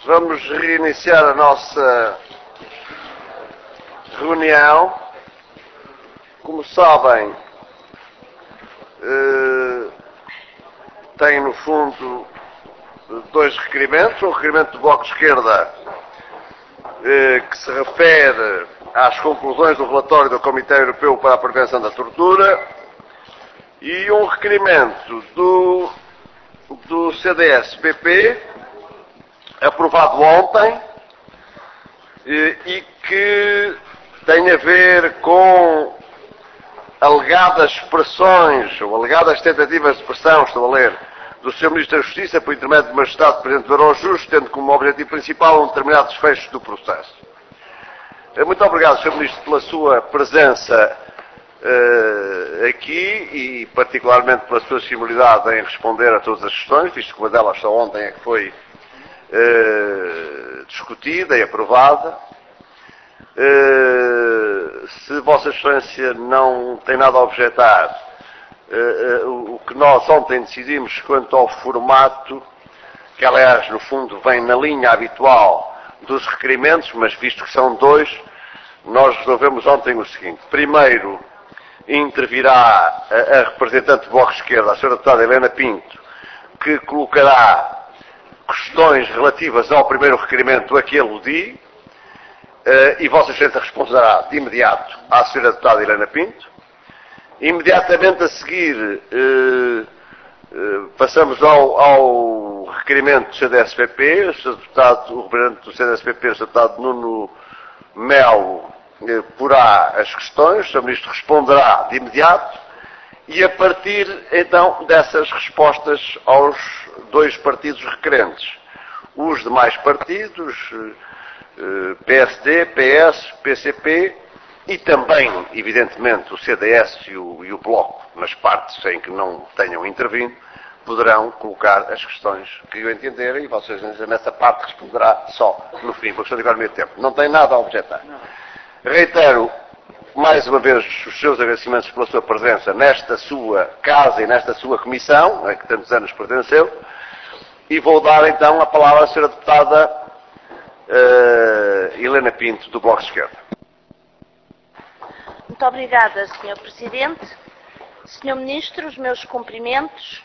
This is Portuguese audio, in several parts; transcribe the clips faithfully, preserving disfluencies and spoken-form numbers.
Vamos reiniciar a nossa reunião. Como sabem, eh, tem no fundo dois requerimentos. Um requerimento do Bloco de Esquerda eh, que se refere às conclusões do relatório do Comitê Europeu para a Prevenção da Tortura e um requerimento do, do C D S P P aprovado ontem e que tem a ver com alegadas expressões ou alegadas tentativas de pressão, estou a ler, do senhor Ministro da Justiça por intermédio do Magistrado Presidente do Eurojust, tendo como objetivo principal um determinado desfecho do processo. Muito obrigado, senhor Ministro, pela sua presença uh, aqui e particularmente pela sua disponibilidade em responder a todas as questões, visto que uma delas só ontem é que foi Uh, discutida e aprovada. Uh, se Vossa Excelência não tem nada a objetar, uh, uh, o que nós ontem decidimos quanto ao formato, que aliás no fundo vem na linha habitual dos requerimentos, mas visto que são dois, nós resolvemos ontem o seguinte. Primeiro intervirá a, a representante do Bloco de Esquerda, a senhora deputada Helena Pinto, que colocará questões relativas ao primeiro requerimento a que aludi, uh, e Vossa Excelência responderá de imediato à senhora deputada Helena Pinto. Imediatamente a seguir, uh, uh, passamos ao, ao requerimento do C D S P P, o senhor deputado, o representante do C D S P P, o senhor deputado Nuno Melo, uh, porá as questões, o senhor Ministro responderá de imediato, e a partir, então, dessas respostas aos dois partidos requerentes, os demais partidos, P S D, P S, P C P e também, evidentemente, o C D S e o, e o Bloco, nas partes em que não tenham intervindo, poderão colocar as questões que eu entenderem e vocês nessa parte responderá só no fim, por questão de economia de tempo. Não tem nada a objetar. Reitero mais uma vez os seus agradecimentos pela sua presença nesta sua casa e nesta sua comissão, a que tantos anos pertenceu, e vou dar então a palavra à senhora deputada uh, Helena Pinto, do Bloco de Esquerda. Muito obrigada, senhor Presidente. senhor Ministro, os meus cumprimentos.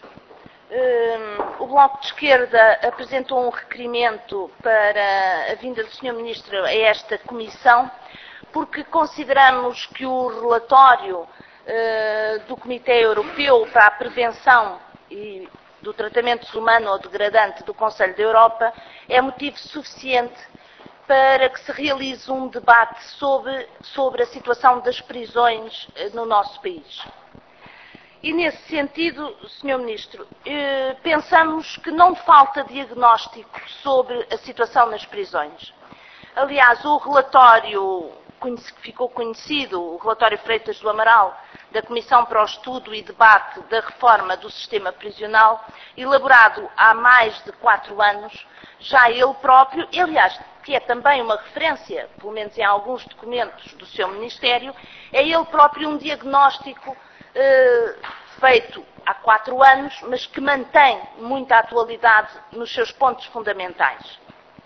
Um, o Bloco de Esquerda apresentou um requerimento para a vinda do senhor Ministro a esta comissão, porque consideramos que o relatório uh, do Comitê Europeu para a Prevenção e do Tratamento Desumano ou Degradante do Conselho da Europa é motivo suficiente para que se realize um debate sobre, sobre a situação das prisões uh, no nosso país. E nesse sentido, senhor Ministro, uh, pensamos que não falta diagnóstico sobre a situação nas prisões. Aliás, o relatório que ficou conhecido, o relatório Freitas do Amaral, da Comissão para o Estudo e Debate da Reforma do Sistema Prisional, elaborado há mais de quatro anos, já ele próprio, aliás, que é também uma referência, pelo menos em alguns documentos do seu Ministério, é ele próprio um diagnóstico eh, feito há quatro anos, mas que mantém muita atualidade nos seus pontos fundamentais.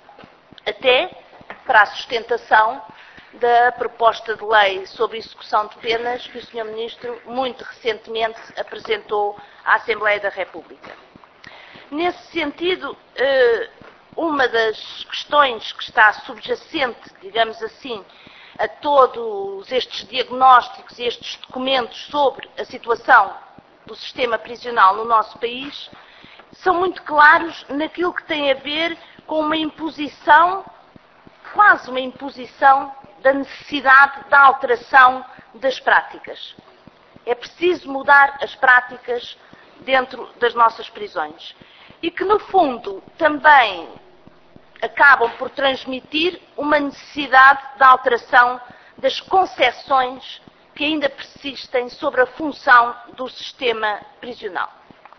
Até para a sustentação da proposta de lei sobre execução de penas que o senhor Ministro muito recentemente apresentou à Assembleia da República. Nesse sentido, uma das questões que está subjacente, digamos assim, a todos estes diagnósticos e estes documentos sobre a situação do sistema prisional no nosso país são muito claros naquilo que tem a ver com uma imposição, quase uma imposição da necessidade da alteração das práticas. É preciso mudar as práticas dentro das nossas prisões. E que, no fundo, também acabam por transmitir uma necessidade da alteração das concepções que ainda persistem sobre a função do sistema prisional.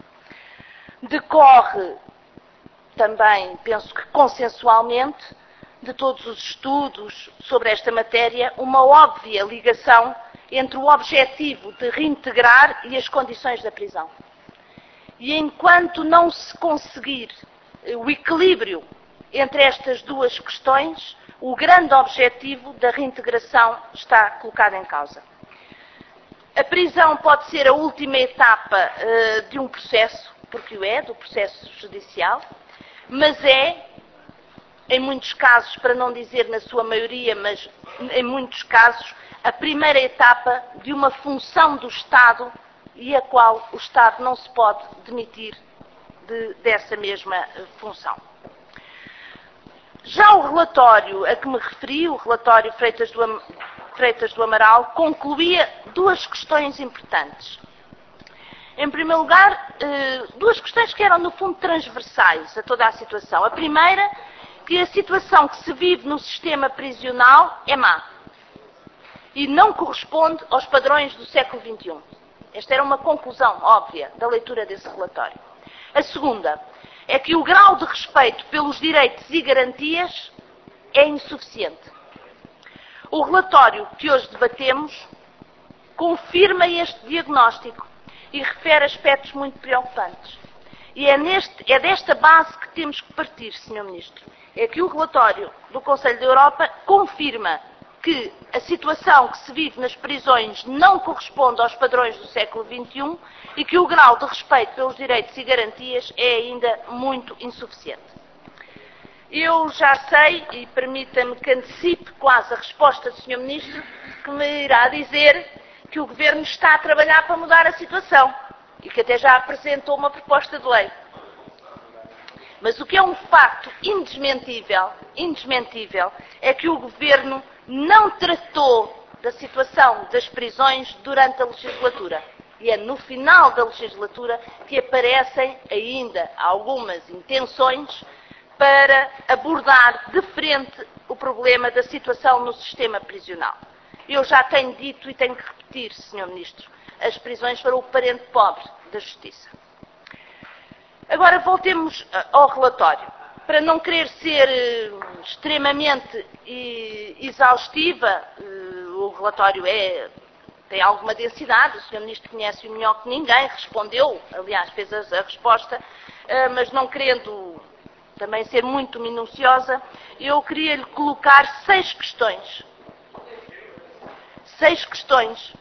Decorre também, penso que consensualmente, de todos os estudos sobre esta matéria, uma óbvia ligação entre o objetivo de reintegrar e as condições da prisão. E enquanto não se conseguir o equilíbrio entre estas duas questões, o grande objetivo da reintegração está colocado em causa. A prisão pode ser a última etapa uh, de um processo, porque o é, do processo judicial, mas é, em muitos casos, para não dizer na sua maioria, mas em muitos casos, a primeira etapa de uma função do Estado e a qual o Estado não se pode demitir de, dessa mesma função. Já o relatório a que me referi, o relatório Freitas do, Am Freitas do Amaral, concluía duas questões importantes. Em primeiro lugar, duas questões que eram, no fundo, transversais a toda a situação. A primeira, que a situação que se vive no sistema prisional é má e não corresponde aos padrões do século vinte e um. Esta era uma conclusão óbvia da leitura desse relatório. A segunda é que o grau de respeito pelos direitos e garantias é insuficiente. O relatório que hoje debatemos confirma este diagnóstico e refere aspectos muito preocupantes. E é, neste, é desta base que temos que partir, senhor Ministro. É que o relatório do Conselho da Europa confirma que a situação que se vive nas prisões não corresponde aos padrões do século vinte e um e que o grau de respeito pelos direitos e garantias é ainda muito insuficiente. Eu já sei, e permita-me que antecipe quase a resposta do senhor Ministro, que me irá dizer que o Governo está a trabalhar para mudar a situação e que até já apresentou uma proposta de lei. Mas o que é um facto indesmentível, indesmentível é que o Governo não tratou da situação das prisões durante a legislatura. E é no final da legislatura que aparecem ainda algumas intenções para abordar de frente o problema da situação no sistema prisional. Eu já tenho dito e tenho que repetir, senhor Ministro, as prisões foram o parente pobre da Justiça. Agora voltemos ao relatório. Para não querer ser uh, extremamente uh, exaustiva, uh, o relatório é, tem alguma densidade, o senhor Ministro conhece-o melhor que ninguém, respondeu, aliás, fez a, a resposta, uh, mas não querendo também ser muito minuciosa, eu queria lhe colocar seis questões. Seis questões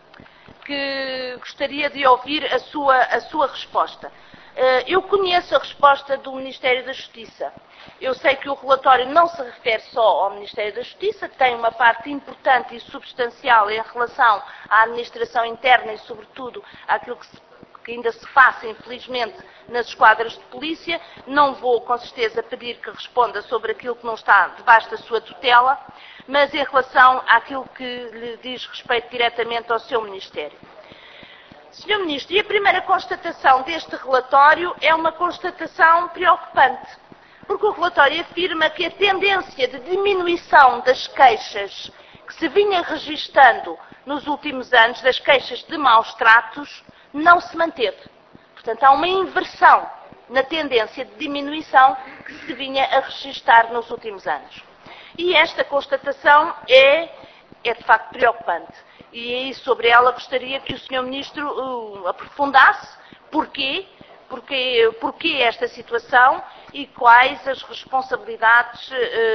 que gostaria de ouvir a sua, a sua resposta. Eu conheço a resposta do Ministério da Justiça. Eu sei que o relatório não se refere só ao Ministério da Justiça, tem uma parte importante e substancial em relação à administração interna e, sobretudo, àquilo que, se, que ainda se passa, infelizmente, nas esquadras de polícia. Não vou, com certeza, pedir que responda sobre aquilo que não está debaixo da sua tutela, mas em relação àquilo que lhe diz respeito diretamente ao seu Ministério. senhor Ministro, e a primeira constatação deste relatório é uma constatação preocupante, porque o relatório afirma que a tendência de diminuição das queixas que se vinha registando nos últimos anos, das queixas de maus tratos, não se manteve. Portanto, há uma inversão na tendência de diminuição que se vinha a registar nos últimos anos. E esta constatação é, é de facto preocupante. E sobre ela gostaria que o senhor Ministro uh, aprofundasse porquê, porquê, porquê esta situação e quais as responsabilidades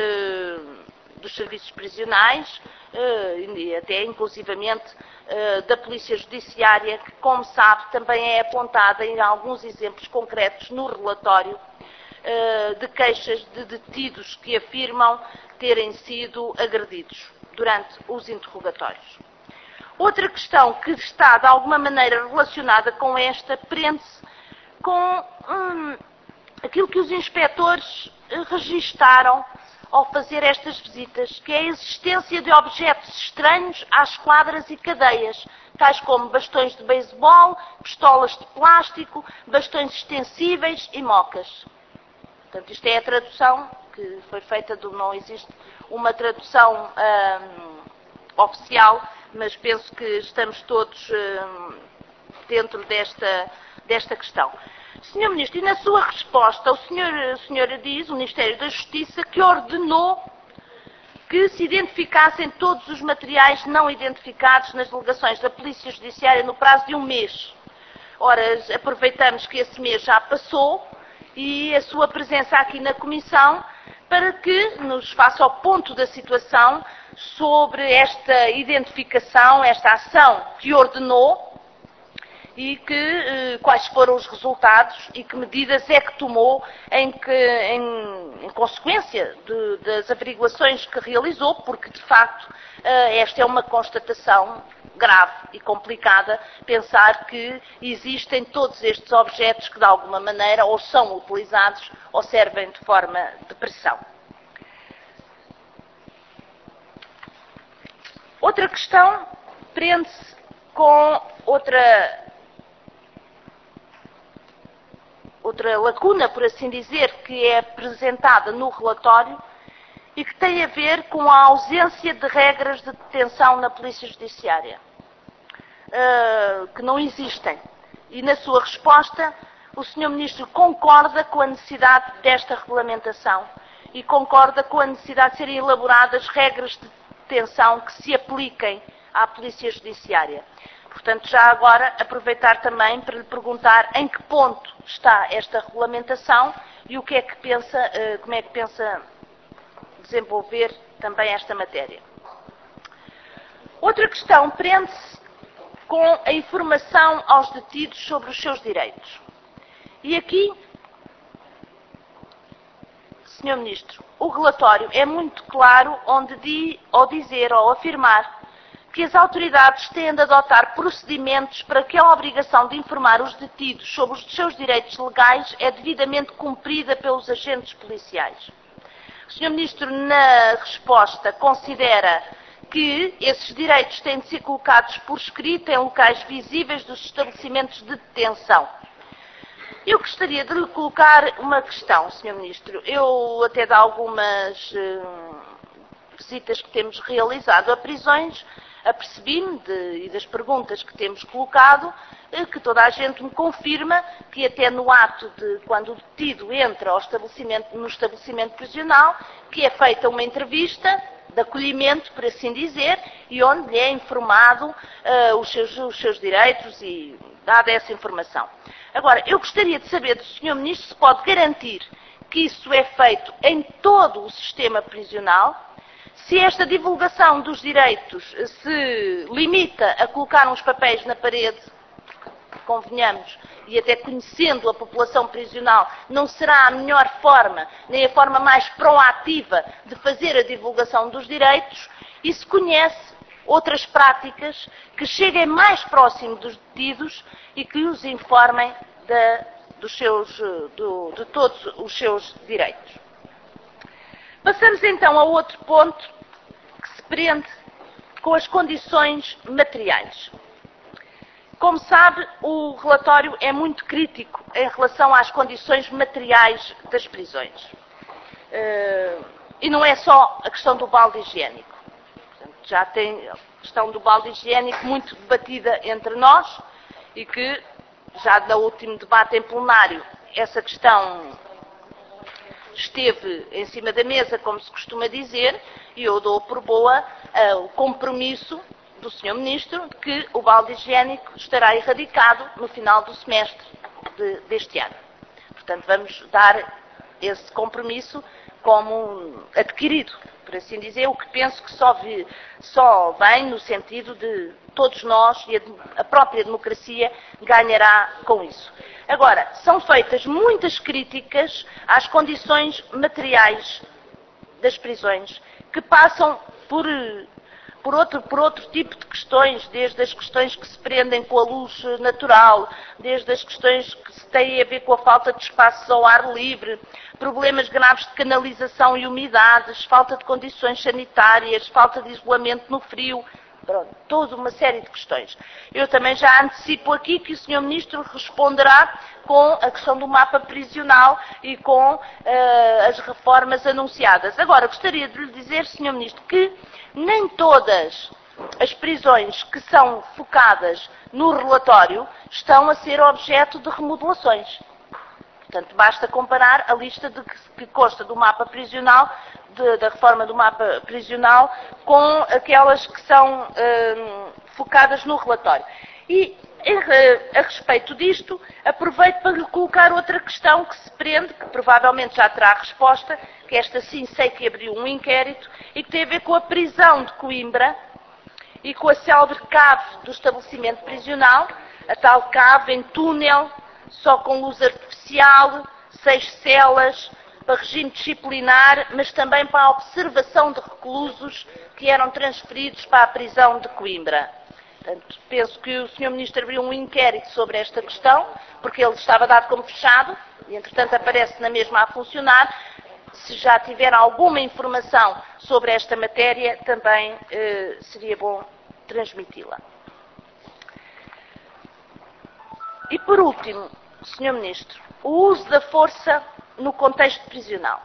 uh, dos serviços prisionais uh, e até inclusivamente uh, da Polícia Judiciária, que, como sabe, também é apontada em alguns exemplos concretos no relatório uh, de queixas de detidos que afirmam terem sido agredidos durante os interrogatórios. Outra questão que está, de alguma maneira, relacionada com esta, prende-se com hum, aquilo que os inspectores registaram ao fazer estas visitas, que é a existência de objetos estranhos às quadras e cadeias, tais como bastões de beisebol, pistolas de plástico, bastões extensíveis e mocas. Portanto, isto é a tradução que foi feita, do, não existe uma tradução hum, oficial, mas penso que estamos todos hum, dentro desta, desta questão. senhor Ministro, e na sua resposta, o senhor, a senhora diz, o Ministério da Justiça, que ordenou que se identificassem todos os materiais não identificados nas delegações da Polícia Judiciária no prazo de um mês. Ora, aproveitamos que esse mês já passou e a sua presença aqui na Comissão para que nos faça o ponto da situação sobre esta identificação, esta ação que ordenou e que, eh, quais foram os resultados e que medidas é que tomou em, que, em, em consequência de, das averiguações que realizou, porque de facto eh, esta é uma constatação grave e complicada, pensar que existem todos estes objetos que de alguma maneira ou são utilizados ou servem de forma de pressão. Outra questão prende-se com outra outra lacuna, por assim dizer, que é apresentada no relatório e que tem a ver com a ausência de regras de detenção na Polícia Judiciária, uh, que não existem. E na sua resposta, o senhor Ministro concorda com a necessidade desta regulamentação e concorda com a necessidade de serem elaboradas regras de detenção que se apliquem à Polícia Judiciária. Portanto, já agora aproveitar também para lhe perguntar em que ponto está esta regulamentação e o que é que pensa, como é que pensa desenvolver também esta matéria. Outra questão prende-se com a informação aos detidos sobre os seus direitos. E aqui, senhor Ministro, o relatório é muito claro onde diz, ao dizer ou afirmar que as autoridades têm de adotar procedimentos para que a obrigação de informar os detidos sobre os seus direitos legais é devidamente cumprida pelos agentes policiais. O senhor Ministro, na resposta, considera que esses direitos têm de ser colocados por escrito em locais visíveis dos estabelecimentos de detenção. Eu gostaria de lhe colocar uma questão, senhor Ministro. Eu, até de algumas hum, visitas que temos realizado a prisões, apercebi-me e das perguntas que temos colocado, que toda a gente me confirma que até no ato de quando o detido entra ao estabelecimento, no estabelecimento prisional, que é feita uma entrevista de acolhimento, por assim dizer, e onde lhe é informado uh, os, seus, os seus direitos e dada essa informação. Agora, eu gostaria de saber do senhor Ministro se pode garantir que isso é feito em todo o sistema prisional, se esta divulgação dos direitos se limita a colocar uns papéis na parede, convenhamos, e até conhecendo a população prisional, não será a melhor forma, nem a forma mais proativa de fazer a divulgação dos direitos, e se conhece outras práticas que cheguem mais próximo dos detidos e que os informem de, dos seus, do, de todos os seus direitos. Passamos então a outro ponto que se prende com as condições materiais. Como sabe, o relatório é muito crítico em relação às condições materiais das prisões. E não é só a questão do balde higiênico. Portanto, já tem a questão do balde higiênico muito debatida entre nós e que, já no último debate em plenário, essa questão esteve em cima da mesa, como se costuma dizer, e eu dou por boa uh, o compromisso do senhor Ministro de que o balde higiênico estará erradicado no final do semestre de, deste ano. Portanto, vamos dar esse compromisso como adquirido, por assim dizer, o que penso que só, vi, só vem no sentido de todos nós e a, a própria democracia ganhará com isso. Agora, são feitas muitas críticas às condições materiais das prisões, que passam por, por, outro, por outro tipo de questões, desde as questões que se prendem com a luz natural, desde as questões que se têm a ver com a falta de espaços ao ar livre, problemas graves de canalização e umidades, falta de condições sanitárias, falta de isolamento no frio. Pronto, toda uma série de questões. Eu também já antecipo aqui que o senhor Ministro responderá com a questão do mapa prisional e com uh, as reformas anunciadas. Agora, gostaria de lhe dizer, senhor Ministro, que nem todas as prisões que são focadas no relatório estão a ser objeto de remodelações. Portanto, basta comparar a lista de que, que consta do mapa prisional, de, da reforma do mapa prisional, com aquelas que são hum, focadas no relatório. E A respeito disto, aproveito para lhe colocar outra questão que se prende, que provavelmente já terá resposta, que esta sim sei que abriu um inquérito, e que tem a ver com a prisão de Coimbra e com a célebre cave do estabelecimento prisional, a tal cave em túnel, só com luz artificial, seis celas, para regime disciplinar, mas também para a observação de reclusos que eram transferidos para a prisão de Coimbra. Portanto, penso que o senhor Ministro abriu um inquérito sobre esta questão, porque ele estava dado como fechado, e entretanto aparece na mesma a funcionar. Se já tiver alguma informação sobre esta matéria, também eh, seria bom transmiti-la. E por último, senhor Ministro, o uso da força no contexto prisional.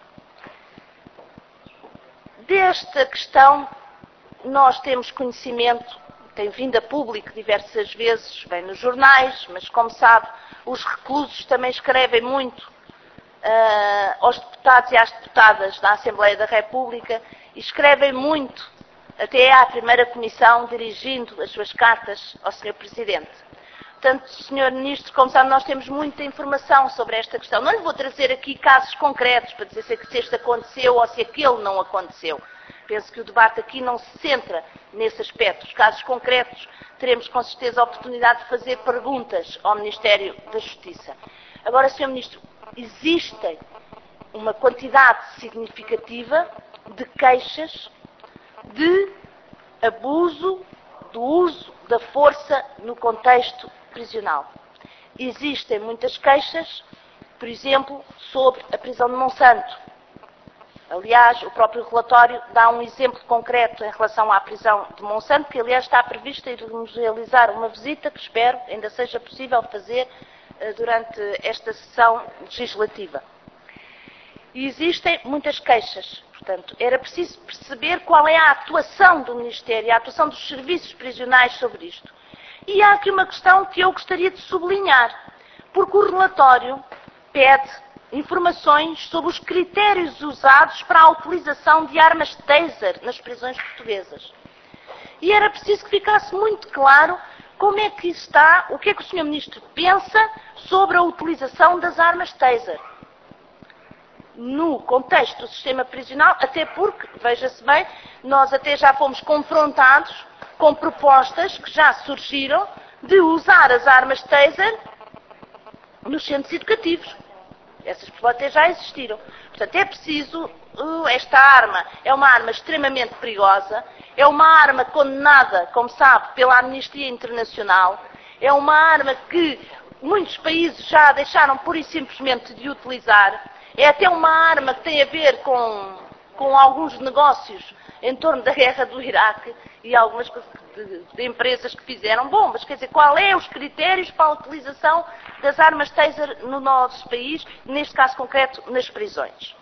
Desta questão, nós temos conhecimento, tem vindo a público diversas vezes, vem nos jornais, mas como sabe, os reclusos também escrevem muito uh, aos deputados e às deputadas da Assembleia da República, e escrevem muito até à primeira comissão, dirigindo as suas cartas ao senhor Presidente. Portanto, senhor Ministro, como sabe, nós temos muita informação sobre esta questão. Não lhe vou trazer aqui casos concretos para dizer se este aconteceu ou se aquele não aconteceu. Penso que o debate aqui não se centra nesse aspecto. Os casos concretos, teremos com certeza a oportunidade de fazer perguntas ao Ministério da Justiça. Agora, senhor Ministro, existem uma quantidade significativa de queixas de abuso do uso da força no contexto prisional. Existem muitas queixas, por exemplo, sobre a prisão de Monsanto. Aliás, o próprio relatório dá um exemplo concreto em relação à prisão de Monsanto, que aliás está prevista irmos realizar uma visita, que espero ainda seja possível fazer durante esta sessão legislativa. E existem muitas queixas, portanto, era preciso perceber qual é a atuação do Ministério, a atuação dos serviços prisionais sobre isto. E há aqui uma questão que eu gostaria de sublinhar, porque o relatório pede informações sobre os critérios usados para a utilização de armas taser nas prisões portuguesas. E era preciso que ficasse muito claro como é que está, o que é que o senhor Ministro pensa sobre a utilização das armas taser no contexto do sistema prisional, até porque, veja-se bem, nós até já fomos confrontados com propostas que já surgiram de usar as armas taser nos centros educativos. Essas propostas já existiram. Portanto, é preciso, uh, esta arma é uma arma extremamente perigosa, é uma arma condenada, como sabe, pela Amnistia Internacional, é uma arma que muitos países já deixaram pura e simplesmente de utilizar, é até uma arma que tem a ver com, com alguns negócios em torno da guerra do Iraque e algumas de, de empresas que fizeram. Bom, mas quer dizer, qual é os critérios para a utilização das armas taser no nosso país, neste caso concreto, nas prisões?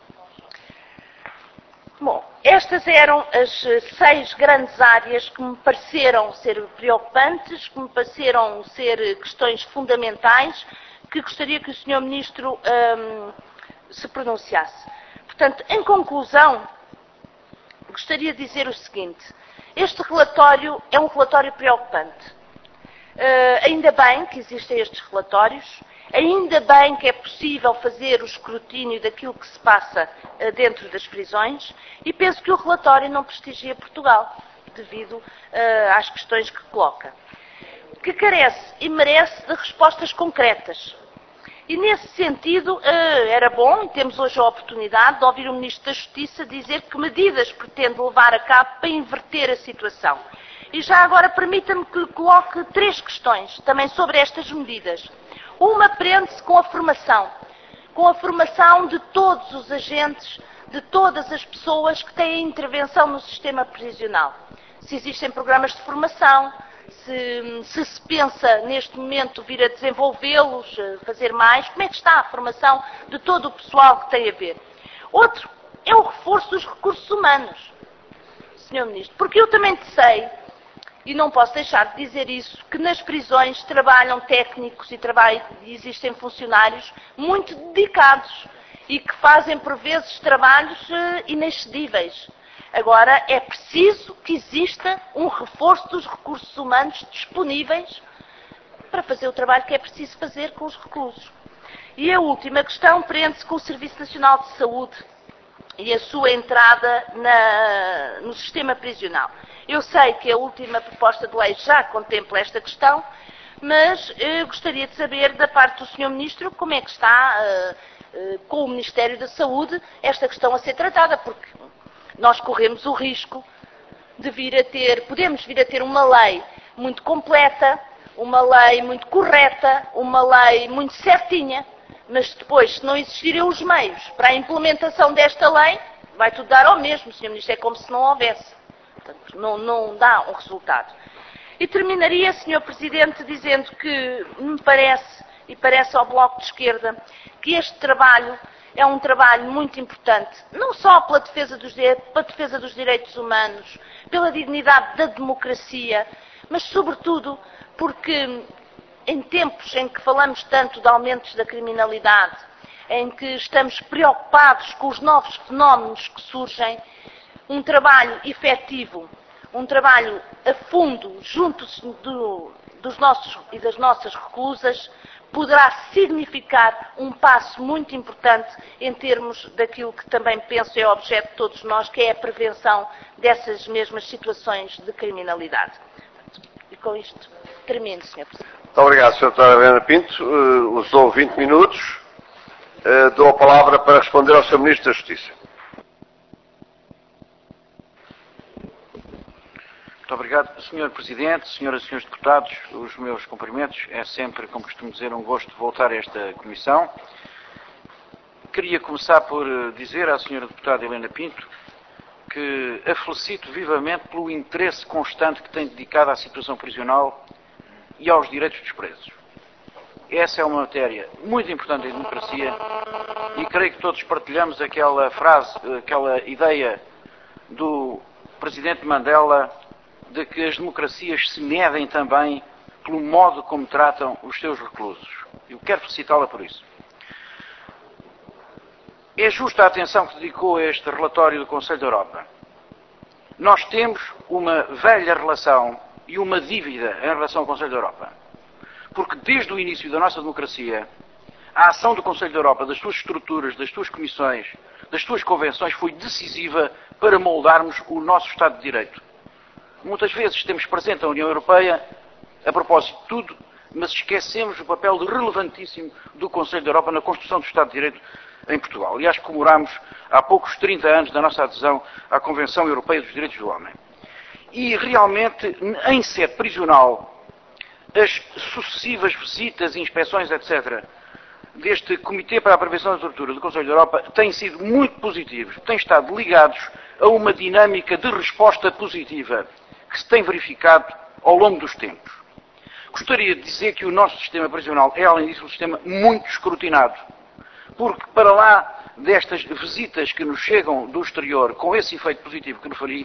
Bom, estas eram as seis grandes áreas que me pareceram ser preocupantes, que me pareceram ser questões fundamentais, que gostaria que o senhor Ministro hum, se pronunciasse. Portanto, em conclusão, gostaria de dizer o seguinte: este relatório é um relatório preocupante. Uh, ainda bem que existem estes relatórios, ainda bem que é possível fazer o escrutínio daquilo que se passa uh, dentro das prisões, e penso que o relatório não prestigia Portugal, devido uh, às questões que coloca. Que carece e merece de respostas concretas. E nesse sentido, era bom, e temos hoje a oportunidade de ouvir o Ministro da Justiça dizer que medidas pretende levar a cabo para inverter a situação. E já agora permita-me que lhe coloque três questões também sobre estas medidas. Uma prende-se com a formação, com a formação de todos os agentes, de todas as pessoas que têm intervenção no sistema prisional. Se existem programas de formação, Se, se se pensa neste momento vir a desenvolvê-los, fazer mais, como é que está a formação de todo o pessoal que tem a ver? Outro é o reforço dos recursos humanos, senhor Ministro, porque eu também sei, e não posso deixar de dizer isso, que nas prisões trabalham técnicos e trabalham, existem funcionários muito dedicados e que fazem por vezes trabalhos uh, inexcedíveis. Agora, é preciso que exista um reforço dos recursos humanos disponíveis para fazer o trabalho que é preciso fazer com os reclusos. E a última questão prende-se com o Serviço Nacional de Saúde e a sua entrada na, no sistema prisional. Eu sei que a última proposta de lei já contempla esta questão, mas eu gostaria de saber da parte do senhor Ministro como é que está uh, uh, com o Ministério da Saúde esta questão a ser tratada, porque nós corremos o risco de vir a ter, podemos vir a ter uma lei muito completa, uma lei muito correta, uma lei muito certinha, mas depois, se não existirem os meios para a implementação desta lei, vai tudo dar ao mesmo, senhor Ministro, é como se não houvesse. Portanto, não, não dá um resultado. E terminaria, senhor Presidente, dizendo que me parece, e parece ao Bloco de Esquerda, que este trabalho é um trabalho muito importante, não só pela defesa dos, pela defesa dos direitos humanos, pela dignidade da democracia, mas sobretudo porque em tempos em que falamos tanto de aumentos da criminalidade, em que estamos preocupados com os novos fenómenos que surgem, um trabalho efetivo, um trabalho a fundo junto do, dos nossos e das nossas reclusas, poderá significar um passo muito importante em termos daquilo que também penso é objeto de todos nós, que é a prevenção dessas mesmas situações de criminalidade. E com isto termino, senhor Presidente. Muito obrigado, senhora Doutora Helena Pinto. Uh, usou vinte minutos. Uh, dou a palavra para responder ao senhor Ministro da Justiça. Muito obrigado, senhor Presidente, senhoras e senhores deputados. Os meus cumprimentos. É sempre, como costumo dizer, um gosto voltar a esta comissão. Queria começar por dizer à senhora deputada Helena Pinto que a felicito vivamente pelo interesse constante que tem dedicado à situação prisional e aos direitos dos presos. Essa é uma matéria muito importante em democracia e creio que todos partilhamos aquela frase, aquela ideia do Presidente Mandela de que as democracias se medem também pelo modo como tratam os seus reclusos. Eu quero felicitá-la por isso. É justa a atenção que dedicou a este relatório do Conselho da Europa. Nós temos uma velha relação e uma dívida em relação ao Conselho da Europa. Porque desde o início da nossa democracia, a ação do Conselho da Europa, das suas estruturas, das suas comissões, das suas convenções, foi decisiva para moldarmos o nosso Estado de Direito. Muitas vezes temos presente a União Europeia a propósito de tudo, mas esquecemos o papel relevantíssimo do Conselho da Europa na construção do Estado de Direito em Portugal. Aliás, comemorámos há poucos trinta anos da nossa adesão à Convenção Europeia dos Direitos do Homem. E realmente, em sede prisional, as sucessivas visitas, inspeções, etcétera, deste Comitê para a Prevenção da Tortura do Conselho da Europa têm sido muito positivos, têm estado ligados a uma dinâmica de resposta positiva que se tem verificado ao longo dos tempos. Gostaria de dizer que o nosso sistema prisional é, além disso, um sistema muito escrutinado, porque para lá destas visitas que nos chegam do exterior com esse efeito positivo que referi,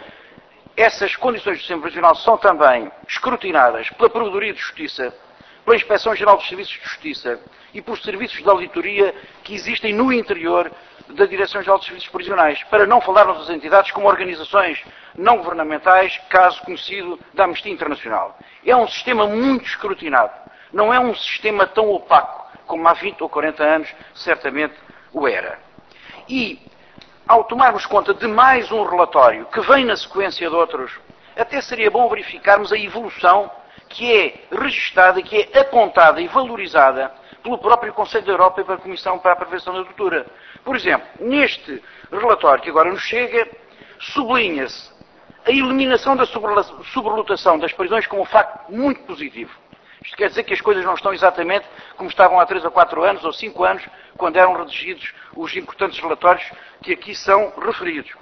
essas condições do sistema prisional são também escrutinadas pela Provedoria de Justiça, pela Inspeção-Geral dos Serviços de Justiça e pelos serviços de auditoria que existem no interior da Direção-Geral dos Serviços Prisionais, para não falar das entidades como organizações não governamentais, caso conhecido da Amnistia Internacional. É um sistema muito escrutinado, não é um sistema tão opaco como há vinte ou quarenta anos certamente o era. E, ao tomarmos conta de mais um relatório que vem na sequência de outros, até seria bom verificarmos a evolução que é registada, que é apontada e valorizada pelo próprio Conselho da Europa e pela Comissão para a Prevenção da Tortura. Por exemplo, neste relatório que agora nos chega, sublinha-se a eliminação da sobrelotação das prisões como um facto muito positivo. Isto quer dizer que as coisas não estão exatamente como estavam há três ou quatro anos ou cinco anos, quando eram redigidos os importantes relatórios que aqui são referidos.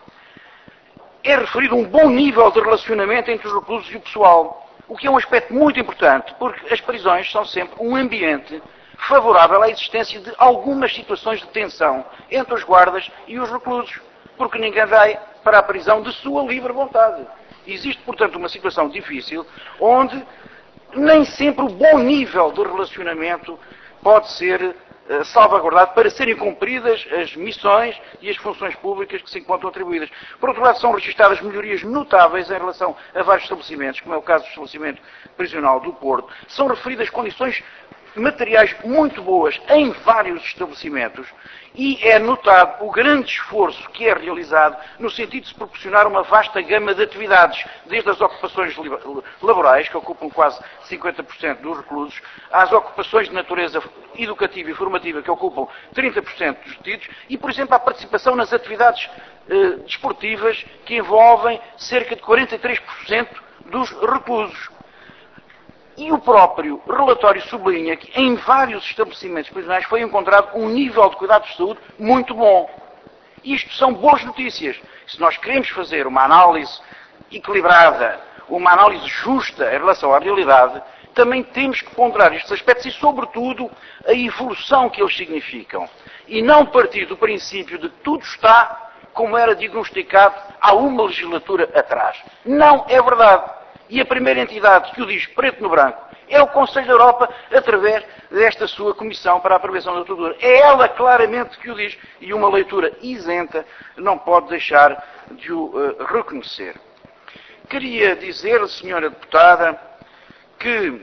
É referido um bom nível de relacionamento entre os reclusos e o pessoal, o que é um aspecto muito importante, porque as prisões são sempre um ambiente favorável à existência de algumas situações de tensão entre os guardas e os reclusos, porque ninguém vai para a prisão de sua livre vontade. Existe, portanto, uma situação difícil, onde nem sempre o bom nível de relacionamento pode ser salvaguardado para serem cumpridas as missões e as funções públicas que se encontram atribuídas. Por outro lado, são registadas melhorias notáveis em relação a vários estabelecimentos, como é o caso do estabelecimento prisional do Porto. São referidas condições materiais muito boas em vários estabelecimentos e é notado o grande esforço que é realizado no sentido de se proporcionar uma vasta gama de atividades, desde as ocupações laborais, que ocupam quase cinquenta por cento dos reclusos, às ocupações de natureza educativa e formativa, que ocupam trinta por cento dos detidos, e, por exemplo, à participação nas atividades eh, desportivas, que envolvem cerca de quarenta e três por cento dos reclusos. E o próprio relatório sublinha que em vários estabelecimentos prisionais foi encontrado um nível de cuidados de saúde muito bom. Isto são boas notícias. Se nós queremos fazer uma análise equilibrada, uma análise justa em relação à realidade, também temos que ponderar estes aspectos e, sobretudo, a evolução que eles significam. E não partir do princípio de que tudo está como era diagnosticado há uma legislatura atrás. Não é verdade. E a primeira entidade que o diz preto no branco é o Conselho da Europa, através desta sua Comissão para a Prevenção da Tortura. É ela claramente que o diz, e uma leitura isenta não pode deixar de o uh, reconhecer. Queria dizer, senhora Deputada, que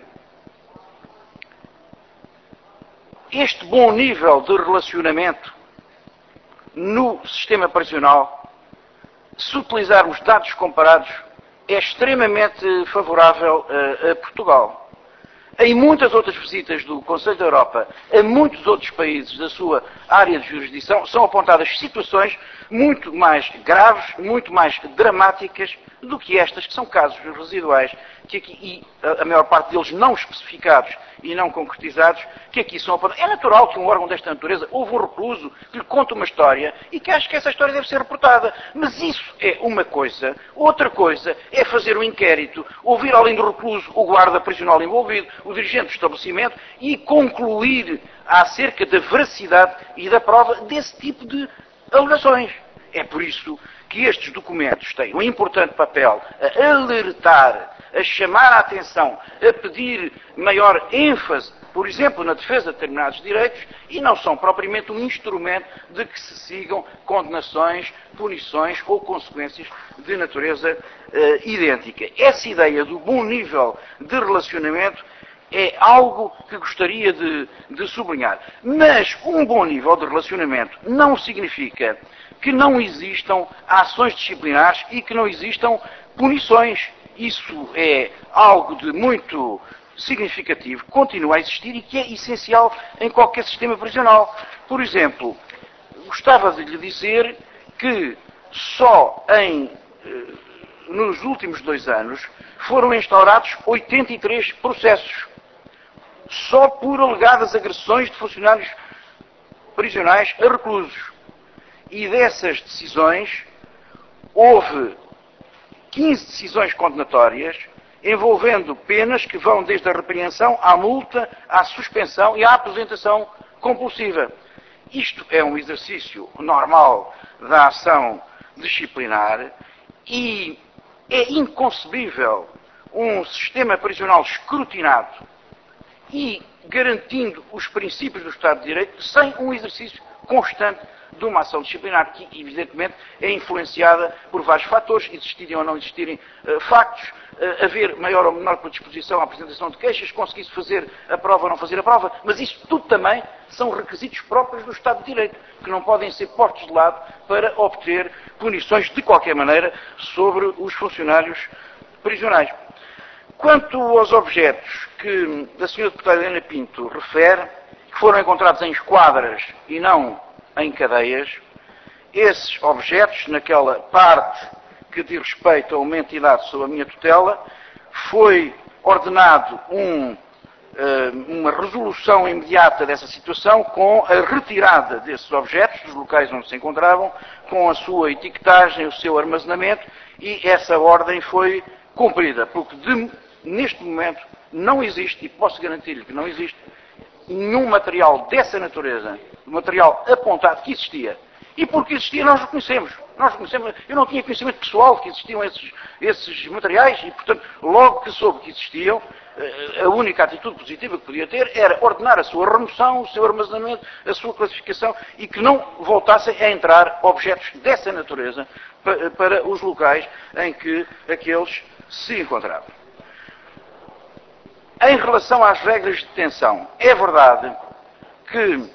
este bom nível de relacionamento no sistema prisional, se utilizarmos dados comparados, é extremamente favorável a, a Portugal. Em muitas outras visitas do Conselho da Europa a muitos outros países da sua área de jurisdição são apontadas situações muito mais graves, muito mais dramáticas do que estas, que são casos residuais, que aqui, e a, a maior parte deles não especificados e não concretizados, que aqui são apontados. É natural que um órgão desta natureza, houve um recluso que lhe conta uma história e que acha que essa história deve ser reportada. Mas isso é uma coisa. Outra coisa é fazer um inquérito, ouvir além do recluso o guarda prisional envolvido, o dirigente do estabelecimento e concluir acerca da veracidade e da prova desse tipo de alegações. É por isso que estes documentos têm um importante papel a alertar, a chamar a atenção, a pedir maior ênfase, por exemplo, na defesa de determinados direitos, e não são propriamente um instrumento de que se sigam condenações, punições ou consequências de natureza uh, idêntica. Essa ideia do bom nível de relacionamento é algo que gostaria de, de sublinhar. Mas um bom nível de relacionamento não significa que não existam ações disciplinares e que não existam punições. Isso é algo de muito significativo, continua a existir e que é essencial em qualquer sistema prisional. Por exemplo, gostava de lhe dizer que só em, nos últimos dois anos foram instaurados oitenta e três processos, só por alegadas agressões de funcionários prisionais a reclusos. E dessas decisões, houve quinze decisões condenatórias, envolvendo penas que vão desde a repreensão à multa, à suspensão e à aposentação compulsiva. Isto é um exercício normal da ação disciplinar e é inconcebível um sistema prisional escrutinado e garantindo os princípios do Estado de Direito sem um exercício constante de uma ação disciplinar que, evidentemente, é influenciada por vários fatores, existirem ou não existirem uh, factos, uh, haver maior ou menor predisposição à apresentação de queixas, conseguir-se fazer a prova ou não fazer a prova, mas isso tudo também são requisitos próprios do Estado de Direito, que não podem ser postos de lado para obter punições de qualquer maneira sobre os funcionários prisionais. Quanto aos objetos que a senhora deputada Helena Pinto refere, que foram encontrados em esquadras e não em cadeias, esses objetos, naquela parte que diz respeito a uma entidade sob a minha tutela, foi ordenado um, uma resolução imediata dessa situação com a retirada desses objetos dos locais onde se encontravam, com a sua etiquetagem, o seu armazenamento, e essa ordem foi cumprida, porque de, neste momento não existe, e posso garantir-lhe que não existe, nenhum material dessa natureza, material apontado que existia E porque existia, nós reconhecemos. Nós reconhecemos. Eu não tinha conhecimento pessoal que existiam esses, esses materiais e, portanto, logo que soube que existiam, a única atitude positiva que podia ter era ordenar a sua remoção, o seu armazenamento, a sua classificação e que não voltassem a entrar objetos dessa natureza para, para os locais em que aqueles se encontravam. Em relação às regras de detenção, é verdade que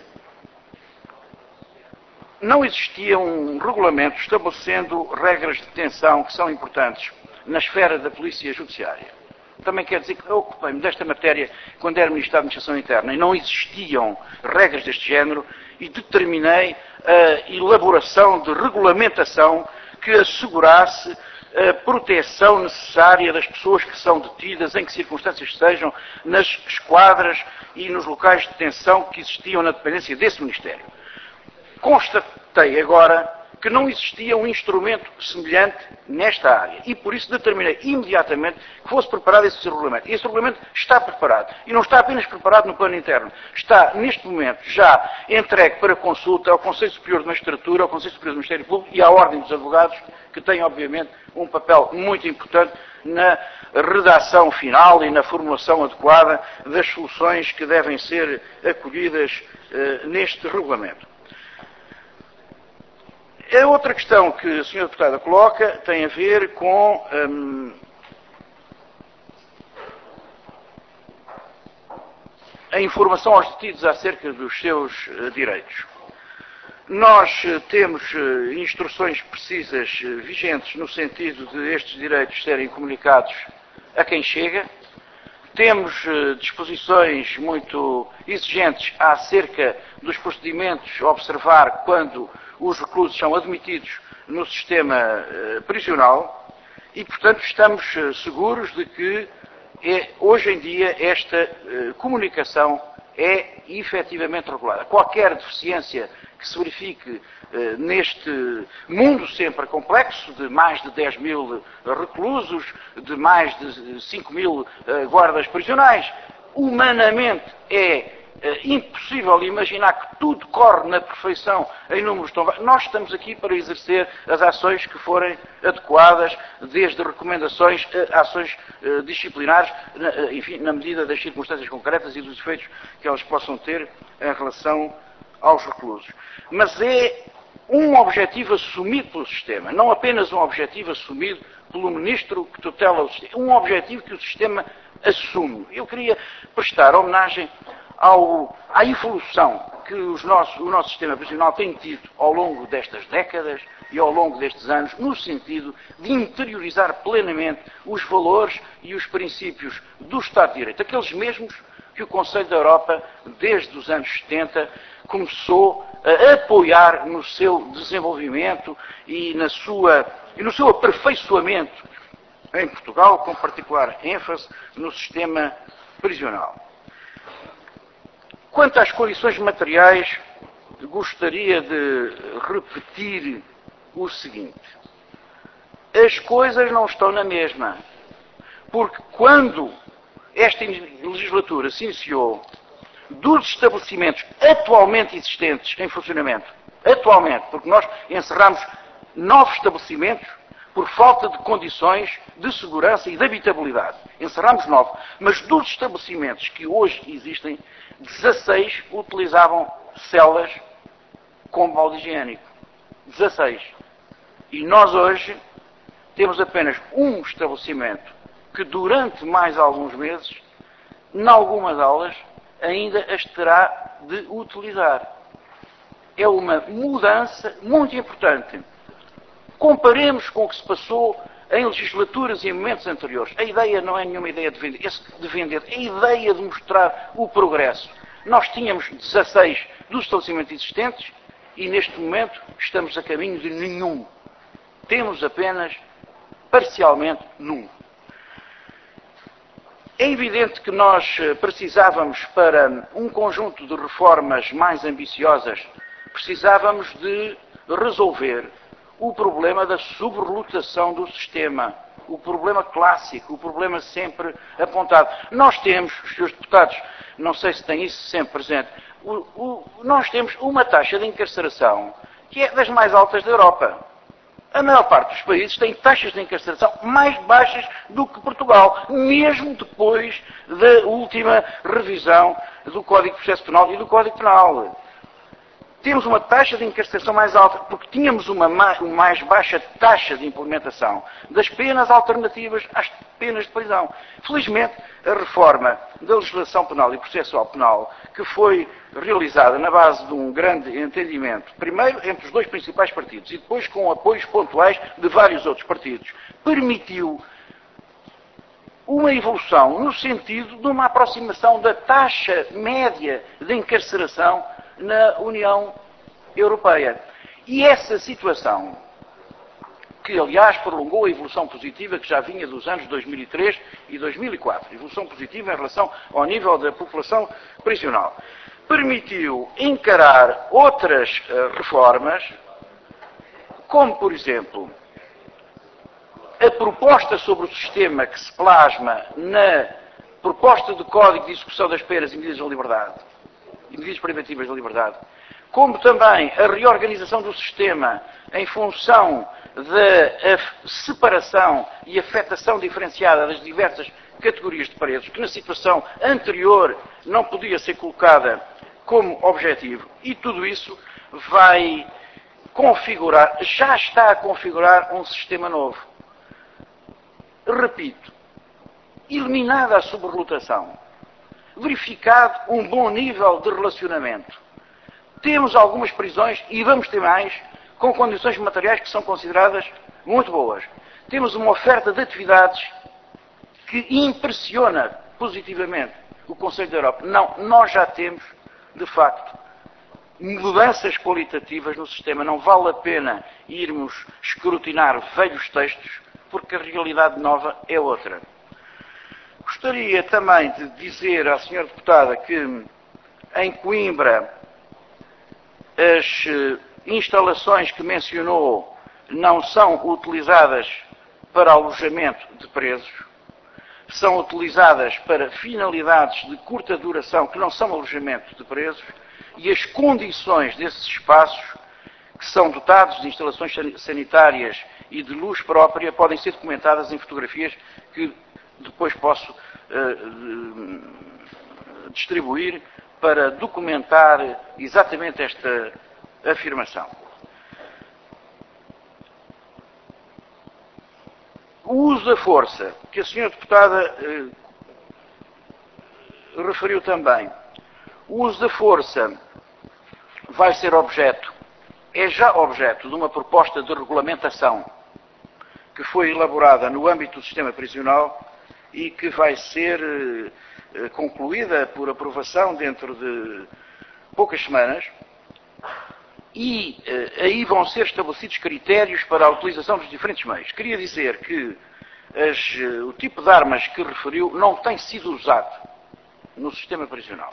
não existia um regulamento estabelecendo regras de detenção que são importantes na esfera da Polícia Judiciária. Também quer dizer que eu ocupei-me desta matéria quando era Ministro da Administração Interna e não existiam regras deste género e determinei a elaboração de regulamentação que assegurasse a proteção necessária das pessoas que são detidas, em que circunstâncias sejam, nas esquadras e nos locais de detenção que existiam na dependência desse Ministério. Constatei agora que não existia um instrumento semelhante nesta área e por isso determinei imediatamente que fosse preparado esse regulamento. E esse regulamento está preparado. E não está apenas preparado no plano interno. Está, neste momento, já entregue para consulta ao Conselho Superior de Magistratura, ao Conselho Superior do Ministério Público e à Ordem dos Advogados, que tem, obviamente, um papel muito importante na redação final e na formulação adequada das soluções que devem ser acolhidas eh, neste regulamento. A outra questão que a senhora Deputada coloca tem a ver com hum, a informação aos detidos acerca dos seus uh, direitos. Nós uh, temos uh, instruções precisas uh, vigentes no sentido de estes direitos serem comunicados a quem chega. Temos uh, disposições muito exigentes acerca dos procedimentos a observar quando os reclusos são admitidos no sistema uh, prisional e, portanto, estamos uh, seguros de que é, hoje em dia esta uh, comunicação é efetivamente regulada. Qualquer deficiência que se verifique uh, neste mundo sempre complexo de mais de dez mil reclusos, de mais de cinco mil uh, guardas prisionais, humanamente é É impossível imaginar que tudo corre na perfeição em números tão baixos. Nós estamos aqui para exercer as ações que forem adequadas, desde recomendações a ações uh, disciplinares, uh, enfim, na medida das circunstâncias concretas e dos efeitos que elas possam ter em relação aos reclusos. Mas é um objetivo assumido pelo sistema, não apenas um objetivo assumido pelo Ministro que tutela o sistema, um objetivo que o sistema assume. Eu queria prestar homenagem Ao, à evolução que os nossos, o nosso sistema prisional tem tido ao longo destas décadas e ao longo destes anos, no sentido de interiorizar plenamente os valores e os princípios do Estado de Direito, aqueles mesmos que o Conselho da Europa, desde os anos setenta, começou a apoiar no seu desenvolvimento e, na sua, e no seu aperfeiçoamento em Portugal, com particular ênfase no sistema prisional. Quanto às condições materiais, gostaria de repetir o seguinte. As coisas não estão na mesma. Porque quando esta legislatura se iniciou, dos estabelecimentos atualmente existentes em funcionamento, atualmente, porque nós encerramos novos estabelecimentos por falta de condições de segurança e de habitabilidade. Encerramos nove. Mas dos estabelecimentos que hoje existem, dezasseis utilizavam celas com balde higiênico. dezasseis. E nós hoje temos apenas um estabelecimento que durante mais alguns meses, em algumas aulas, ainda as terá de utilizar. É uma mudança muito importante. Comparemos com o que se passou em legislaturas e em momentos anteriores. A ideia não é nenhuma ideia de vender, de vender, é a ideia de mostrar o progresso. Nós tínhamos dezasseis dos estabelecimentos existentes e neste momento estamos a caminho de nenhum. Temos apenas parcialmente num. É evidente que nós precisávamos, para um conjunto de reformas mais ambiciosas, precisávamos de resolver o problema da sobrelotação do sistema, o problema clássico, o problema sempre apontado. Nós temos, os senhores deputados, não sei se têm isso sempre presente, o, o, nós temos uma taxa de encarceração que é das mais altas da Europa. A maior parte dos países tem taxas de encarceração mais baixas do que Portugal, mesmo depois da última revisão do Código de Processo Penal e do Código Penal. Temos uma taxa de encarceração mais alta porque tínhamos uma mais baixa taxa de implementação das penas alternativas às penas de prisão. Felizmente, a reforma da legislação penal e processual penal, que foi realizada na base de um grande entendimento, primeiro entre os dois principais partidos e depois com apoios pontuais de vários outros partidos, permitiu uma evolução no sentido de uma aproximação da taxa média de encarceração na União Europeia. E essa situação, que aliás prolongou a evolução positiva que já vinha dos anos dois mil e três e dois mil e quatro, evolução positiva em relação ao nível da população prisional, permitiu encarar outras uh, reformas, como por exemplo, a proposta sobre o sistema que se plasma na proposta de Código de Execução das Penas e Medidas de Liberdade, e medidas preventivas da liberdade, como também a reorganização do sistema em função da separação e afetação diferenciada das diversas categorias de presos, que na situação anterior não podia ser colocada como objetivo. E tudo isso vai configurar, já está a configurar um sistema novo. Repito, eliminada a sobrelotação, verificado um bom nível de relacionamento. Temos algumas prisões, e vamos ter mais, com condições materiais que são consideradas muito boas. Temos uma oferta de atividades que impressiona positivamente o Conselho da Europa. Não, nós já temos, de facto, mudanças qualitativas no sistema. Não vale a pena irmos escrutinar velhos textos, porque a realidade nova é outra. Gostaria também de dizer à senhora deputada que em Coimbra as instalações que mencionou não são utilizadas para alojamento de presos, são utilizadas para finalidades de curta duração que não são alojamento de presos, e as condições desses espaços, que são dotados de instalações sanitárias e de luz própria, podem ser documentadas em fotografias que depois posso uh, distribuir para documentar exatamente esta afirmação. O uso da força, que a senhora deputada uh, referiu também. O uso da força vai ser objeto, é já objeto de uma proposta de regulamentação que foi elaborada no âmbito do sistema prisional e que vai ser eh, concluída por aprovação dentro de poucas semanas, e eh, aí vão ser estabelecidos critérios para a utilização dos diferentes meios. Queria dizer que as, o tipo de armas que referiu não tem sido usado no sistema prisional.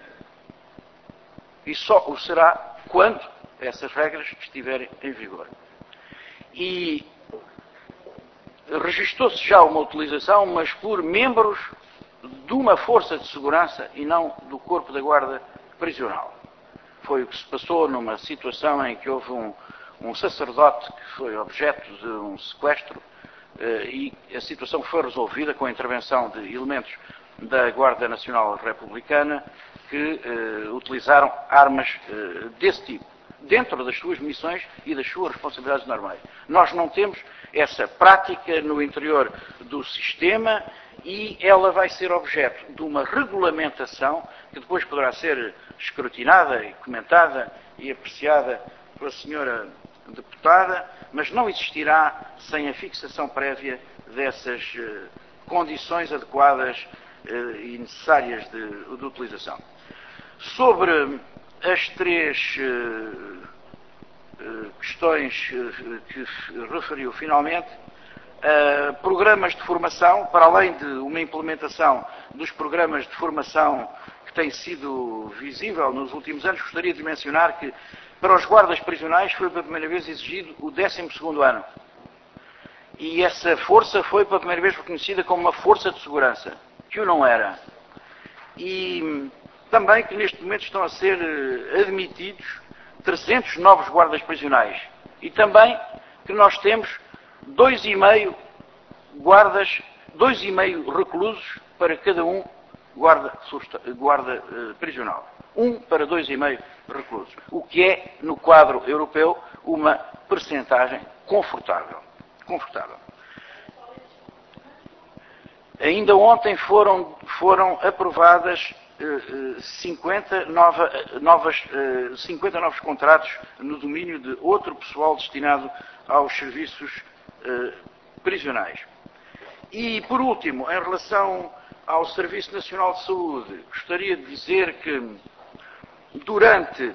E só o será quando essas regras estiverem em vigor. E registrou-se já uma utilização, mas por membros de uma força de segurança e não do corpo da guarda prisional. Foi o que se passou numa situação em que houve um, um sacerdote que foi objeto de um sequestro eh, e a situação foi resolvida com a intervenção de elementos da Guarda Nacional Republicana que eh, utilizaram armas eh, desse tipo, dentro das suas missões e das suas responsabilidades normais. Nós não temos essa prática no interior do sistema e ela vai ser objeto de uma regulamentação que depois poderá ser escrutinada e comentada e apreciada pela senhora deputada, mas não existirá sem a fixação prévia dessas eh, condições adequadas eh, e necessárias de, de utilização. Sobre as três uh, uh, questões uh, que referiu finalmente, uh, programas de formação, para além de uma implementação dos programas de formação que tem sido visível nos últimos anos, gostaria de mencionar que para os guardas prisionais foi pela primeira vez exigido o décimo segundo ano. E essa força foi pela primeira vez reconhecida como uma força de segurança, que o não era. E também que neste momento estão a ser admitidos trezentos novos guardas prisionais e também que nós temos dois e meio guardas, dois e meio reclusos para cada um guarda, guarda uh, prisional. Um para dois e meio reclusos. O que é, no quadro europeu, uma percentagem confortável. Confortável. Ainda ontem foram, foram aprovadas uh, cinquenta, nova, novas, uh, cinquenta novos contratos no domínio de outro pessoal destinado aos serviços uh, prisionais. E, por último, em relação ao Serviço Nacional de Saúde, gostaria de dizer que durante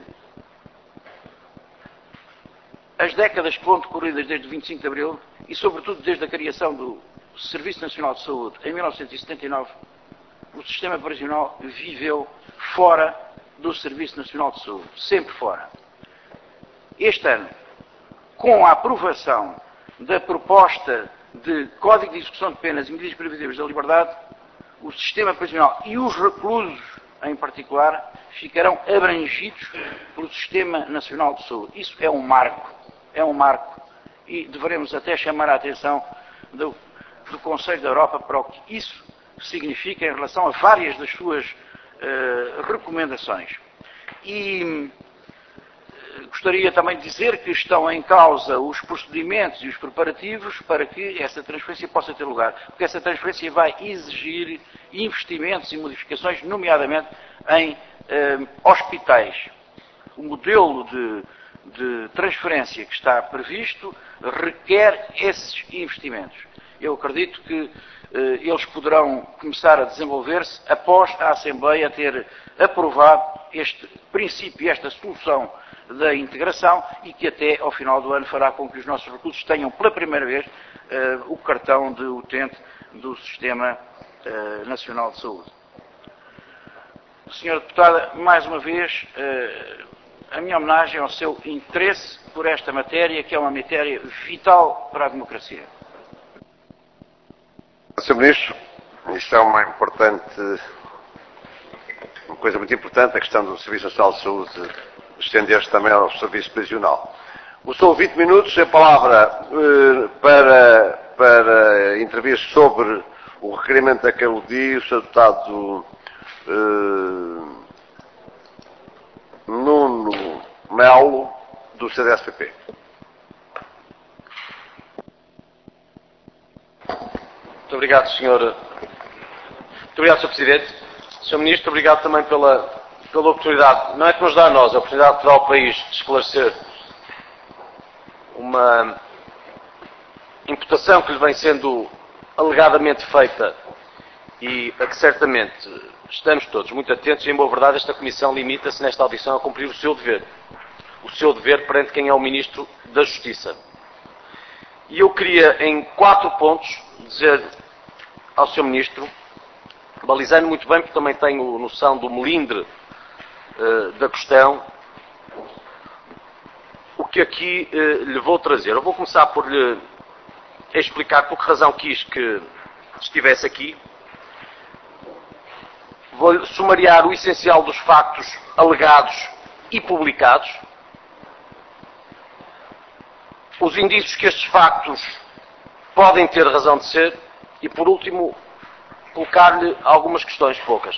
as décadas que vão decorridas desde o vinte e cinco de Abril e, sobretudo, desde a criação do Serviço Nacional de Saúde, em mil novecentos e setenta e nove, o sistema prisional viveu fora do Serviço Nacional de Saúde, sempre fora. Este ano, com a aprovação da proposta de Código de Execução de Penas e Medidas Privativas da Liberdade, o sistema prisional e os reclusos, em particular, ficarão abrangidos pelo Sistema Nacional de Saúde. Isso é um marco, é um marco, e deveremos até chamar a atenção do, do Conselho da Europa para o que isso significa em relação a várias das suas uh, recomendações. E gostaria também de dizer que estão em causa os procedimentos e os preparativos para que essa transferência possa ter lugar, porque essa transferência vai exigir investimentos e modificações, nomeadamente em eh, hospitais. O modelo de, de transferência que está previsto requer esses investimentos. Eu acredito que eh, eles poderão começar a desenvolver-se após a Assembleia ter aprovado este princípio, esta solução da integração e que até ao final do ano fará com que os nossos reclusos tenham pela primeira vez uh, o cartão de utente do Sistema uh, Nacional de Saúde. Senhora Deputada, mais uma vez, uh, a minha homenagem ao seu interesse por esta matéria, que é uma matéria vital para a democracia. senhor Ministro, isto é uma importante, uma coisa muito importante, a questão do Serviço Nacional de Saúde estender-se também ao serviço prisional. São vinte minutos, a palavra eh, para, para intervir sobre o requerimento a que aludi o senhor Deputado eh, Nuno Melo, do C D S P P. Muito obrigado, senhor Muito obrigado, senhor Presidente. senhor Ministro, obrigado também pela pela oportunidade, não é que nos dá a nós, a oportunidade que dá ao país de esclarecer uma imputação que lhe vem sendo alegadamente feita e a que certamente estamos todos muito atentos e, em boa verdade, esta Comissão limita-se nesta audição a cumprir o seu dever. O seu dever perante quem é o Ministro da Justiça. E eu queria, em quatro pontos, dizer ao senhor Ministro, balizando muito bem, porque também tenho noção do melindre da questão, o que aqui uh, lhe vou trazer. Eu vou começar por lhe explicar por que razão quis que estivesse aqui. Vou sumariar o essencial dos factos alegados e publicados, os indícios que estes factos podem ter razão de ser e, por último, colocar-lhe algumas questões poucas.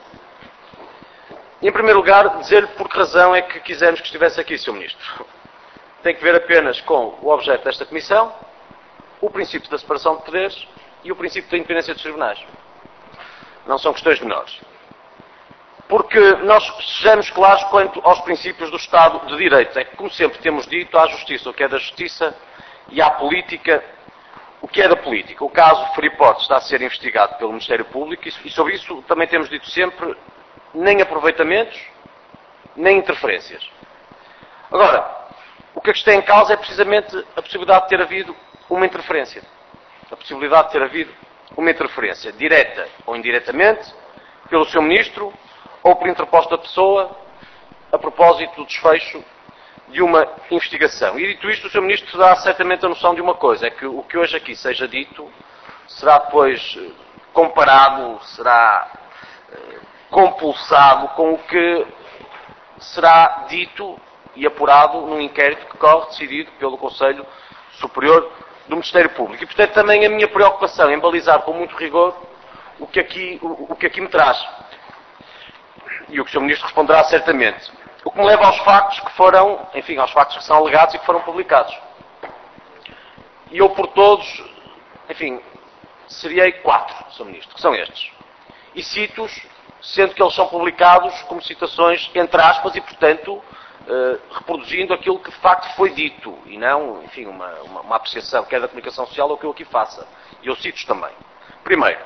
Em primeiro lugar, dizer-lhe por que razão é que quisemos que estivesse aqui, senhor Ministro. Tem que ver apenas com o objeto desta Comissão, o princípio da separação de poderes e o princípio da independência dos tribunais. Não são questões menores. Porque nós sejamos claros quanto aos princípios do Estado de Direito. É que, como sempre temos dito, há justiça o que é da justiça e há política o que é da política. O caso Freeport está a ser investigado pelo Ministério Público e sobre isso também temos dito sempre nem aproveitamentos, nem interferências. Agora, o que está em causa é precisamente a possibilidade de ter havido uma interferência. A possibilidade de ter havido uma interferência, direta ou indiretamente, pelo seu Ministro ou por interposta pessoa, a propósito do desfecho de uma investigação. E dito isto, o senhor Ministro dá certamente a noção de uma coisa, é que o que hoje aqui seja dito será depois comparado, será compulsado com o que será dito e apurado num inquérito que corre, decidido pelo Conselho Superior do Ministério Público. E, portanto, também a minha preocupação em balizar com muito rigor o que aqui, o, o que aqui me traz. E o que o senhor Ministro responderá certamente. O que me leva aos factos que foram, enfim, aos factos que são alegados e que foram publicados. E eu, por todos, enfim, seriei quatro, senhor Ministro, que são estes. E cito-os, sendo que eles são publicados como citações entre aspas e, portanto, eh, reproduzindo aquilo que de facto foi dito e não, enfim, uma, uma, uma apreciação quer da comunicação social ou que eu aqui faça. E eu cito-os também. Primeiro,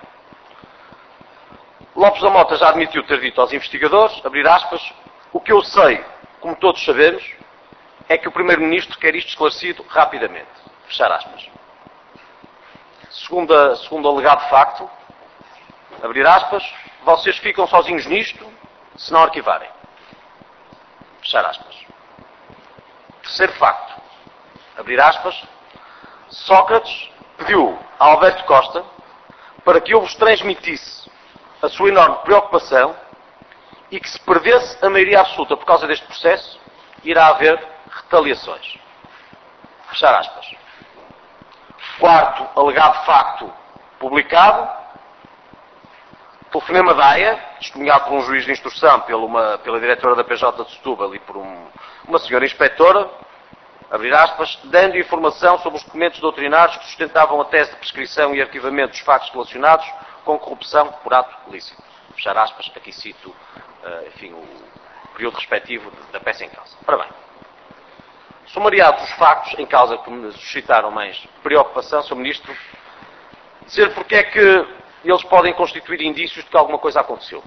Lopes da Mota já admitiu ter dito aos investigadores, abrir aspas, o que eu sei, como todos sabemos, é que o Primeiro-Ministro quer isto esclarecido rapidamente. Fechar aspas. Segundo, segundo alegado facto, abrir aspas, vocês ficam sozinhos nisto se não arquivarem. Fechar aspas. Terceiro facto, abrir aspas, Sócrates pediu a Alberto Costa para que eu vos transmitisse a sua enorme preocupação e que se perdesse a maioria absoluta por causa deste processo, irá haver retaliações. Fechar aspas. Quarto alegado facto publicado, telefonema da A I A, testemunhado por um juiz de instrução, pela, uma, pela diretora da P J de Setúbal e por um, uma senhora inspetora, abrir aspas, dando informação sobre os documentos doutrinários que sustentavam a tese de prescrição e arquivamento dos factos relacionados com corrupção por ato lícito. Fechar aspas, aqui cito, uh, enfim, o período respectivo da peça em causa. Ora bem, sumariados os factos em causa que me suscitaram mais preocupação, senhor Ministro, dizer porque é que eles podem constituir indícios de que alguma coisa aconteceu.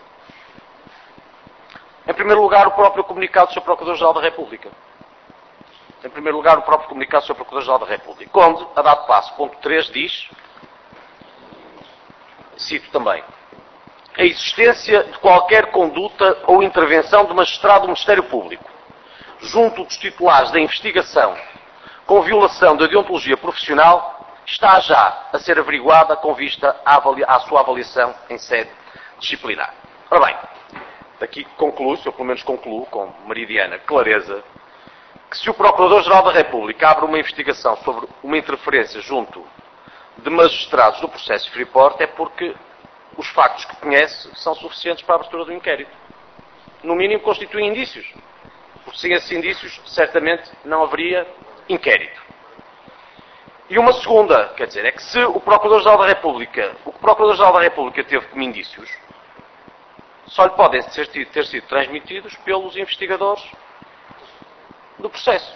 Em primeiro lugar, o próprio comunicado do senhor Procurador-Geral da República. Em primeiro lugar, o próprio comunicado do senhor Procurador-Geral da República, onde, a dado passo, ponto três, diz, cito também, a existência de qualquer conduta ou intervenção de magistrado do Ministério Público, junto dos titulares da investigação, com violação da deontologia profissional, está já a ser averiguada com vista à, à sua avaliação em sede disciplinar. Ora bem, daqui concluo, eu pelo menos concluo com meridiana clareza, que se o Procurador-Geral da República abre uma investigação sobre uma interferência junto de magistrados do processo Freeport é porque os factos que conhece são suficientes para a abertura do inquérito. No mínimo constituem indícios. Porque sem esses indícios, certamente não haveria inquérito. E uma segunda, quer dizer, é que se o Procurador-Geral da República, o que o Procurador-Geral da República teve como indícios, só lhe podem ter, ter sido transmitidos pelos investigadores do processo.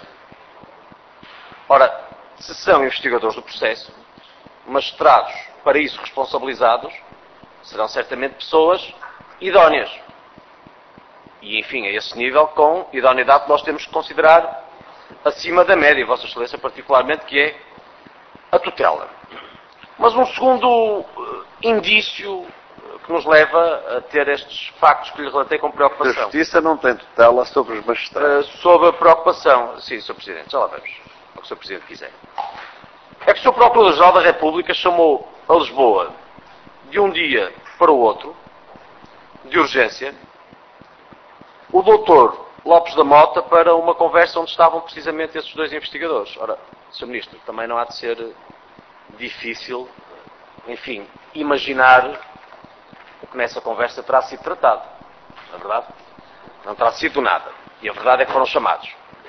Ora, se são investigadores do processo, magistrados para isso responsabilizados, serão certamente pessoas idóneas. E, enfim, a esse nível, com idoneidade que nós temos que considerar acima da média, e Vossa Excelência particularmente, que é a tutela. Mas um segundo uh, indício que nos leva a ter estes factos que lhe relatei com preocupação. A Justiça não tem tutela sobre os magistrados. Uh, sobre a preocupação. Sim, senhor Presidente, já lá vamos. É o que o senhor Presidente quiser. É que o senhor Procurador-Geral da República chamou a Lisboa de um dia para o outro, de urgência, o doutor Lopes da Mota para uma conversa onde estavam precisamente esses dois investigadores. Ora, senhor Ministro, também não há de ser difícil, enfim, imaginar o que nessa conversa terá sido tratado. Não é verdade? Não terá sido nada. E a verdade é que foram chamados.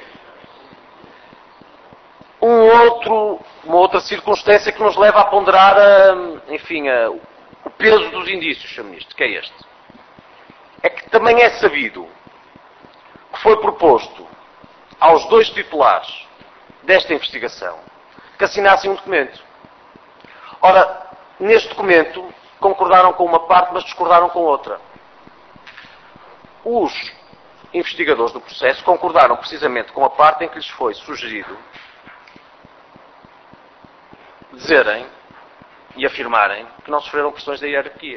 Um outro, uma outra circunstância que nos leva a ponderar, a, enfim, a, o peso dos indícios, senhor Ministro, que é este. É que também é sabido que foi proposto aos dois titulares desta investigação que assinassem um documento. Ora, neste documento concordaram com uma parte, mas discordaram com outra. Os investigadores do processo concordaram precisamente com a parte em que lhes foi sugerido dizerem e afirmarem que não sofreram pressões da hierarquia.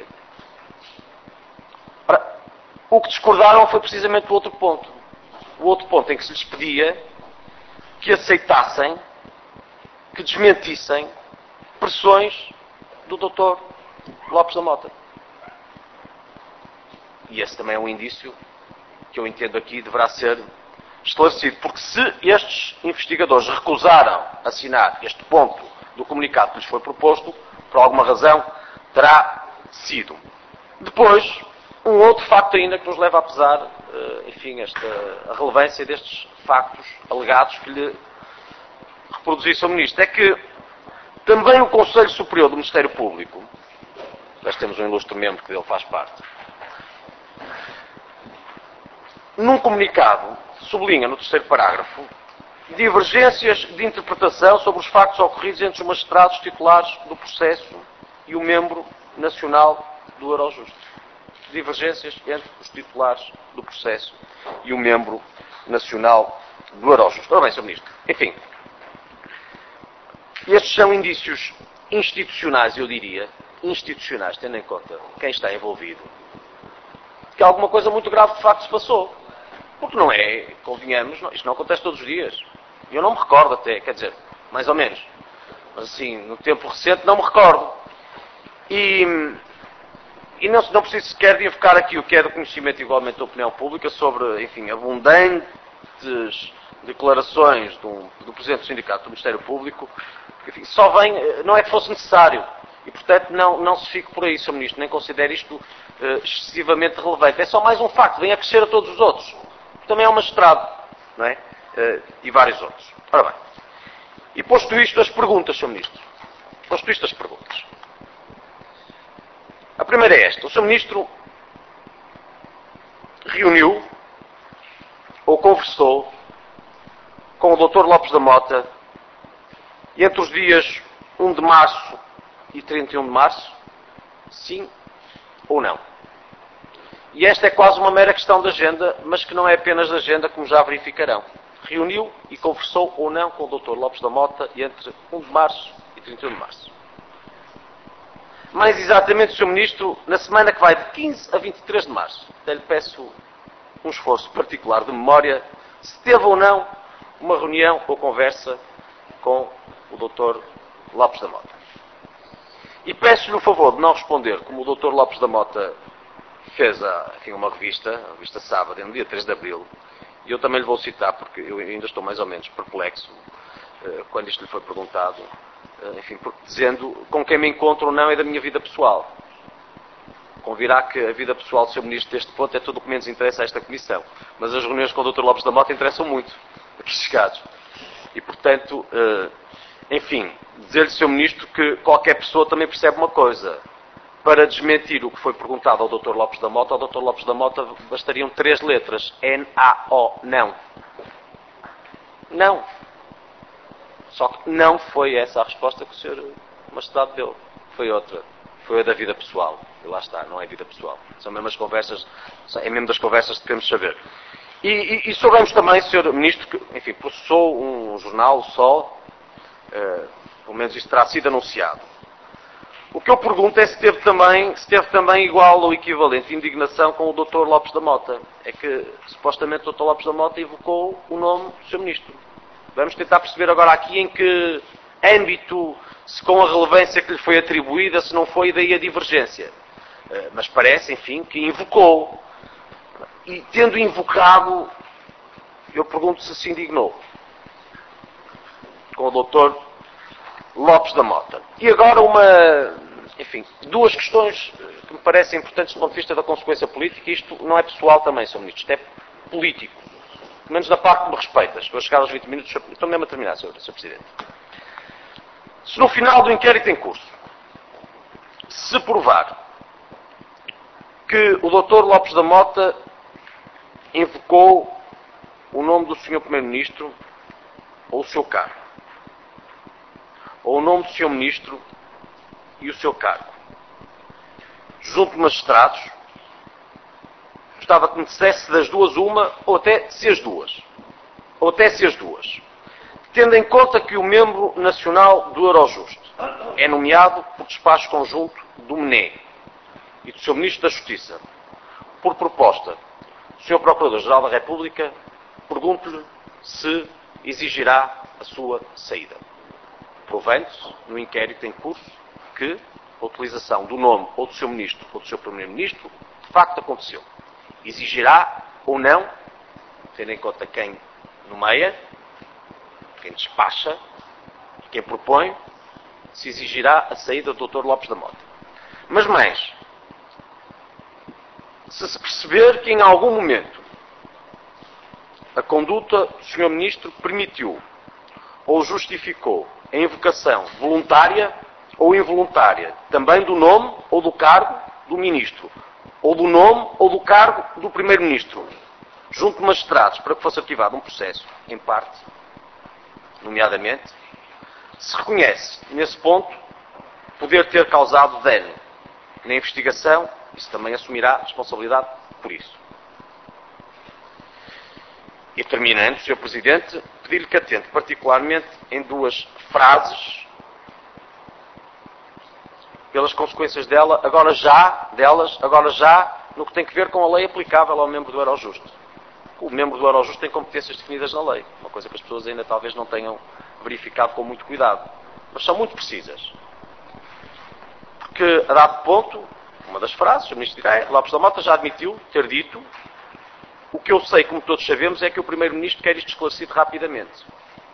Ora, o que discordaram foi precisamente o outro ponto. O outro ponto em que se lhes pedia que aceitassem, que desmentissem pressões do doutor Lopes da Mota. E esse também é um indício que eu entendo aqui deverá ser esclarecido, porque se estes investigadores recusaram assinar este ponto do comunicado que lhes foi proposto, por alguma razão terá sido. Depois, um outro facto ainda que nos leva a pesar, enfim, esta, a relevância destes factos alegados que lhe reproduzi, senhor Ministro, é que também o Conselho Superior do Ministério Público, nós temos um ilustre membro que dele faz parte, num comunicado, sublinha no terceiro parágrafo, divergências de interpretação sobre os factos ocorridos entre os magistrados titulares do processo e o membro nacional do Eurojust. Divergências entre os titulares do processo e o membro nacional do Eurojust. Ora bem, senhor Ministro, enfim, estes são indícios institucionais, eu diria, institucionais, tendo em conta quem está envolvido, que alguma coisa muito grave de facto se passou. Porque não é, convenhamos, não, isto não acontece todos os dias. Eu não me recordo até, quer dizer, mais ou menos. Mas assim, no tempo recente não me recordo. E, e não, não preciso sequer de enfocar aqui o que é do conhecimento igualmente da opinião pública sobre, enfim, abundantes declarações do, do Presidente do Sindicato do Ministério Público, que, enfim, só vem, não é que fosse necessário. E, portanto, não, não se fique por aí, senhor Ministro, nem considere isto uh, excessivamente relevante. É só mais um facto, vem a crescer a todos os outros. Também é um magistrado, não é? Uh, e vários outros. Ora bem, e posto isto, as perguntas, senhor Ministro. Posto isto, as perguntas. A primeira é esta. O senhor Ministro reuniu ou conversou com o doutor Lopes da Mota entre os dias um de março e trinta e um de março? Sim ou não? E esta é quase uma mera questão de agenda, mas que não é apenas de agenda, como já verificarão. Reuniu e conversou ou não com o doutor Lopes da Mota entre um de março e trinta e um de março. Mais exatamente, senhor Ministro, na semana que vai de quinze a vinte e três de março. Até lhe peço um esforço particular de memória, se teve ou não uma reunião ou conversa com o doutor Lopes da Mota. E peço-lhe o favor de não responder como o doutor Lopes da Mota fez a, enfim, uma revista, a revista Sábado, no dia três de abril, e eu também lhe vou citar, porque eu ainda estou mais ou menos perplexo uh, quando isto lhe foi perguntado, uh, enfim, porque dizendo com quem me encontro ou não é da minha vida pessoal. Convirá que a vida pessoal do senhor Ministro deste ponto é tudo o que menos interessa a esta Comissão, mas as reuniões com o doutor Lopes da Mota interessam muito, aqui chegados. E, portanto, uh, enfim, dizer-lhe, senhor Ministro, que qualquer pessoa também percebe uma coisa. Para desmentir o que foi perguntado ao doutor Lopes da Mota, ao doutor Lopes da Mota bastariam três letras. N A O. Não. Não. Só que não foi essa a resposta que o senhor magistrado deu. Foi outra. Foi a da vida pessoal. E lá está, não é vida pessoal. São mesmo as conversas, é mesmo das conversas que queremos saber. E, e, e soubemos também, senhor Ministro, que, enfim, processou um jornal, o Sol, uh, pelo menos isto terá sido anunciado. O que eu pergunto é se teve também, se teve também igual ou equivalente indignação com o doutor Lopes da Mota. É que, supostamente, o doutor Lopes da Mota evocou o nome do senhor Ministro. Vamos tentar perceber agora aqui em que âmbito, se com a relevância que lhe foi atribuída, se não foi daí a divergência. Mas parece, enfim, que invocou. E, tendo invocado, eu pergunto se se indignou com o doutor Lopes da Mota. E agora uma, enfim, duas questões que me parecem importantes do ponto de vista da consequência política, e isto não é pessoal também, senhor Ministro, isto é político. Pelo menos da parte que me respeita. Estou a chegar aos vinte minutos, estou mesmo a terminar, senhor, senhor Presidente. Se no final do inquérito em curso se provar que o doutor Lopes da Mota invocou o nome do senhor Primeiro-Ministro ou o seu cargo, ou o nome do senhor Ministro e o seu cargo, junto de magistrados, gostava que me dissesse das duas uma, ou até se as duas. Ou até se as duas. Tendo em conta que o membro nacional do Eurojust é nomeado por despacho conjunto do M N E e do senhor Ministro da Justiça, por proposta do senhor Procurador-Geral da República, pergunto-lhe se exigirá a sua saída. Provando-se, no inquérito em curso, que a utilização do nome ou do seu Ministro ou do seu Primeiro-Ministro de facto aconteceu. Exigirá ou não, tendo em conta quem nomeia, quem despacha, quem propõe, se exigirá a saída do doutor Lopes da Mota. Mas mais, se se perceber que em algum momento a conduta do senhor Ministro permitiu ou justificou a invocação voluntária ou involuntária, também do nome ou do cargo do Ministro, ou do nome ou do cargo do Primeiro-Ministro, junto de magistrados, para que fosse arquivado um processo, em parte, nomeadamente, se reconhece, nesse ponto, poder ter causado dano na investigação, isso também assumirá responsabilidade por isso. E terminando, senhor Presidente, pedir-lhe que atente particularmente em duas frases, pelas consequências dela, agora já, delas, agora já, no que tem que ver com a lei aplicável ao membro do Eurojusto. O membro do Eurojusto tem competências definidas na lei, uma coisa que as pessoas ainda talvez não tenham verificado com muito cuidado, mas são muito precisas. Porque, a dado ponto, uma das frases, o Ministro dirá, Lopes da Mota já admitiu ter dito: o que eu sei, como todos sabemos, é que o Primeiro-Ministro quer isto esclarecido rapidamente.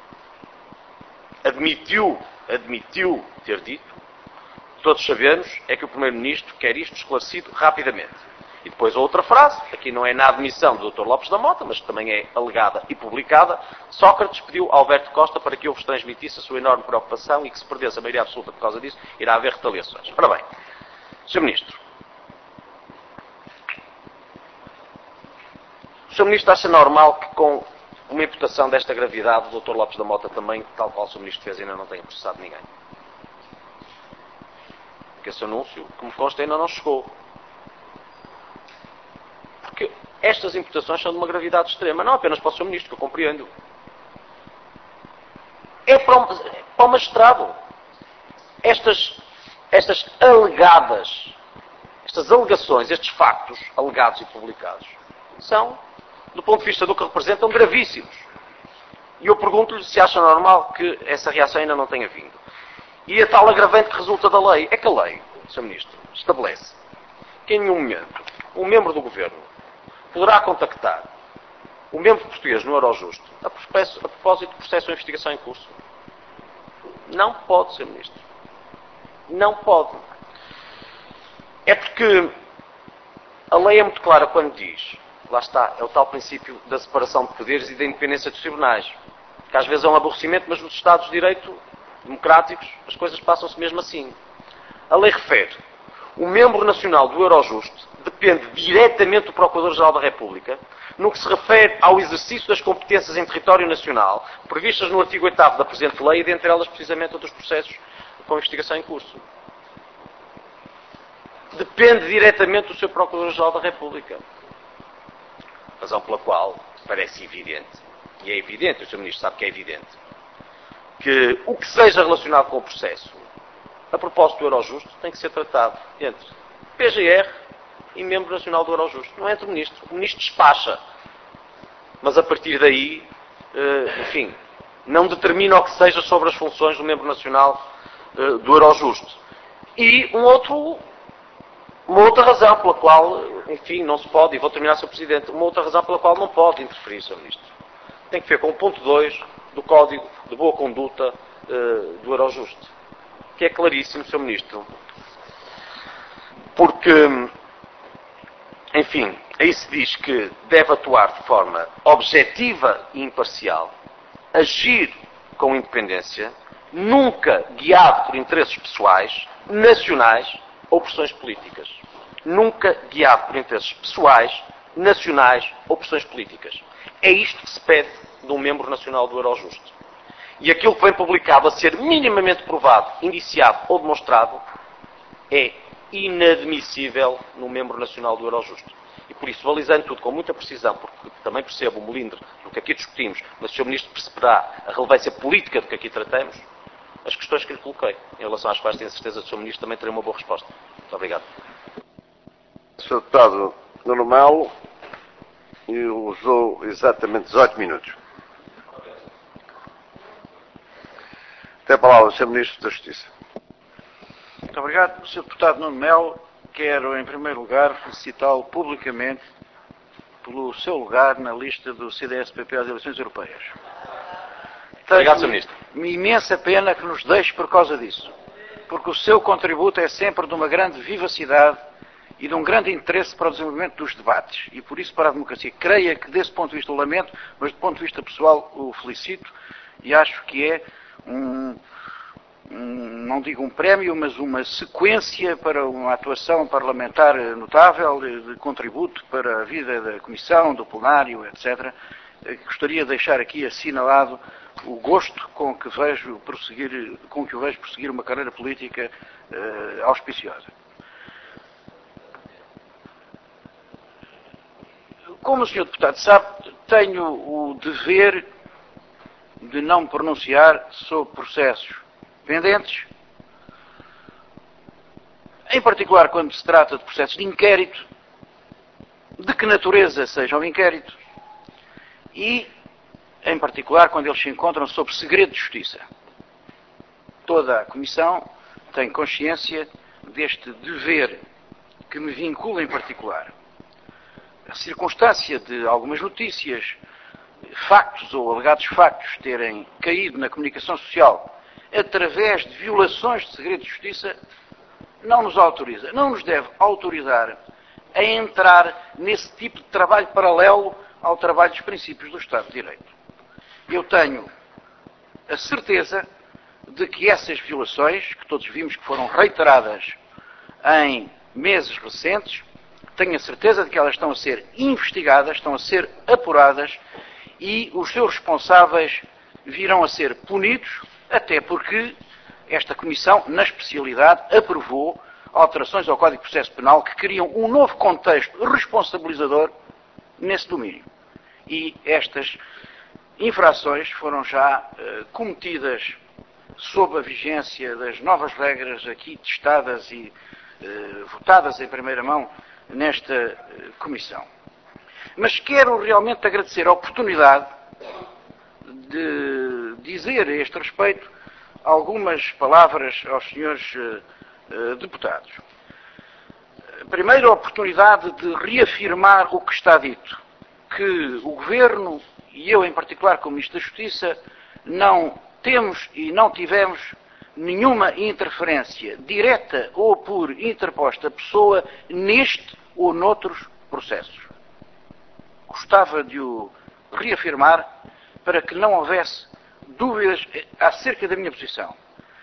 Admitiu, admitiu ter dito, todos sabemos, é que o Primeiro-Ministro quer isto esclarecido rapidamente. E depois a outra frase, aqui não é na admissão do doutor Lopes da Mota, mas que também é alegada e publicada: Sócrates pediu a Alberto Costa para que eu vos transmitisse a sua enorme preocupação e que se perdesse a maioria absoluta por causa disso, irá haver retaliações. Ora bem, senhor Ministro, o senhor Ministro acha normal que com uma imputação desta gravidade o doutor Lopes da Mota também, tal qual o senhor Ministro fez, ainda não tenha processado ninguém? Porque esse anúncio, que me consta, ainda não chegou. Porque estas imputações são de uma gravidade extrema, não apenas para o senhor Ministro, que eu compreendo. É para o, para o magistrado. Estas, estas alegadas, estas alegações, estes factos alegados e publicados, são, do ponto de vista do que representam, gravíssimos. E eu pergunto-lhe se acha normal que essa reação ainda não tenha vindo. E a tal agravante que resulta da lei é que a lei, senhor Ministro, estabelece que em nenhum momento um membro do Governo poderá contactar o membro português no Eurojusto a, a propósito de processo de investigação em curso. Não pode, senhor Ministro. Não pode. É porque a lei é muito clara quando diz, lá está, é o tal princípio da separação de poderes e da independência dos tribunais, que às vezes é um aborrecimento, mas nos Estados de Direito democráticos as coisas passam-se mesmo assim. A lei refere: o membro nacional do Eurojusto depende diretamente do Procurador-Geral da República no que se refere ao exercício das competências em território nacional previstas no artigo oitavo da presente lei e, dentre elas, precisamente, outros processos com investigação em curso. Depende diretamente do seu Procurador-Geral da República. Razão pela qual parece evidente, e é evidente, o senhor Ministro sabe que é evidente, que o que seja relacionado com o processo, a propósito do Eurojusto, tem que ser tratado entre P G R e membro nacional do Eurojusto. Não é entre o Ministro. O Ministro despacha. Mas a partir daí, enfim, não determina o que seja sobre as funções do membro nacional do Eurojusto. E um outro, uma outra razão pela qual, enfim, não se pode, e vou terminar, senhor Presidente, uma outra razão pela qual não pode interferir, senhor Ministro. Tem que ver com o ponto dois do Código de Boa Conduta do Eurojusto, que é claríssimo, senhor Ministro, porque, enfim, aí se diz que deve atuar de forma objetiva e imparcial, agir com independência, nunca guiado por interesses pessoais, nacionais ou pressões políticas. Nunca guiado por interesses pessoais, nacionais ou pressões políticas. É isto que se pede de um membro nacional do Eurojusto. E aquilo que vem publicado a ser minimamente provado, indiciado ou demonstrado é inadmissível no membro nacional do Eurojusto. E por isso, balizando tudo com muita precisão, porque também percebo o melindre do que aqui discutimos, mas o senhor Ministro perceberá a relevância política do que aqui tratamos, as questões que lhe coloquei, em relação às quais tenho a certeza que o senhor Ministro também terá uma boa resposta. Muito obrigado. senhor Deputado Nuno Melo usou exatamente dezoito minutos. Tem a palavra o senhor Ministro da Justiça. Muito obrigado. senhor Deputado Nuno Melo, quero, em primeiro lugar, felicitá-lo publicamente pelo seu lugar na lista do C D S P P às eleições europeias. Obrigado, senhor Ministro. Tenho imensa pena que nos deixe por causa disso, porque o seu contributo é sempre de uma grande vivacidade e de um grande interesse para o desenvolvimento dos debates, e por isso para a democracia. Creia que desse ponto de vista o lamento, mas do ponto de vista pessoal o felicito, e acho que é um, um, não digo um prémio, mas uma sequência para uma atuação parlamentar notável, de, de contributo para a vida da Comissão, do plenário, etcétera. Gostaria de deixar aqui assinalado o gosto com que vejo prosseguir, com que o vejo prosseguir uma carreira política uh, auspiciosa. Como o senhor Deputado sabe, tenho o dever de não me pronunciar sobre processos pendentes, em particular quando se trata de processos de inquérito, de que natureza seja o inquérito, e, em particular, quando eles se encontram sob segredo de justiça. Toda a Comissão tem consciência deste dever que me vincula em particular. A circunstância de algumas notícias, factos ou alegados factos terem caído na comunicação social através de violações de segredo de justiça não nos autoriza, não nos deve autorizar a entrar nesse tipo de trabalho paralelo ao trabalho dos princípios do Estado de Direito. Eu tenho a certeza de que essas violações, que todos vimos que foram reiteradas em meses recentes, tenho a certeza de que elas estão a ser investigadas, estão a ser apuradas e os seus responsáveis virão a ser punidos, até porque esta Comissão, na especialidade, aprovou alterações ao Código de Processo Penal que criam um novo contexto responsabilizador nesse domínio. E estas infrações foram já uh, cometidas sob a vigência das novas regras aqui testadas e uh, votadas em primeira mão nesta uh, Comissão. Mas quero realmente agradecer a oportunidade de dizer a este respeito algumas palavras aos senhores uh, uh, deputados. Primeiro, a oportunidade de reafirmar o que está dito, que o Governo, e eu em particular como Ministro da Justiça, não temos e não tivemos nenhuma interferência direta ou por interposta pessoa neste ou noutros processos. Gostava de o reafirmar para que não houvesse dúvidas acerca da minha posição.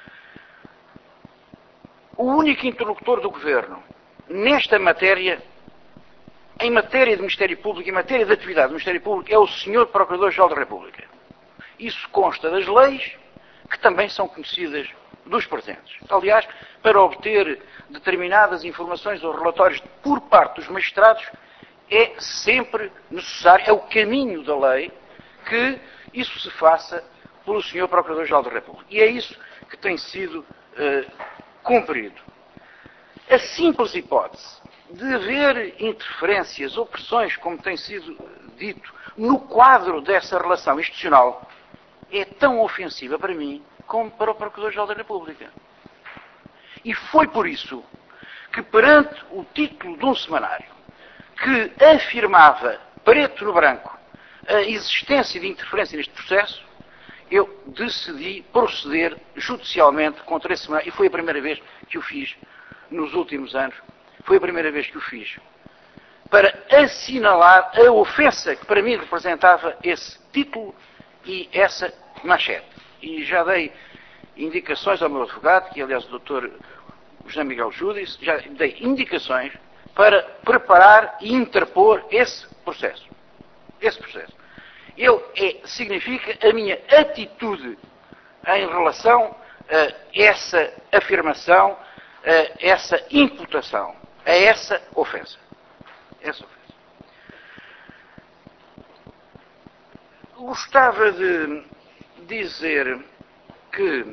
O único interlocutor do Governo nesta matéria, em matéria de Ministério Público, em matéria de atividade do Ministério Público, é o senhor Procurador-Geral da República. Isso consta das leis, que também são conhecidas dos presentes. Aliás, para obter determinadas informações ou relatórios por parte dos magistrados, é sempre necessário, é o caminho da lei, que isso se faça pelo senhor Procurador-Geral da República. E é isso que tem sido uh, cumprido. A simples hipótese de haver interferências ou pressões, como tem sido dito, no quadro dessa relação institucional, é tão ofensiva para mim como para o Procurador-Geral da República. E foi por isso que, perante o título de um semanário que afirmava, preto no branco, a existência de interferência neste processo, eu decidi proceder judicialmente contra esse semanário, e foi a primeira vez que o fiz nos últimos anos, foi a primeira vez que o fiz, para assinalar a ofensa que para mim representava esse título e essa manchete. E já dei indicações ao meu advogado, que aliás o doutor José Miguel Júdice, já dei indicações para preparar e interpor esse processo. Esse processo. Ele é, significa a minha atitude em relação a essa afirmação, a essa imputação, a essa ofensa. Essa ofensa. Gostava de dizer que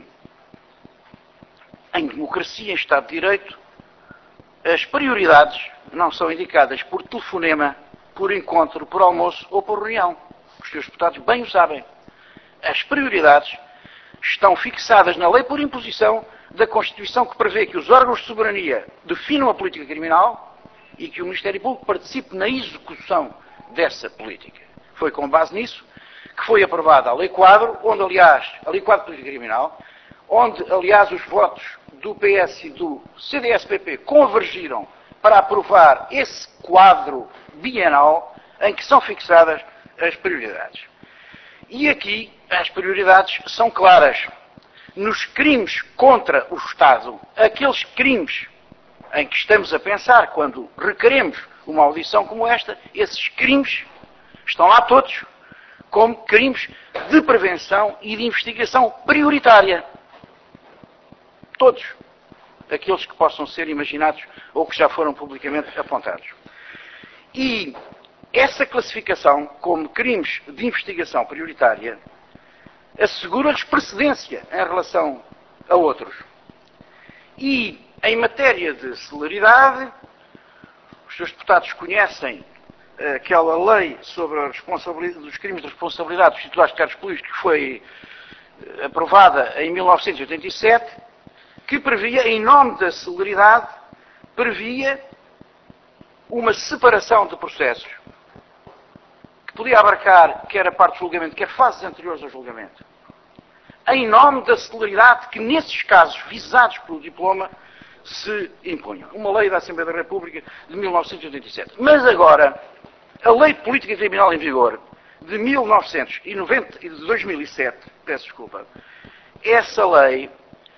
em democracia, em Estado de Direito, as prioridades não são indicadas por telefonema, por encontro, por almoço ou por reunião. Os senhores deputados bem o sabem. As prioridades estão fixadas na lei por imposição da Constituição, que prevê que os órgãos de soberania definam a política criminal e que o Ministério Público participe na execução dessa política. Foi com base nisso que foi aprovada a Lei Quadro, onde, aliás, a Lei Quadro de Política Criminal, onde, aliás, os votos do P S e do C D S P P convergiram para aprovar esse quadro bienal em que são fixadas as prioridades. E aqui as prioridades são claras. Nos crimes contra o Estado, aqueles crimes em que estamos a pensar quando requeremos uma audição como esta, esses crimes estão lá todos como crimes de prevenção e de investigação prioritária. Todos. Aqueles que possam ser imaginados ou que já foram publicamente apontados. E essa classificação como crimes de investigação prioritária assegura-lhes precedência em relação a outros. E, em matéria de celeridade, os seus deputados conhecem aquela lei sobre a responsabilidade, os crimes de responsabilidade dos titulares de cargos políticos que foi aprovada em mil novecentos e oitenta e sete, que previa, em nome da celeridade, previa uma separação de processos que podia abarcar quer a parte do julgamento, quer fases anteriores ao julgamento, em nome da celeridade que, nesses casos visados pelo diploma, se impunha. Uma lei da Assembleia da República de mil novecentos e oitenta e sete. Mas agora, a Lei de Política Criminal em vigor de mil novecentos e noventa e de dois mil e sete, peço desculpa, essa lei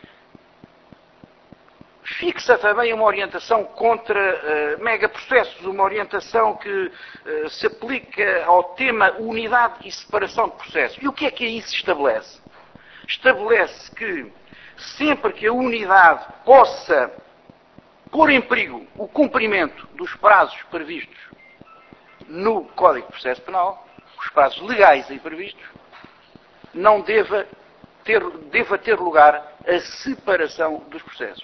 fixa também uma orientação contra uh, megaprocessos, uma orientação que uh, se aplica ao tema unidade e separação de processos. E o que é que aí se estabelece? Estabelece que sempre que a unidade possa pôr em perigo o cumprimento dos prazos previstos no Código de Processo Penal, os prazos legais aí previstos, não deva ter, deva ter lugar a separação dos processos.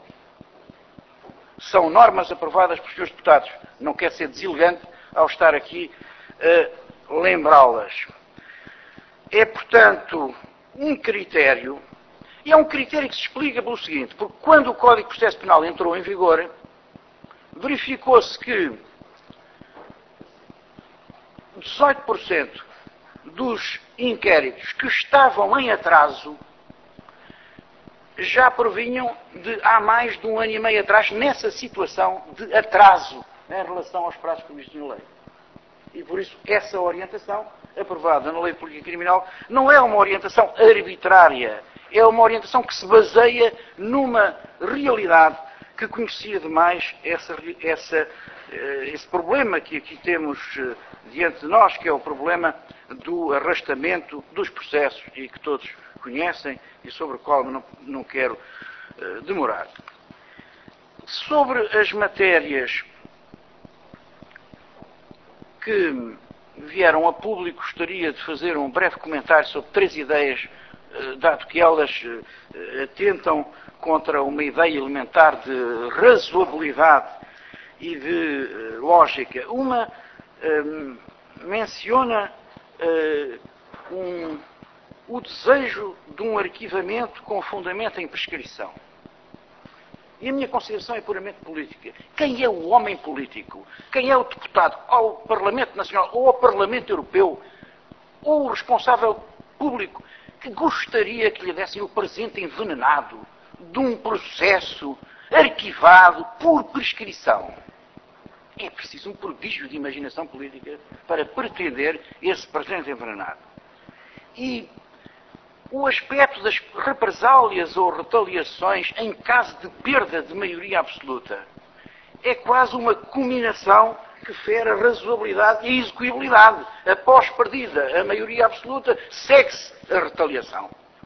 São normas aprovadas por senhores deputados. Não quer ser deselegante ao estar aqui a lembrá-las. É, portanto, um critério, e é um critério que se explica pelo seguinte, porque quando o Código de Processo Penal entrou em vigor, verificou-se que dezoito por cento dos inquéritos que estavam em atraso já provinham de há mais de um ano e meio atrás, nessa situação de atraso em relação aos prazos previstos na lei. E por isso essa orientação, aprovada na Lei de Política Criminal, não é uma orientação arbitrária, é uma orientação que se baseia numa realidade que conhecia demais essa, essa, esse problema que aqui temos diante de nós, que é o problema do arrastamento dos processos e que todos conhecem e sobre o qual não, não quero uh, demorar. Sobre as matérias que vieram a público, gostaria de fazer um breve comentário sobre três ideias, uh, dado que elas uh, atentam contra uma ideia elementar de razoabilidade e de uh, lógica. Uma uh, menciona uh, um o desejo de um arquivamento com fundamento em prescrição. E a minha consideração é puramente política. Quem é o homem político? Quem é o deputado ao Parlamento Nacional ou ao Parlamento Europeu ou o responsável público que gostaria que lhe dessem o presente envenenado de um processo arquivado por prescrição? É preciso um prodígio de imaginação política para pretender esse presente envenenado. E o aspecto das represálias ou retaliações em caso de perda de maioria absoluta é quase uma combinação que fere a razoabilidade e a execuibilidade. Após perdida a maioria absoluta, segue-se a retaliação.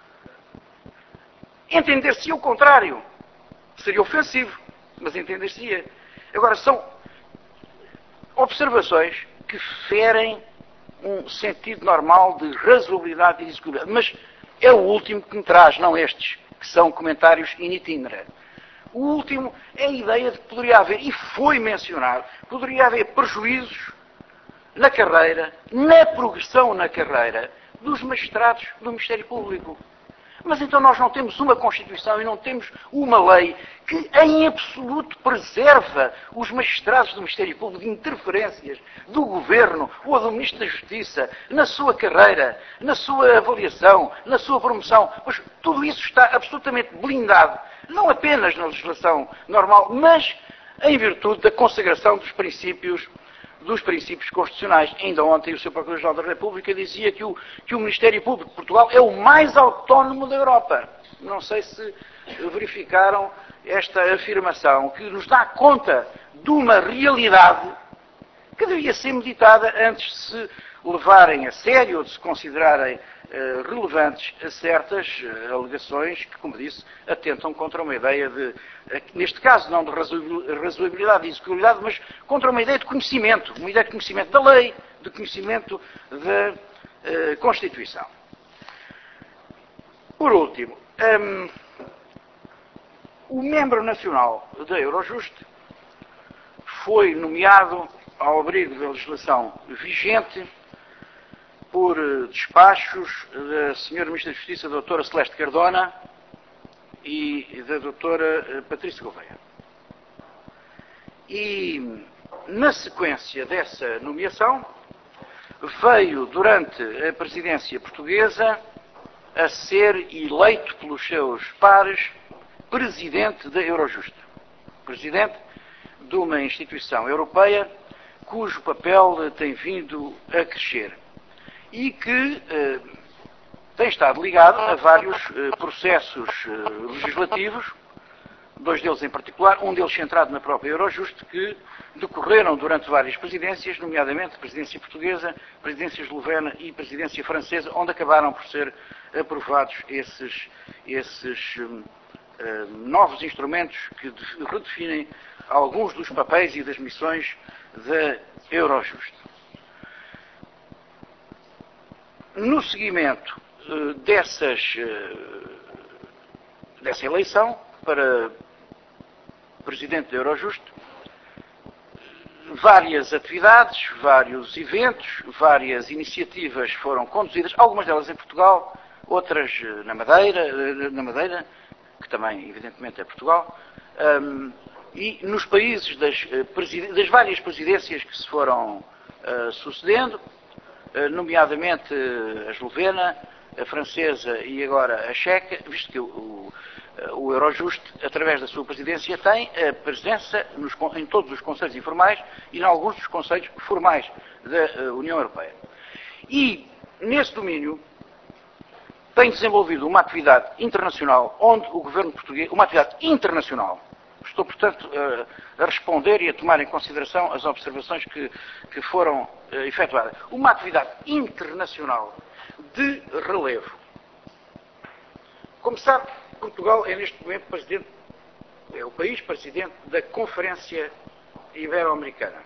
Entender-se o contrário seria ofensivo, mas entender-se-ia. Agora, são observações que ferem um sentido normal de razoabilidade e execuibilidade. Mas é o último que me traz, não estes, que são comentários in itinere. O último é a ideia de que poderia haver, e foi mencionado, poderia haver prejuízos na carreira, na progressão na carreira, dos magistrados do Ministério Público. Mas então nós não temos uma Constituição e não temos uma lei que em absoluto preserva os magistrados do Ministério Público de interferências do Governo ou do Ministro da Justiça na sua carreira, na sua avaliação, na sua promoção. Pois tudo isso está absolutamente blindado, não apenas na legislação normal, mas em virtude da consagração dos princípios dos princípios constitucionais. Ainda ontem o senhor Procurador-Geral da República dizia que o, que o Ministério Público de Portugal é o mais autónomo da Europa. Não sei se verificaram esta afirmação, que nos dá conta de uma realidade que devia ser meditada antes de se levarem a sério ou de se considerarem uh, relevantes a certas uh, alegações que, como disse, atentam contra uma ideia de, uh, neste caso não de razoabilidade e execuibilidade, mas contra uma ideia de conhecimento, uma ideia de conhecimento da lei, de conhecimento da uh, Constituição. Por último, um, o membro nacional da Eurojust foi nomeado ao abrigo da legislação vigente por despachos da senhora Ministra da Justiça, a doutora Celeste Cardona, e da doutora Patrícia Gouveia. E, na sequência dessa nomeação, veio, durante a presidência portuguesa, a ser eleito pelos seus pares presidente da Eurojust. Presidente de uma instituição europeia cujo papel tem vindo a crescer e que eh, tem estado ligado a vários eh, processos eh, legislativos, dois deles em particular, um deles centrado na própria Eurojust, que decorreram durante várias presidências, nomeadamente presidência portuguesa, presidência eslovena e presidência francesa, onde acabaram por ser aprovados esses, esses eh, novos instrumentos que redefinem alguns dos papéis e das missões da Eurojust. No seguimento uh, dessas, uh, dessa eleição para presidente da Eurojust, várias atividades, vários eventos, várias iniciativas foram conduzidas, algumas delas em Portugal, outras na Madeira, na Madeira, que também evidentemente é Portugal, um, e nos países das, das várias presidências que se foram uh, sucedendo, uh, nomeadamente a eslovena, a francesa e agora a checa, visto que o, o, o Eurojust, através da sua presidência, tem a presença nos, em todos os conselhos informais e em alguns dos conselhos formais da uh, União Europeia. E, nesse domínio, tem desenvolvido uma atividade internacional, onde o governo português, uma atividade internacional. Estou, portanto, a responder e a tomar em consideração as observações que, que foram efetuadas. Uma atividade internacional de relevo. Como sabe, Portugal é neste momento presidente, é o país presidente da Conferência Ibero-Americana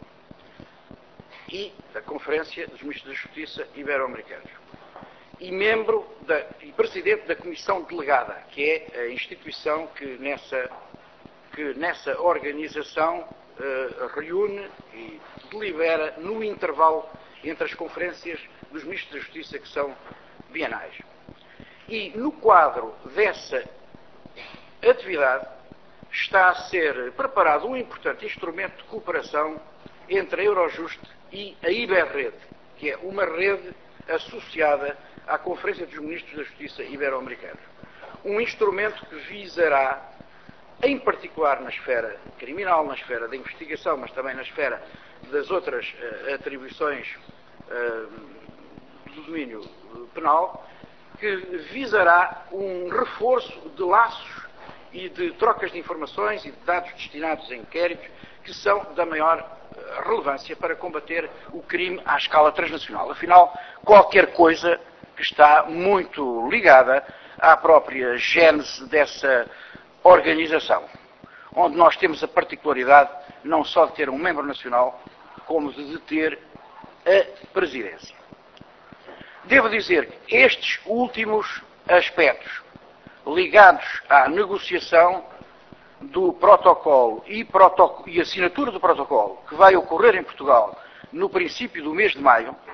e da Conferência dos Ministros da Justiça Ibero-Americanos. E membro da, e presidente da Comissão Delegada, que é a instituição que nessa que nessa organização uh, reúne e delibera no intervalo entre as conferências dos Ministros da Justiça, que são bienais. E no quadro dessa atividade está a ser preparado um importante instrumento de cooperação entre a Eurojust e a Iberrede, que é uma rede associada à Conferência dos Ministros da Justiça Ibero-Americanos. Um instrumento que visará, em particular na esfera criminal, na esfera da investigação, mas também na esfera das outras uh, atribuições uh, do domínio penal, que visará um reforço de laços e de trocas de informações e de dados destinados a inquéritos que são da maior uh, relevância para combater o crime à escala transnacional. Afinal, qualquer coisa que está muito ligada à própria gênese dessa organização, onde nós temos a particularidade não só de ter um membro nacional, como de ter a presidência. Devo dizer que estes últimos aspectos ligados à negociação do protocolo e, protoc- e assinatura do protocolo, que vai ocorrer em Portugal no princípio do mês de maio,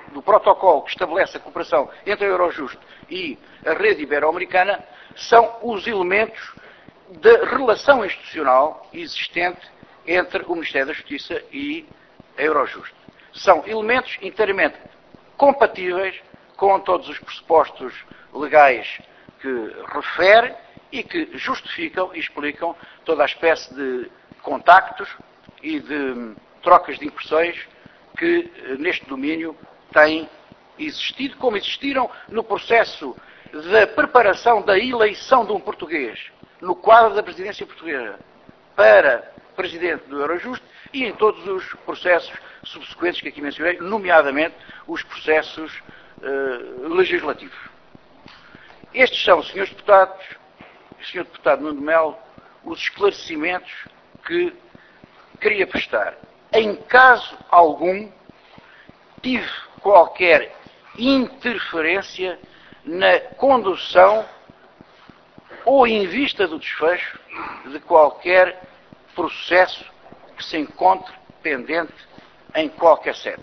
do protocolo que estabelece a cooperação entre a Eurojust e a rede ibero-americana são os elementos da relação institucional existente entre o Ministério da Justiça e a Eurojust. São elementos inteiramente compatíveis com todos os pressupostos legais que refere e que justificam e explicam toda a espécie de contactos e de trocas de impressões que neste domínio têm existido, como existiram no processo da preparação da eleição de um português no quadro da presidência portuguesa para presidente do Eurojust e em todos os processos subsequentes que aqui mencionei, nomeadamente os processos uh, legislativos. Estes são, senhores deputados, senhor Deputado Nuno Melo, os esclarecimentos que queria prestar. Em caso algum, tive qualquer interferência na condução ou em vista do desfecho de qualquer processo que se encontre pendente em qualquer sede.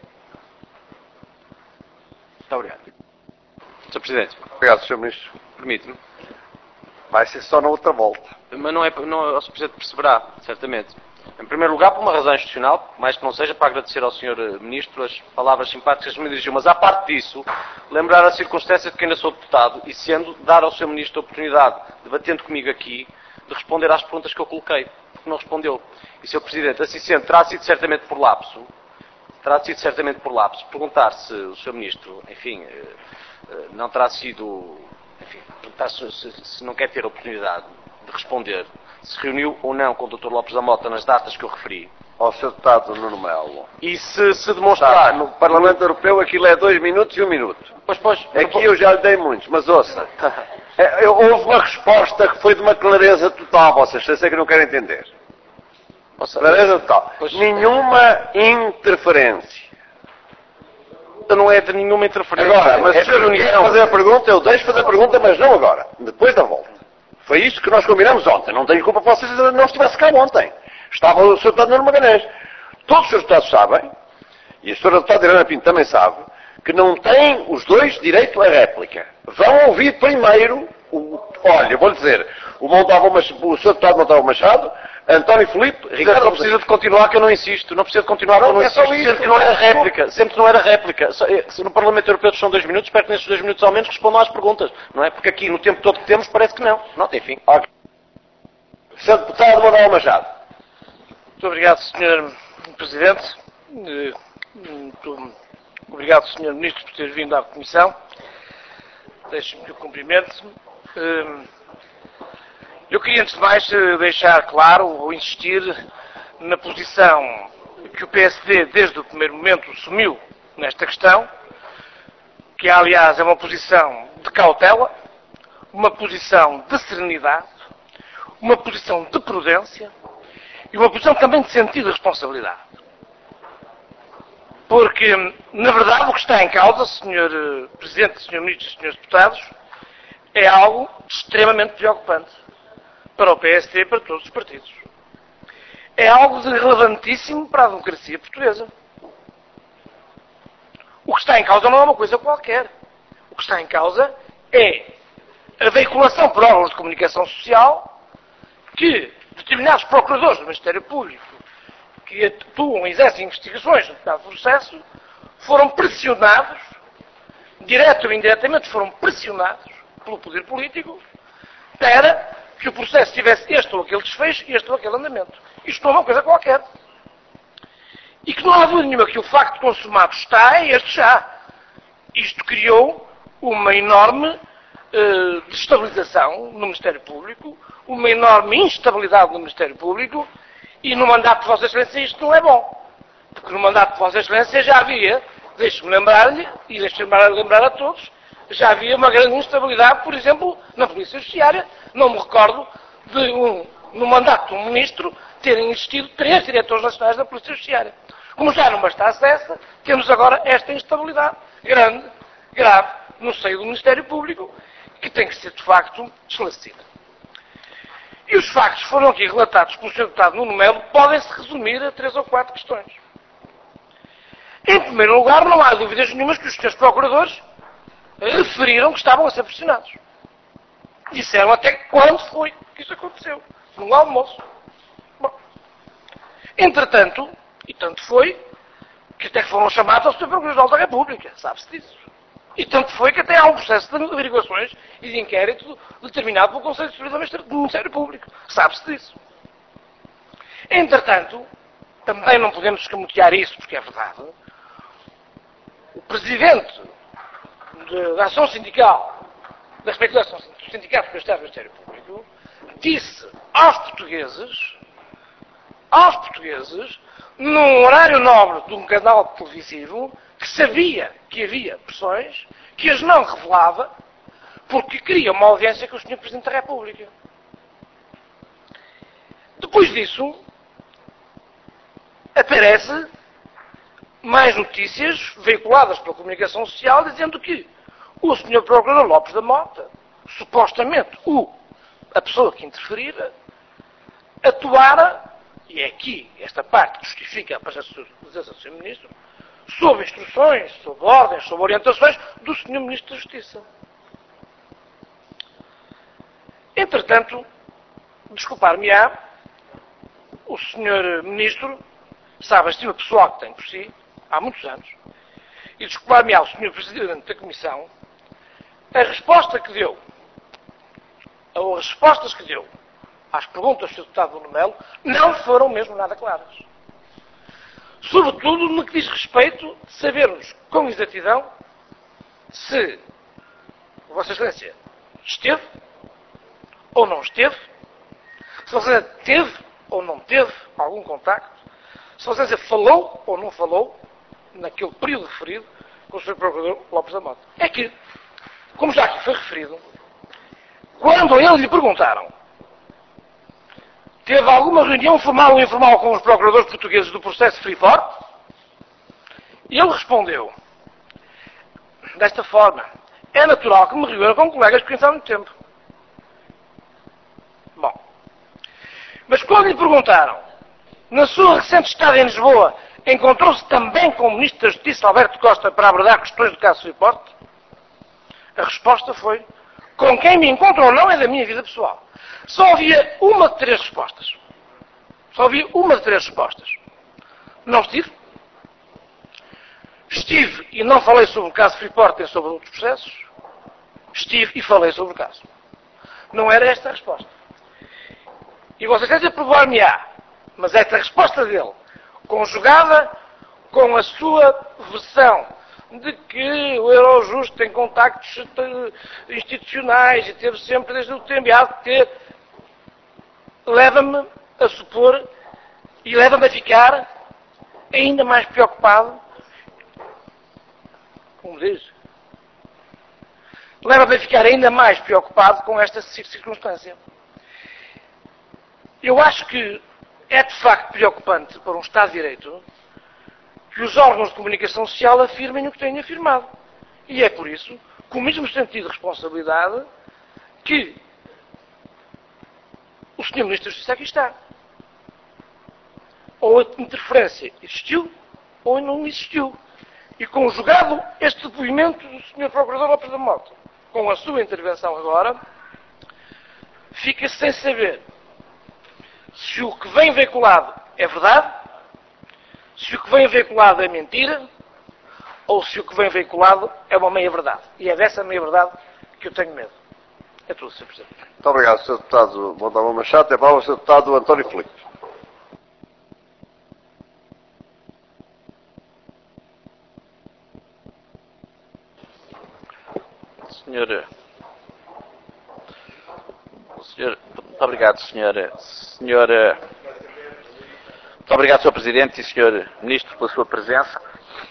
Muito obrigado. senhor Presidente, Obrigado, senhor Ministro. permite-me. Vai ser só na outra volta. Mas não é, não, o senhor Presidente perceberá, certamente. Em primeiro lugar, por uma razão institucional, mais que não seja para agradecer ao senhor Ministro as palavras simpáticas que me dirigiu, mas à parte disso, lembrar a circunstância de que ainda sou deputado e sendo dar ao senhor Ministro a oportunidade, debatendo comigo aqui, de responder às perguntas que eu coloquei, porque não respondeu. E, senhor Presidente, assim sendo, terá sido certamente por lapso, terá sido certamente por lapso, perguntar se o senhor Ministro, enfim, não terá sido, enfim, perguntar se, se, se não quer ter a oportunidade de responder se reuniu ou não com o doutor Lopes da Mota nas datas que eu referi. Ao senhor Deputado Nuno Melo. E se, se demonstrar... No Parlamento Europeu aquilo é dois minutos e um minuto. Pois, pois, Aqui eu já lhe dei muitos, mas ouça. É, eu, houve uma resposta que foi de uma clareza total, vocês sei que não querem entender. Ouça, Clareza total. pois, Nenhuma interferência. não é de nenhuma interferência. Agora, mas é se eu quer fazer a pergunta, eu deixo fazer a pergunta, mas não agora. Depois da volta. Foi isso que nós combinamos ontem. Não tenho culpa para vocês não estivesse cá ontem. Estava o senhor Deputado Nuno Magalhães. Todos os senhores deputados sabem, e a senhora Deputada Irana Pinto também sabe, que não têm os dois direito à réplica. Vão ouvir primeiro, o, olha, vou-lhe dizer, o, Montalvo, o senhor Deputado Montalvo Machado, António Filipe, Ricardo, não precisa de continuar que eu não insisto. Não precisa de continuar que eu não é insisto. só isso. Sempre que não era réplica. Sempre que não era réplica. Se no Parlamento Europeu são dois minutos, espero que nesses dois minutos ao menos respondam às perguntas. Não é? Porque aqui, no tempo todo que temos, parece que não. Nota, enfim. Okay. senhor Deputado Montalvo Machado. Muito obrigado, senhor Presidente. Muito obrigado, senhor Ministro, por ter vindo à Comissão. Deixe-me que o cumprimente. Eu queria, antes de mais, deixar claro ou insistir na posição que o P S D, desde o primeiro momento, assumiu nesta questão, que, aliás, é uma posição de cautela, uma posição de serenidade, uma posição de prudência e uma posição também de sentido de responsabilidade. Porque, na verdade, o que está em causa, senhor Presidente, senhor Ministro e senhores Deputados, é algo extremamente preocupante para o P S D e para todos os partidos. É algo de relevantíssimo para a democracia portuguesa. O que está em causa não é uma coisa qualquer. O que está em causa é a veiculação por órgãos de comunicação social que determinados procuradores do Ministério Público que atuam e exercem investigações no determinado processo foram pressionados, direto ou indiretamente foram pressionados pelo poder político para que o processo tivesse este ou aquele desfecho e este ou aquele andamento. Isto não é uma coisa qualquer. E que não há dúvida nenhuma que o facto consumado está, é este já. Isto criou uma enorme uh, desestabilização no Ministério Público, uma enorme instabilidade no Ministério Público, e no mandato de Vossa Excelência isto não é bom. Porque no mandato de Vossa Excelência já havia, deixe-me lembrar-lhe, e deixe-me lembrar a todos, já havia uma grande instabilidade, por exemplo, na Polícia Judiciária. Não me recordo de, um, no mandato de um ministro, terem existido três diretores nacionais da Polícia Judiciária. Como já não bastasse essa, temos agora esta instabilidade grande, grave, no seio do Ministério Público, que tem que ser, de facto, esclarecida. E os factos que foram aqui relatados pelo senhor Deputado Nuno Melo podem-se resumir a três ou quatro questões. Em primeiro lugar, não há dúvidas nenhumas que os senhores procuradores referiram que estavam a ser pressionados. Disseram até quando foi que isso aconteceu. No almoço. Bom. Entretanto, e tanto foi, que até foram chamados ao senhor Procurador-Geral da República. Sabe-se disso. E tanto foi que até há um processo de averiguações e de inquérito determinado pelo Conselho Superior do Ministério Público. Sabe-se disso. Entretanto, também não podemos escamotear isso, porque é verdade, o Presidente da Ação Sindical, da respectiva Ação Sindical do Ministério Público, disse aos portugueses, aos portugueses, num horário nobre de um canal televisivo, que sabia que havia pressões, que as não revelava, porque queria uma audiência com o senhor Presidente da República. Depois disso, aparece mais notícias veiculadas pela comunicação social dizendo que o senhor Procurador Lopes da Mota, supostamente o, a pessoa que interferira, atuara, e é aqui esta parte que justifica a presença do senhor Ministro, sob instruções, sob ordens, sob orientações do senhor Ministro da Justiça. Entretanto, desculpar-me-á, o senhor Ministro sabe a estima pessoal que tem por si, há muitos anos, e desculpar-me-á o senhor Presidente da Comissão, a resposta que deu, ou as respostas que deu às perguntas do senhor Deputado Nuno Melo, não foram mesmo nada claras. Sobretudo no que diz respeito de sabermos com exatidão se Vossa Excelência esteve ou não esteve, se Vossa Excelência teve ou não teve algum contacto, se Vossa Excelência falou ou não falou, naquele período referido, com o senhor Procurador Lopes da Mota. É que, como já aqui foi referido, quando a ele lhe perguntaram, teve alguma reunião formal ou informal com os procuradores portugueses do processo Freeport? E ele respondeu, desta forma, é natural que me reúna com colegas que conheço há muito tempo. Bom, mas quando lhe perguntaram, na sua recente estada em Lisboa, encontrou-se também com o Ministro da Justiça, Alberto Costa, para abordar questões do caso Freeport? A resposta foi, com quem me encontro ou não é da minha vida pessoal. Só havia uma de três respostas. Só havia uma de três respostas. Não estive. Estive e não falei sobre o caso Freeport nem sobre outros processos. Estive e falei sobre o caso. Não era esta a resposta. E Vossa Excelência provar-me-á, mas esta resposta dele, conjugada com a sua versão de que o Eurojust tem contactos institucionais e teve sempre desde o tempo e há de ter, leva-me a supor e leva-me a ficar ainda mais preocupado, como diz, leva-me a ficar ainda mais preocupado com esta circunstância. Eu acho que é de facto preocupante para um Estado de Direito que os órgãos de comunicação social afirmem o que têm afirmado. E é por isso, com o mesmo sentido de responsabilidade, que o senhor Ministro da Justiça aqui está. Ou a interferência existiu, ou não existiu. E conjugado este depoimento do senhor Procurador Lopes da Mota, com a sua intervenção agora, fica sem saber se o que vem veiculado é verdade, se o que vem veiculado é mentira, ou se o que vem veiculado é uma meia-verdade. E é dessa meia-verdade que eu tenho medo. É tudo, senhor Presidente. Muito obrigado, senhor Deputado Montalvão Machado. Tem a palavra o senhor Deputado António Filipe. Senhor, senhor, muito obrigado, senhor, senhor, muito obrigado, senhor Presidente e senhor Ministro, pela sua presença.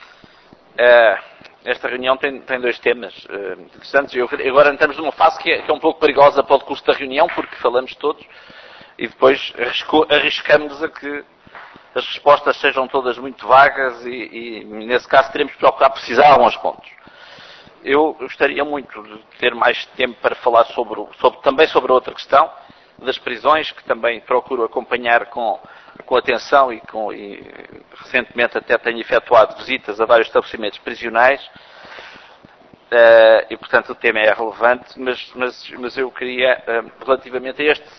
Esta reunião tem, tem dois temas uh, interessantes. Eu, agora estamos numa fase que é, que é um pouco perigosa para o curso da reunião, porque falamos todos e depois arriscamos a que as respostas sejam todas muito vagas e, e nesse caso teremos que procurar precisar alguns pontos. Eu gostaria muito de ter mais tempo para falar sobre, sobre, também sobre outra questão das prisões, que também procuro acompanhar com, com atenção e, com, e recentemente até tenho efetuado visitas a vários estabelecimentos prisionais uh, e, portanto, o tema é relevante, mas, mas, mas eu queria, uh, relativamente a este...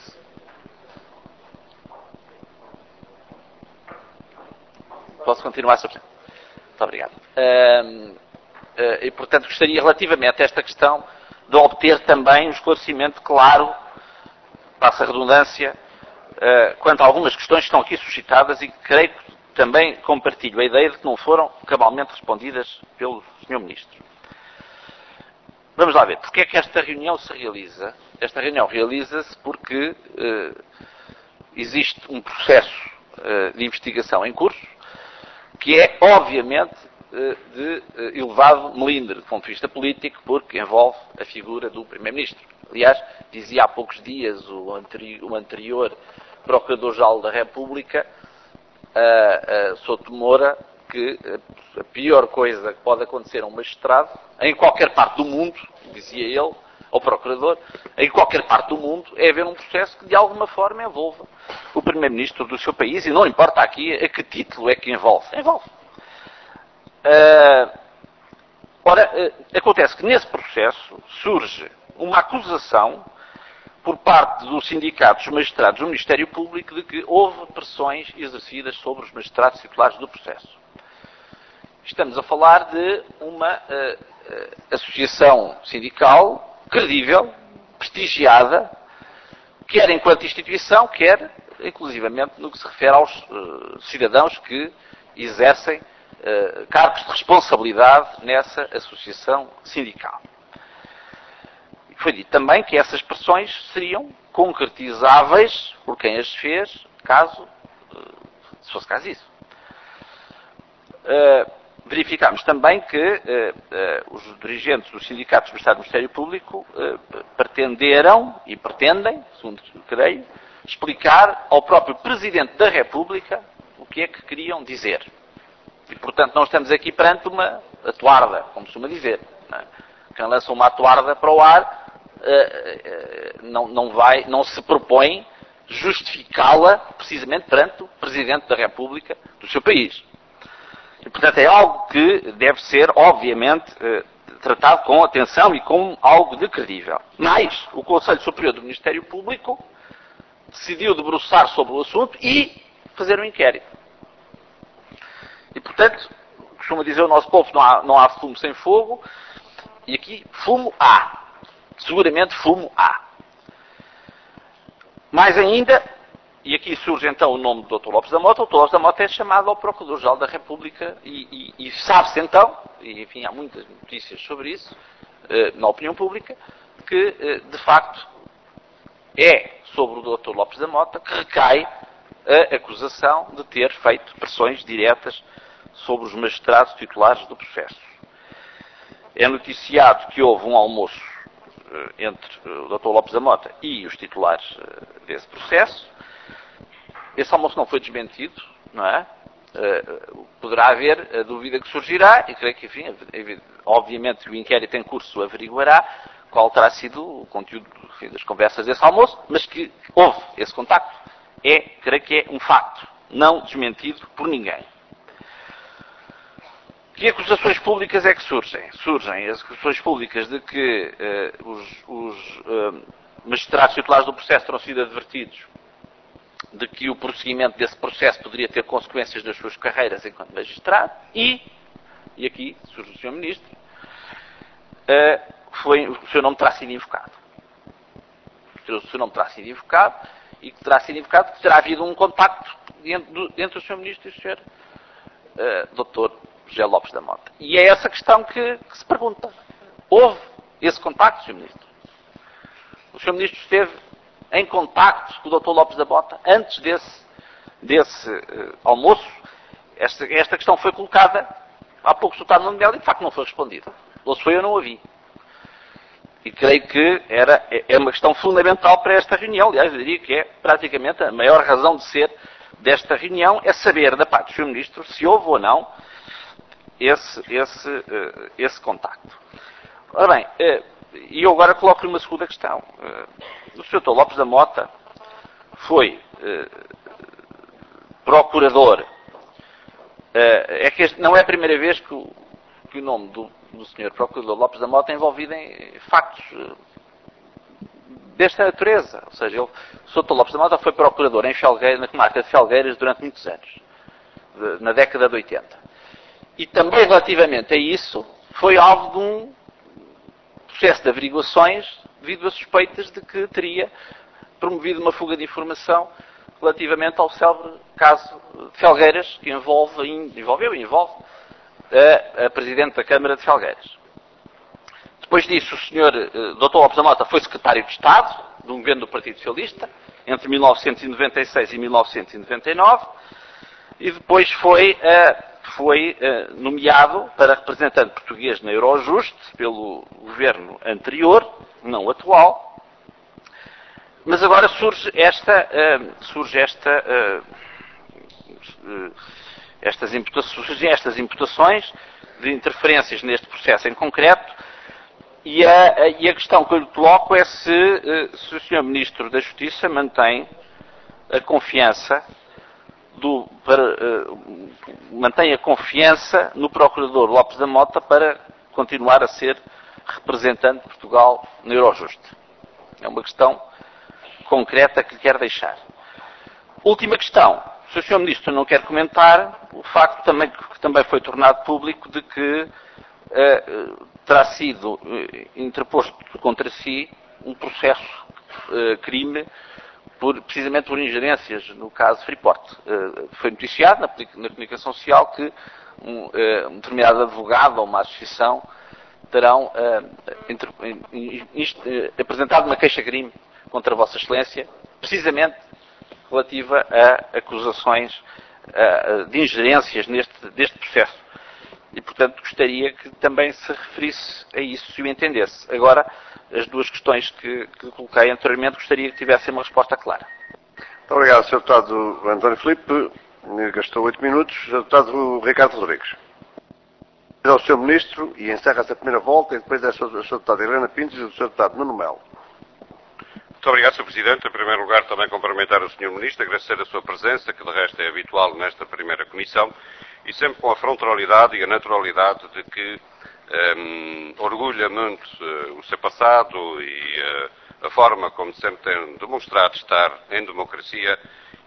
Posso continuar, senhor Presidente? Muito obrigado. Uh, uh, e, portanto, gostaria, relativamente a esta questão, de obter também um esclarecimento claro, passa a redundância, uh, quanto a algumas questões que estão aqui suscitadas e que creio que também compartilho a ideia de que não foram cabalmente respondidas pelo senhor Ministro. Vamos lá ver, porque é que esta reunião se realiza? Esta reunião realiza-se porque uh, existe um processo uh, de investigação em curso que é, obviamente, uh, de uh, elevado melindre do ponto de vista político, porque envolve a figura do Primeiro-Ministro. Aliás, dizia há poucos dias o, anteri o anterior Procurador-Geral da República, uh, uh, Souto Moura, que a pior coisa que pode acontecer a um magistrado, em qualquer parte do mundo, dizia ele, ao Procurador, em qualquer parte do mundo, é haver um processo que de alguma forma envolva o Primeiro-Ministro do seu país, e não importa aqui a que título é que envolve. Envolve. Uh, ora, uh, acontece que nesse processo surge uma acusação por parte dos sindicatos dos magistrados do Ministério Público de que houve pressões exercidas sobre os magistrados titulares do processo. Estamos a falar de uma uh, uh, associação sindical credível, prestigiada, quer enquanto instituição, quer inclusivamente no que se refere aos uh, cidadãos que exercem uh, cargos de responsabilidade nessa associação sindical. Foi dito também que essas pressões seriam concretizáveis por quem as fez, caso, uh, se fosse caso isso. Uh, verificámos também que uh, uh, os dirigentes dos sindicatos do Estado do Ministério Público uh, pretenderam e pretendem, segundo creio, explicar ao próprio Presidente da República o que é que queriam dizer. E, portanto, não estamos aqui perante uma atuarda, como se costuma dizer. Não é? Quem lança uma atuarda para o ar uh, uh, não, não, vai, não se propõe justificá-la precisamente perante o Presidente da República do seu país. E, portanto, é algo que deve ser, obviamente, eh, tratado com atenção e com algo de credível. Mas o Conselho Superior do Ministério Público decidiu debruçar sobre o assunto e fazer um inquérito. E, portanto, costuma dizer o nosso povo, não há, não há fumo sem fogo, e aqui fumo há. Seguramente fumo há. Mais ainda... E aqui surge então o nome do doutor Lopes da Mota. O doutor Lopes da Mota é chamado ao Procurador-Geral da República e, e, e sabe-se então, e enfim há muitas notícias sobre isso, eh, na opinião pública, que eh, de facto é sobre o doutor Lopes da Mota que recai a acusação de ter feito pressões diretas sobre os magistrados titulares do processo. É noticiado que houve um almoço eh, entre o doutor Lopes da Mota e os titulares eh, desse processo. Esse almoço não foi desmentido, não é? Uh, poderá haver a dúvida que surgirá, e creio que, enfim, obviamente o inquérito em curso averiguará qual terá sido o conteúdo, enfim, das conversas desse almoço, mas que houve esse contacto, é, creio que é um facto, não desmentido por ninguém. Que acusações públicas é que surgem? Surgem as acusações públicas de que uh, os, os uh, magistrados titulares do processo terão sido advertidos de que o prosseguimento desse processo poderia ter consequências nas suas carreiras enquanto magistrado e, e aqui surge o senhor Ministro, uh, foi, o seu nome terá sido invocado. O seu nome terá sido invocado e que terá sido invocado que terá havido um contacto entre, entre o senhor Ministro e o senhor uh, doutor José Lopes da Mota. E é essa questão que, que se pergunta. Houve esse contacto, senhor Ministro? O senhor Ministro esteve em contacto com o doutor Lopes da Mota antes desse, desse uh, almoço? Esta, esta questão foi colocada há pouco soltado no Mel e de facto não foi respondida. Ou se foi, eu não a vi. E creio que era, é uma questão fundamental para esta reunião. Aliás, eu diria que é praticamente a maior razão de ser desta reunião, é saber da parte do senhor Ministro se houve ou não esse, esse, uh, esse contacto. Ora bem, uh, e eu agora coloco-lhe uma segunda questão. Uh, o senhor doutor Lopes da Mota foi uh, procurador. É que este, não é a primeira vez que o, que o nome do, do senhor Procurador Lopes da Mota é envolvido em factos desta natureza. Ou seja, ele, o senhor Lopes da Mota foi procurador em Felgueiras, na comarca de Felgueiras durante muitos anos, de, na década de oitenta. E também relativamente a isso, foi alvo de um processo de averiguações devido a suspeitas de que teria promovido uma fuga de informação relativamente ao célebre caso de Felgueiras, que envolve, envolveu e envolve a, a Presidente da Câmara de Felgueiras. Depois disso, o senhor doutor Lopes da Mota foi Secretário de Estado do governo do Partido Socialista, entre mil novecentos e noventa e seis e mil novecentos e noventa e nove, e depois foi, uh, foi uh, nomeado para representante português na Eurojust pelo governo anterior, não atual. Mas agora surge esta, uh, surge esta, uh, uh, estas imputações, surgem estas imputações de interferências neste processo em concreto, e a, a, e a questão que eu lhe coloco é se, uh, se o senhor Ministro da Justiça mantém a confiança do, para, uh, mantém a confiança no Procurador Lopes da Mota para continuar a ser representante de Portugal na Eurojust. É uma questão concreta que lhe quero deixar. Última questão. Se o senhor Ministro não quer comentar, o facto também, que também foi tornado público de que uh, terá sido uh, interposto contra si um processo uh, crime por, precisamente por ingerências no caso Freeport. Uh, foi noticiado na, na comunicação social que um, uh, um determinado advogado ou uma associação terão uh, inter, in, in, uh, apresentado uma queixa-crime contra a Vossa Excelência, precisamente relativa a acusações uh, de ingerências neste, deste processo. E, portanto, gostaria que também se referisse a isso, se o entendesse. Agora, as duas questões que, que coloquei anteriormente, gostaria que tivessem uma resposta clara. Muito obrigado, senhor Deputado António Filipe. Gastou oito minutos. senhor Deputado Ricardo Rodrigues. Ao senhor Ministro e encerra-se a primeira volta e depois é a senhora Deputada Helena Pintos e o senhor Deputado Nuno Melo. Muito obrigado, senhor Presidente. Em primeiro lugar, também cumprimentar o senhor Ministro, agradecer a sua presença, que de resto é habitual nesta primeira comissão, e sempre com a frontalidade e a naturalidade de que um, orgulha muito uh, o seu passado e uh, a forma como sempre tem demonstrado estar em democracia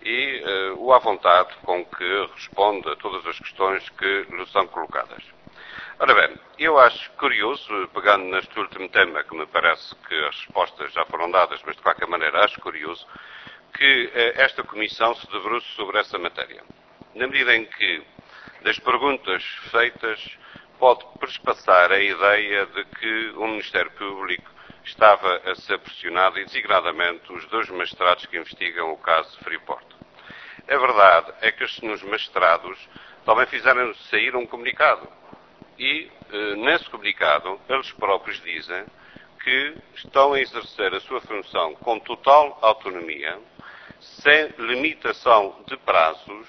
e uh, o à vontade com que responde a todas as questões que lhe são colocadas. Ora bem, eu acho curioso, pegando neste último tema, que me parece que as respostas já foram dadas, mas de qualquer maneira acho curioso, que eh, esta Comissão se debruce sobre essa matéria. Na medida em que, das perguntas feitas, pode perspassar a ideia de que o Ministério Público estava a ser pressionado, e designadamente os dois magistrados que investigam o caso Freeport. A verdade é que os senhores magistrados também fizeram sair um comunicado. E, eh, nesse comunicado, eles próprios dizem que estão a exercer a sua função com total autonomia, sem limitação de prazos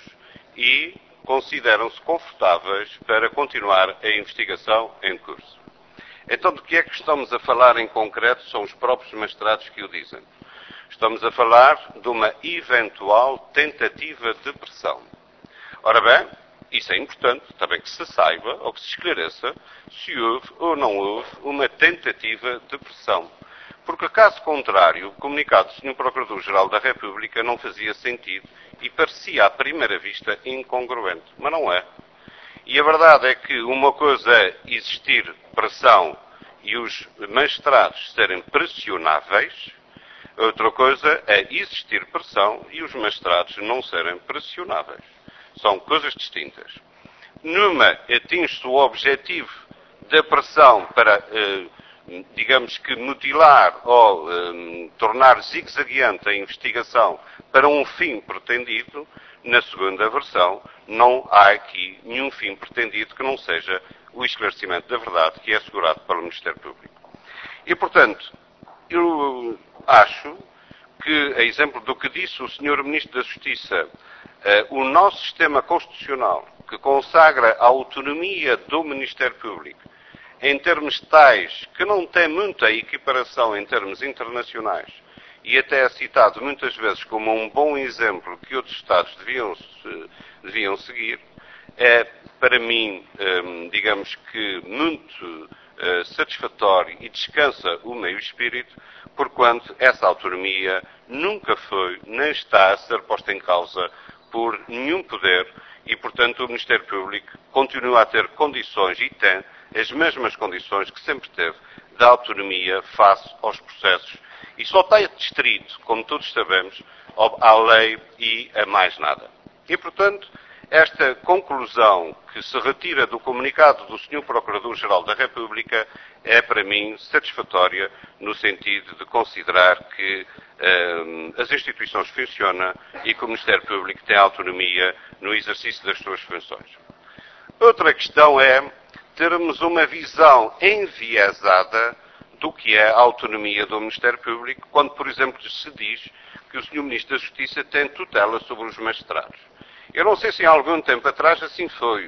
e consideram-se confortáveis para continuar a investigação em curso. Então, de que é que estamos a falar em concreto? São os próprios magistrados que o dizem. Estamos a falar de uma eventual tentativa de pressão. Ora bem, isso é importante também que se saiba ou que se esclareça se houve ou não houve uma tentativa de pressão. Porque, caso contrário, o comunicado do senhor Procurador-Geral da República não fazia sentido e parecia à primeira vista incongruente. Mas não é. E a verdade é que uma coisa é existir pressão e os magistrados serem pressionáveis, outra coisa é existir pressão e os magistrados não serem pressionáveis. São coisas distintas. Numa, atinge-se o objetivo da pressão para, eh, digamos que, mutilar ou eh, tornar zigue-zagueante a investigação para um fim pretendido. Na segunda versão, não há aqui nenhum fim pretendido que não seja o esclarecimento da verdade que é assegurado pelo Ministério Público. E, portanto, eu acho que, a exemplo do que disse o senhor Ministro da Justiça, Uh, o nosso sistema constitucional, que consagra a autonomia do Ministério Público, em termos tais que não tem muita equiparação em termos internacionais, e até é citado muitas vezes como um bom exemplo que outros Estados deviam, deviam seguir, é, para mim, digamos que muito satisfatório e descansa o meio espírito, porquanto essa autonomia nunca foi, nem está a ser posta em causa por nenhum poder e, portanto, o Ministério Público continua a ter condições e tem as mesmas condições que sempre teve da autonomia face aos processos e só está distrito, como todos sabemos, à lei e a mais nada. E, portanto, esta conclusão que se retira do comunicado do senhor Procurador-Geral da República é, para mim, satisfatória no sentido de considerar que eh, as instituições funcionam e que o Ministério Público tem autonomia no exercício das suas funções. Outra questão é termos uma visão enviesada do que é a autonomia do Ministério Público, quando, por exemplo, se diz que o senhor Ministro da Justiça tem tutela sobre os magistrados. Eu não sei se há algum tempo atrás assim foi.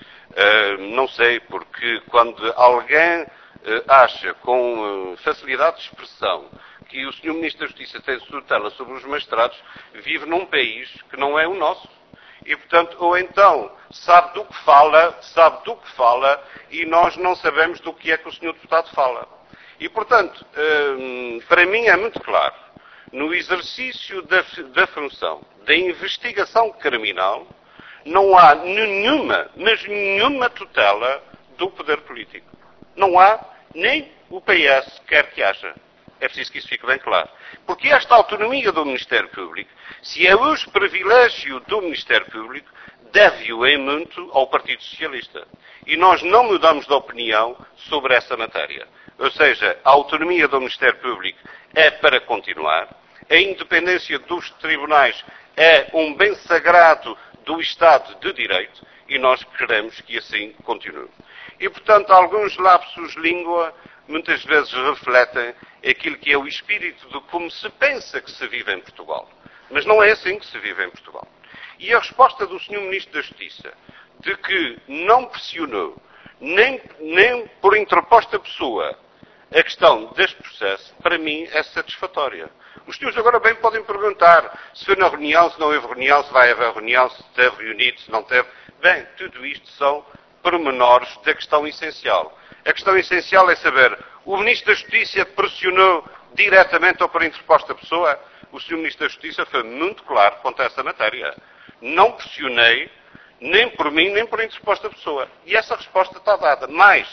Uh, não sei, porque quando alguém uh, acha com uh, facilidade de expressão que o senhor Ministro da Justiça tem tutela sobre os magistrados, vive num país que não é o nosso. E, portanto, ou então sabe do que fala, sabe do que fala, e nós não sabemos do que é que o senhor Deputado fala. E, portanto, uh, para mim é muito claro, no exercício da, da função da investigação criminal, não há nenhuma, mas nenhuma tutela do poder político. Não há, nem o P S quer que haja. É preciso que isso fique bem claro. Porque esta autonomia do Ministério Público, se é hoje privilégio do Ministério Público, deve-o em muito ao Partido Socialista. E nós não mudamos de opinião sobre essa matéria. Ou seja, a autonomia do Ministério Público é para continuar, a independência dos tribunais é um bem sagrado do Estado de Direito e nós queremos que assim continue. E, portanto, alguns lapsos de língua muitas vezes refletem aquilo que é o espírito de como se pensa que se vive em Portugal. Mas não é assim que se vive em Portugal. E a resposta do senhor Ministro da Justiça de que não pressionou, nem, nem por interposta pessoa, a questão deste processo, para mim, é satisfatória. Os senhores agora bem podem perguntar se foi na reunião, se não houve reunião, se vai haver reunião, se teve reunido, se não teve. Bem, tudo isto são pormenores da questão essencial. A questão essencial é saber, o Ministro da Justiça pressionou diretamente ou por interposta pessoa? O senhor Ministro da Justiça foi muito claro quanto a essa matéria. Não pressionei, nem por mim, nem por interposta pessoa. E essa resposta está dada. Mas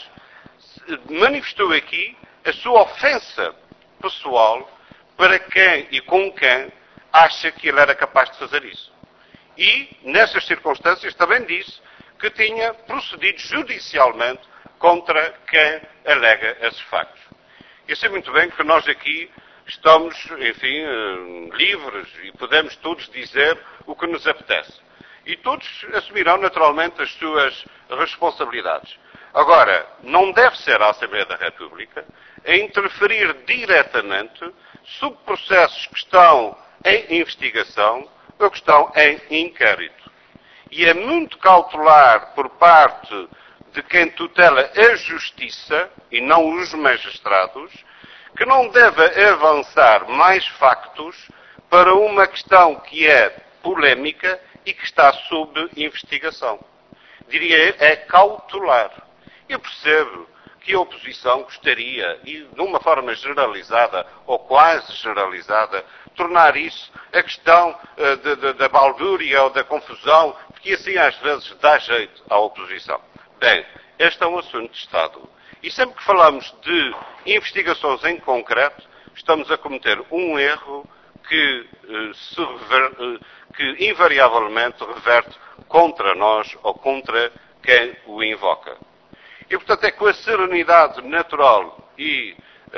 manifestou aqui a sua ofensa pessoal para quem e com quem acha que ele era capaz de fazer isso. E, nessas circunstâncias, também disse que tinha procedido judicialmente contra quem alega esses factos. Eu sei muito bem que nós aqui estamos, enfim, livres e podemos todos dizer o que nos apetece. E todos assumirão naturalmente as suas responsabilidades. Agora, não deve ser a Assembleia da República a interferir diretamente sobre processos que estão em investigação ou que estão em inquérito. E é muito cautelar por parte de quem tutela a justiça, e não os magistrados, que não deve avançar mais factos para uma questão que é polémica e que está sob investigação. Diria, é cautelar. Eu percebo que a oposição gostaria, e de uma forma generalizada, ou quase generalizada, tornar isso a questão uh, de, de, da balbúria ou da confusão, porque assim às vezes dá jeito à oposição. Bem, este é um assunto de Estado. E sempre que falamos de investigações em concreto, estamos a cometer um erro que, uh, se rever, uh, que invariavelmente reverte contra nós ou contra quem o invoca. E, portanto, é com a serenidade natural e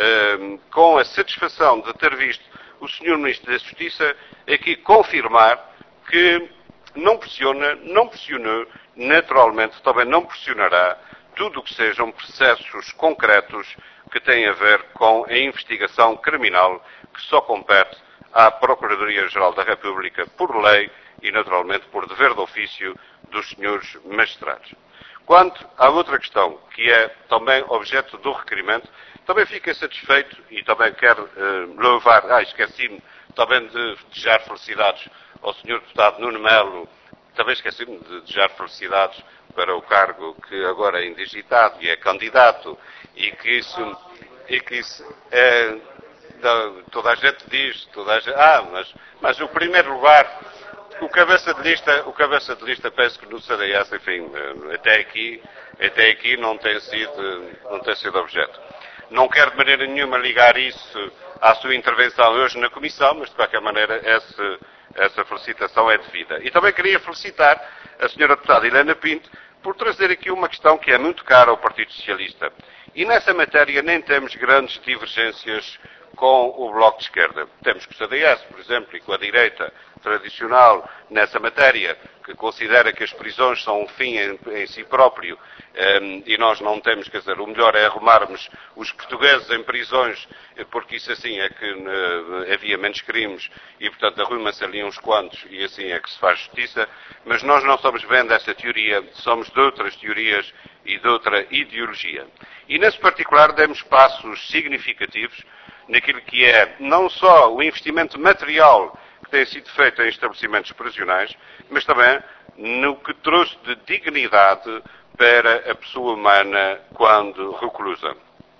eh, com a satisfação de ter visto o senhor Ministro da Justiça aqui confirmar que não pressiona, não pressionou, naturalmente também não pressionará tudo o que sejam processos concretos que têm a ver com a investigação criminal que só compete à Procuradoria-Geral da República por lei e, naturalmente, por dever de ofício dos senhores magistrados. Quanto à outra questão, que é também objeto do requerimento, Também fiquei satisfeito e também quero uh, louvar, ah, esqueci-me também de desejar felicidades ao senhor Deputado Nuno Melo, também esqueci-me de desejar felicidades para o cargo que agora é indigitado e é candidato, e que isso, e que isso é, toda a gente diz, toda a gente, ah, mas, mas o primeiro lugar, o cabeça de lista, o cabeça de lista penso que no C D S, enfim, até aqui, até aqui não tem sido, não tem sido objeto. Não quero de maneira nenhuma ligar isso à sua intervenção hoje na Comissão, mas de qualquer maneira essa, essa felicitação é devida. E também queria felicitar a senhora Deputada Helena Pinto por trazer aqui uma questão que é muito cara ao Partido Socialista. E nessa matéria nem temos grandes divergências com o Bloco de Esquerda. Temos com o C D S, por exemplo, e com a direita tradicional nessa matéria, que considera que as prisões são um fim em, em si próprio, um, e nós não temos, quer dizer, o melhor é arrumarmos os portugueses em prisões, porque isso assim é que uh, havia menos crimes, e portanto arruma-se ali uns quantos, e assim é que se faz justiça, mas nós não somos bem dessa teoria, somos de outras teorias e de outra ideologia. E nesse particular demos passos significativos naquilo que é não só o investimento material que tem sido feito em estabelecimentos prisionais, mas também no que trouxe de dignidade para a pessoa humana quando reclusa.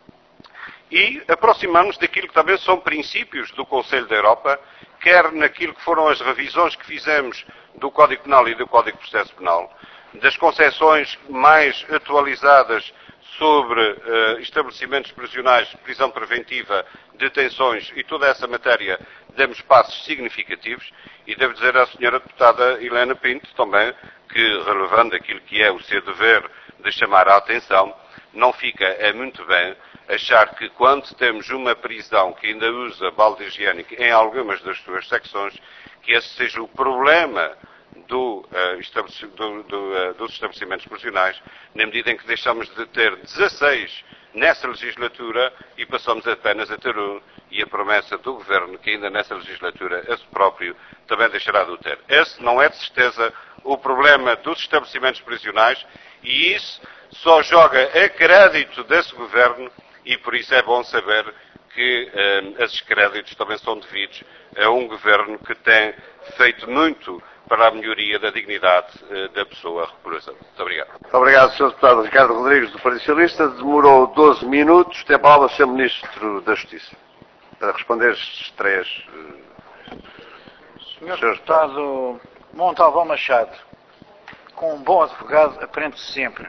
E aproximamos daquilo que também são princípios do Conselho da Europa, quer naquilo que foram as revisões que fizemos do Código Penal e do Código de Processo Penal, das concepções mais atualizadas sobre uh, estabelecimentos prisionais, prisão preventiva, detenções e toda essa matéria, demos passos significativos e devo dizer à senhora Deputada Helena Pinto também que, relevando aquilo que é o seu dever de chamar a atenção, não fica é muito bem achar que quando temos uma prisão que ainda usa balde higiênico em algumas das suas secções, que esse seja o problema Do, uh, do, do, uh, dos estabelecimentos prisionais, na medida em que deixamos de ter dezasseis nessa legislatura e passamos apenas a ter um, e a promessa do Governo, que ainda nessa legislatura, esse próprio, também deixará de o ter. Esse não é de certeza o problema dos estabelecimentos prisionais e isso só joga a crédito desse Governo e por isso é bom saber que uh, esses créditos também são devidos a um Governo que tem feito muito para a melhoria da dignidade uh, da pessoa reclusa. Muito obrigado. Muito obrigado, senhor Deputado Ricardo Rodrigues, do Partido Socialista. Demorou doze minutos. Tem a palavra o senhor Ministro da Justiça para responder estes três. Uh, senhor Deputado Montalvão Machado, com um bom advogado aprende-se sempre.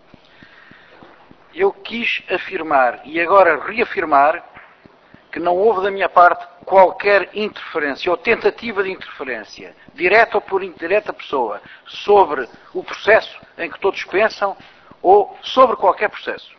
Eu quis afirmar e agora reafirmar que não houve da minha parte qualquer interferência ou tentativa de interferência, direta ou por indireta pessoa, sobre o processo em que todos pensam ou sobre qualquer processo.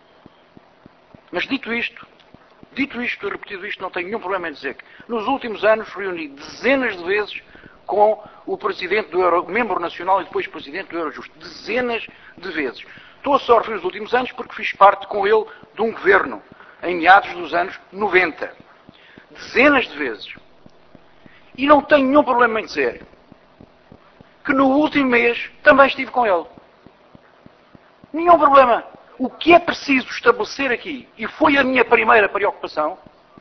Mas dito isto, dito isto, repetido isto, não tenho nenhum problema em dizer que nos últimos anos reuni dezenas de vezes com o Presidente do Euro, membro nacional e depois Presidente do Eurojust. Dezenas de vezes. Estou a só referir os últimos anos porque fiz parte com ele de um governo em meados dos anos noventa. Dezenas de vezes. E não tenho nenhum problema em dizer que no último mês também estive com ele. Nenhum problema. O que é preciso estabelecer aqui, e foi a minha primeira preocupação,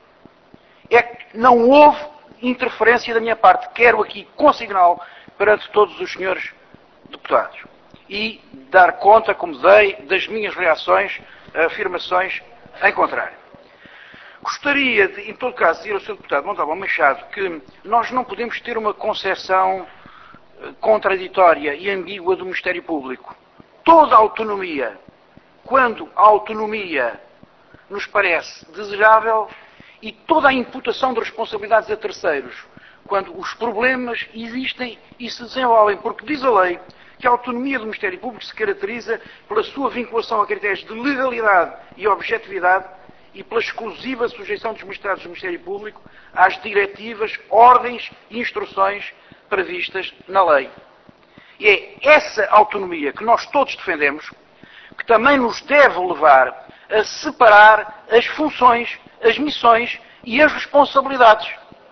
é que não houve interferência da minha parte. Quero aqui consigná-lo perante todos os senhores deputados. E dar conta, como dei, das minhas reações a afirmações em contrário. Gostaria, de, em todo caso, dizer ao senhor Deputado Montalvão Machado que nós não podemos ter uma concepção contraditória e ambígua do Ministério Público. Toda a autonomia, quando a autonomia nos parece desejável, e toda a imputação de responsabilidades a terceiros, quando os problemas existem e se desenvolvem, porque diz a lei que a autonomia do Ministério Público se caracteriza pela sua vinculação a critérios de legalidade e objetividade e pela exclusiva sujeição dos magistrados do Ministério Público às diretivas, ordens e instruções previstas na lei. E é essa autonomia que nós todos defendemos que também nos deve levar a separar as funções, as missões e as responsabilidades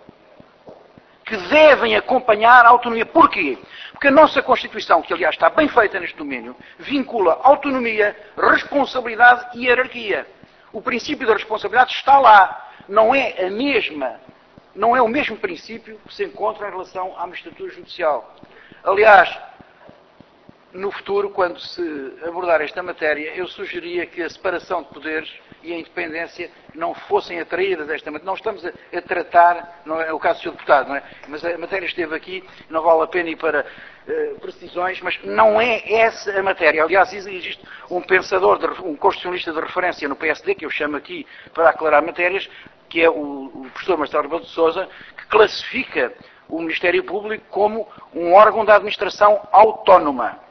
que devem acompanhar a autonomia. Porquê? Porque a nossa Constituição, que aliás está bem feita neste domínio, vincula autonomia, responsabilidade e hierarquia. O princípio da responsabilidade está lá. Não é a mesma, não é o mesmo princípio que se encontra em relação à magistratura judicial. Aliás, no futuro, quando se abordar esta matéria, eu sugeria que a separação de poderes e a independência não fossem atraídas a esta matéria. Não estamos a, a tratar, não é o caso do senhor Deputado, não é? Mas a matéria esteve aqui, não vale a pena ir para uh, precisões, mas não é essa a matéria. Aliás, existe um pensador, de, um constitucionalista de referência no P S D, que eu chamo aqui para aclarar matérias, que é o, o professor Marcelo Rebelo de Sousa, que classifica o Ministério Público como um órgão da administração autónoma.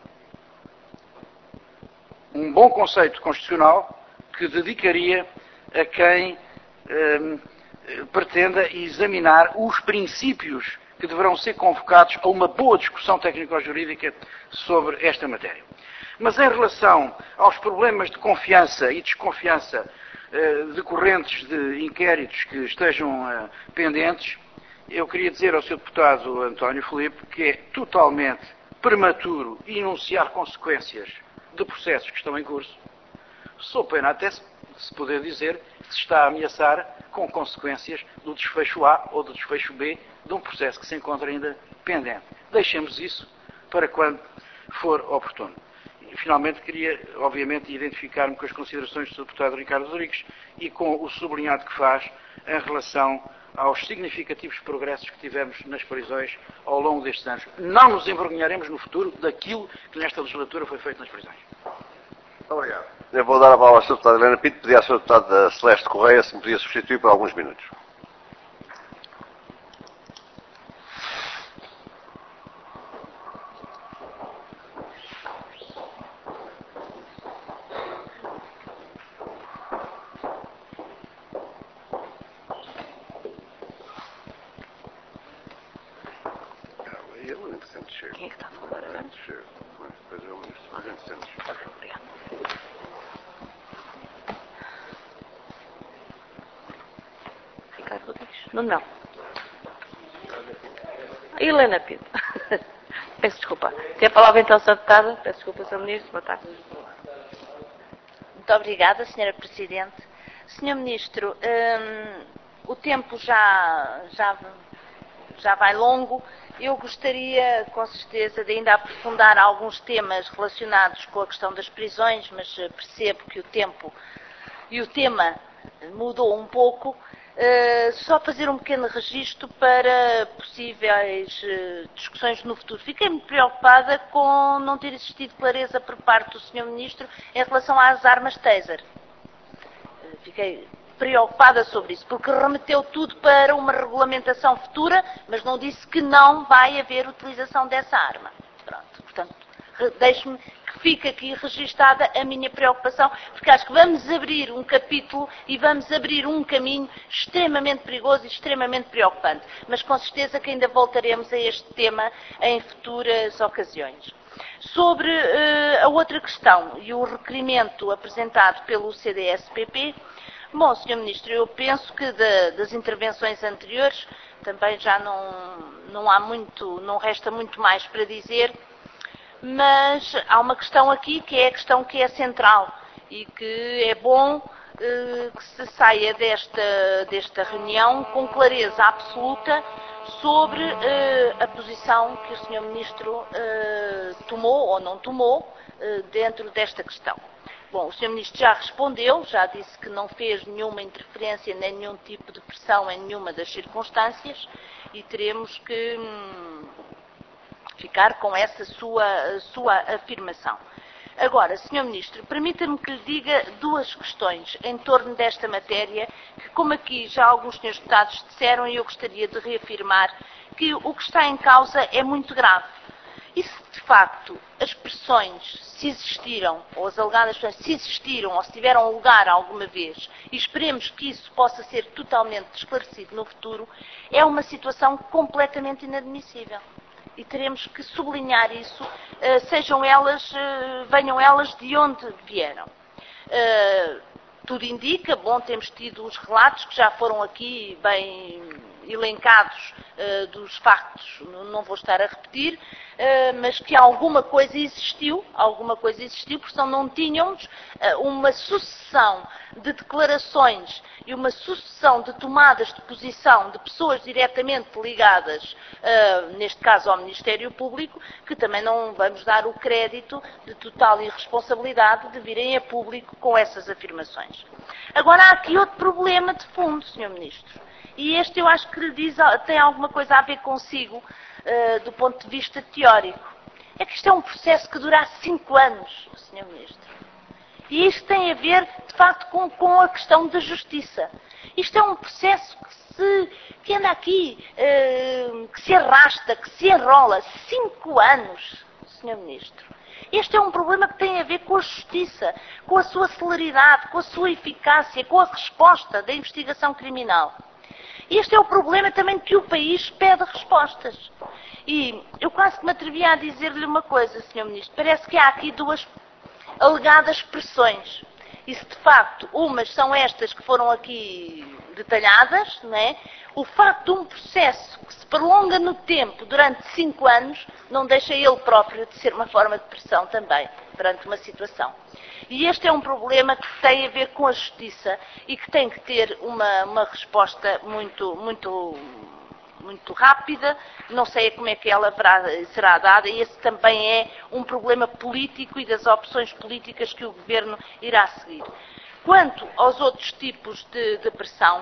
Um bom conceito constitucional que dedicaria a quem eh, pretenda examinar os princípios que deverão ser convocados a uma boa discussão técnico-jurídica sobre esta matéria. Mas em relação aos problemas de confiança e desconfiança eh, decorrentes de inquéritos que estejam eh, pendentes, eu queria dizer ao senhor Deputado António Filipe que é totalmente prematuro enunciar consequências de processos que estão em curso, sou pena até se poder dizer que se está a ameaçar com consequências do desfecho A ou do desfecho B de um processo que se encontra ainda pendente. Deixemos isso para quando for oportuno. E, finalmente, queria, obviamente, identificar-me com as considerações do senhor Deputado Ricardo Rodrigues e com o sublinhado que faz em relação aos significativos progressos que tivemos nas prisões ao longo destes anos. Não nos envergonharemos no futuro daquilo que nesta legislatura foi feito nas prisões. Obrigado. Eu vou dar a palavra ao senhor Deputado Helena Pinto, pedir à senhora Deputada Celeste Correia se me podia substituir por alguns minutos. Quem é que está a falar agora? Obrigada. Ricardo Rodrigues. Não, não. Helena Pinto. Peço desculpa. Tem a palavra então, senhora Deputada. Peço desculpa, senhor Ministro. Boa tarde. Muito obrigada, senhora Presidente. senhor Ministro, hum, o tempo já, já, já vai longo. Eu gostaria, com certeza, de ainda aprofundar alguns temas relacionados com a questão das prisões, mas percebo que o tempo e o tema mudou um pouco. Uh, só fazer um pequeno registro para possíveis uh, discussões no futuro. Fiquei muito preocupada com não ter existido clareza por parte do senhor Ministro em relação às armas taser. Uh, fiquei preocupada sobre isso, porque remeteu tudo para uma regulamentação futura, mas não disse que não vai haver utilização dessa arma. Pronto, portanto, deixe-me que fique aqui registada a minha preocupação, porque acho que vamos abrir um capítulo e vamos abrir um caminho extremamente perigoso e extremamente preocupante. Mas com certeza que ainda voltaremos a este tema em futuras ocasiões. Sobre uh, a outra questão e o requerimento apresentado pelo C D S P P, bom, senhor Ministro, eu penso que de, das intervenções anteriores também já não, não há muito, não resta muito mais para dizer, mas há uma questão aqui que é a questão que é central e que é bom eh, que se saia desta, desta reunião com clareza absoluta sobre eh, a posição que o senhor Ministro eh, tomou ou não tomou eh, dentro desta questão. Bom, o senhor Ministro já respondeu, já disse que não fez nenhuma interferência nem nenhum tipo de pressão em nenhuma das circunstâncias e teremos que hum, ficar com essa sua, sua afirmação. Agora, senhor Ministro, permita-me que lhe diga duas questões em torno desta matéria, que como aqui já alguns senhores deputados disseram, e eu gostaria de reafirmar que o que está em causa é muito grave. E se de facto as pressões, se existiram, ou as alegadas pressões, se existiram ou se tiveram lugar alguma vez, e esperemos que isso possa ser totalmente esclarecido no futuro, é uma situação completamente inadmissível. E teremos que sublinhar isso, sejam elas, venham elas de onde vieram. Tudo indica, bom, temos tido os relatos que já foram aqui bem, elencados uh, dos factos, não vou estar a repetir, uh, mas que alguma coisa existiu, alguma coisa existiu, porque senão não tínhamos uh, uma sucessão de declarações e uma sucessão de tomadas de posição de pessoas diretamente ligadas, uh, neste caso ao Ministério Público, que também não vamos dar o crédito de total irresponsabilidade de virem a público com essas afirmações. Agora, há aqui outro problema de fundo, senhor Ministro, e este eu acho que lhe diz, tem alguma coisa a ver consigo, uh, do ponto de vista teórico. É que isto é um processo que dura cinco anos, senhor Ministro. E isto tem a ver, de facto, com, com a questão da justiça. Isto é um processo que, se, que anda aqui, uh, que se arrasta, que se enrola. Cinco anos, senhor Ministro. Este é um problema que tem a ver com a justiça, com a sua celeridade, com a sua eficácia, com a resposta da investigação criminal. Este é o problema também que o país pede respostas. E eu quase que me atrevi a dizer-lhe uma coisa, senhor Ministro. Parece que há aqui duas alegadas pressões. E se de facto umas são estas que foram aqui detalhadas, não é? O facto de um processo que se prolonga no tempo durante cinco anos não deixa ele próprio de ser uma forma de pressão também, perante uma situação. E este é um problema que tem a ver com a justiça e que tem que ter uma, uma resposta muito, muito, muito rápida. Não sei como é que ela será dada, e esse também é um problema político e das opções políticas que o Governo irá seguir. Quanto aos outros tipos de, de pressão,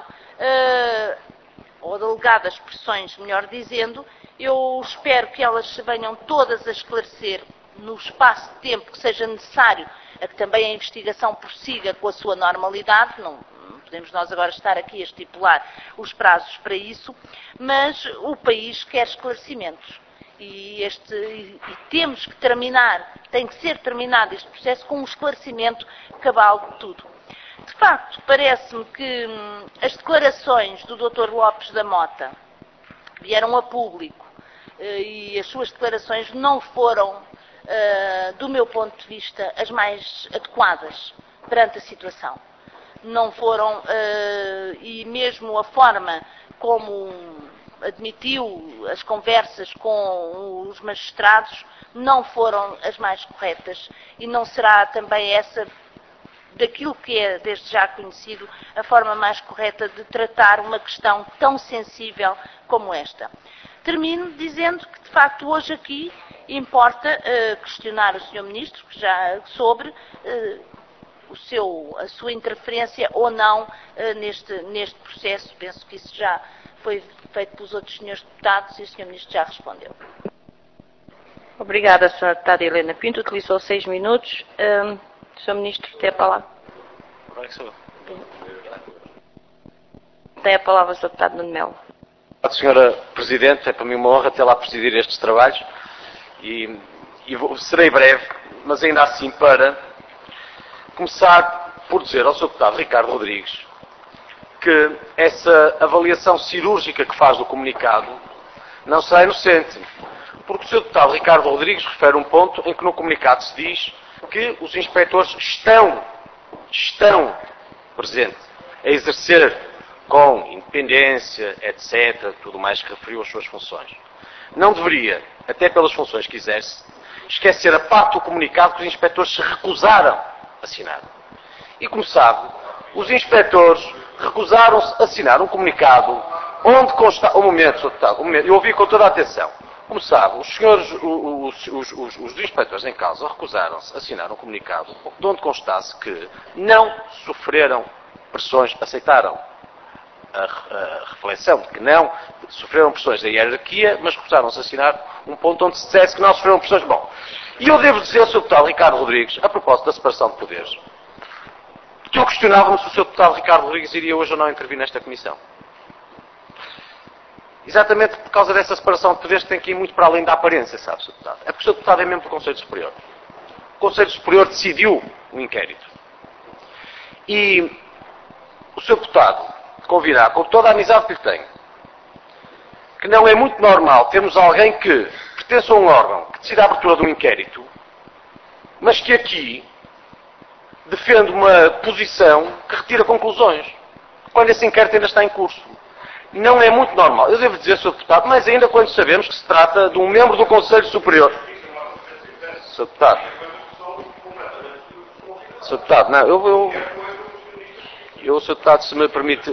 uh, ou de alegadas pressões, melhor dizendo, eu espero que elas se venham todas a esclarecer no espaço de tempo que seja necessário a que também a investigação prossiga com a sua normalidade. Não, não podemos nós agora estar aqui a estipular os prazos para isso, mas o país quer esclarecimentos. E, este, e, e temos que terminar, tem que ser terminado este processo com um esclarecimento cabal de tudo. De facto, parece-me que hum, as declarações do doutor Lopes da Mota vieram a público eh, e as suas declarações não foram, eh, do meu ponto de vista, as mais adequadas perante a situação. Não foram, eh, e mesmo a forma como admitiu as conversas com os magistrados não foram as mais corretas e não será também essa, daquilo que é desde já conhecido, a forma mais correta de tratar uma questão tão sensível como esta. Termino dizendo que, de facto, hoje aqui importa uh, questionar o senhor Ministro, que já sobre uh, o seu, a sua interferência ou não uh, neste, neste processo. Penso que isso já foi feito pelos outros senhores deputados e o senhor Ministro já respondeu. Obrigada, senhora deputada Helena Pinto. Utilizou seis minutos. Um, senhor Ministro, tem a palavra. Tem a palavra o senhor deputado Nuno Melo. Senhora Presidente, é para mim uma honra tê-la a presidir estes trabalhos e, e vou, serei breve, mas ainda assim para começar por dizer ao senhor deputado Ricardo Rodrigues que essa avaliação cirúrgica que faz do comunicado não será inocente, porque o senhor deputado Ricardo Rodrigues refere um ponto em que no comunicado se diz que os inspectores estão, estão presentes a exercer com independência, etcétera, tudo mais que referiu às suas funções. Não deveria, até pelas funções que exerce, esquecer a parte do comunicado que os inspectores se recusaram a assinar. E como sabe, os inspectores recusaram-se a assinar um comunicado onde consta... Um momento, senhor deputado, um momento, eu ouvi com toda a atenção. Como sabe, os senhores, os, os, os, os inspectores em causa recusaram-se a assinar um comunicado de onde constasse que não sofreram pressões, aceitaram a, a reflexão de que não sofreram pressões da hierarquia, mas recusaram-se a assinar um ponto onde se dissesse que não sofreram pressões. Bom, e eu devo dizer ao senhor deputado Ricardo Rodrigues, a propósito da separação de poderes, que eu questionava-me se o senhor deputado Ricardo Rodrigues iria hoje ou não intervir nesta comissão. Exatamente por causa dessa separação de poderes que tem que ir muito para além da aparência, sabe, senhor deputado? É porque o senhor deputado é membro do Conselho Superior. O Conselho Superior decidiu o inquérito. E o senhor deputado convirá, com toda a amizade que lhe tenho, que não é muito normal termos alguém que pertence a um órgão que decide a abertura de um inquérito, mas que aqui defende uma posição que retira conclusões, quando esse inquérito ainda está em curso. não é muito normal. Eu devo dizer, senhor Deputado, mas ainda quando sabemos que se trata de um membro do Conselho Superior. senhor Deputado. senhor Deputado, não, eu... eu, eu senhor Deputado, se me permite...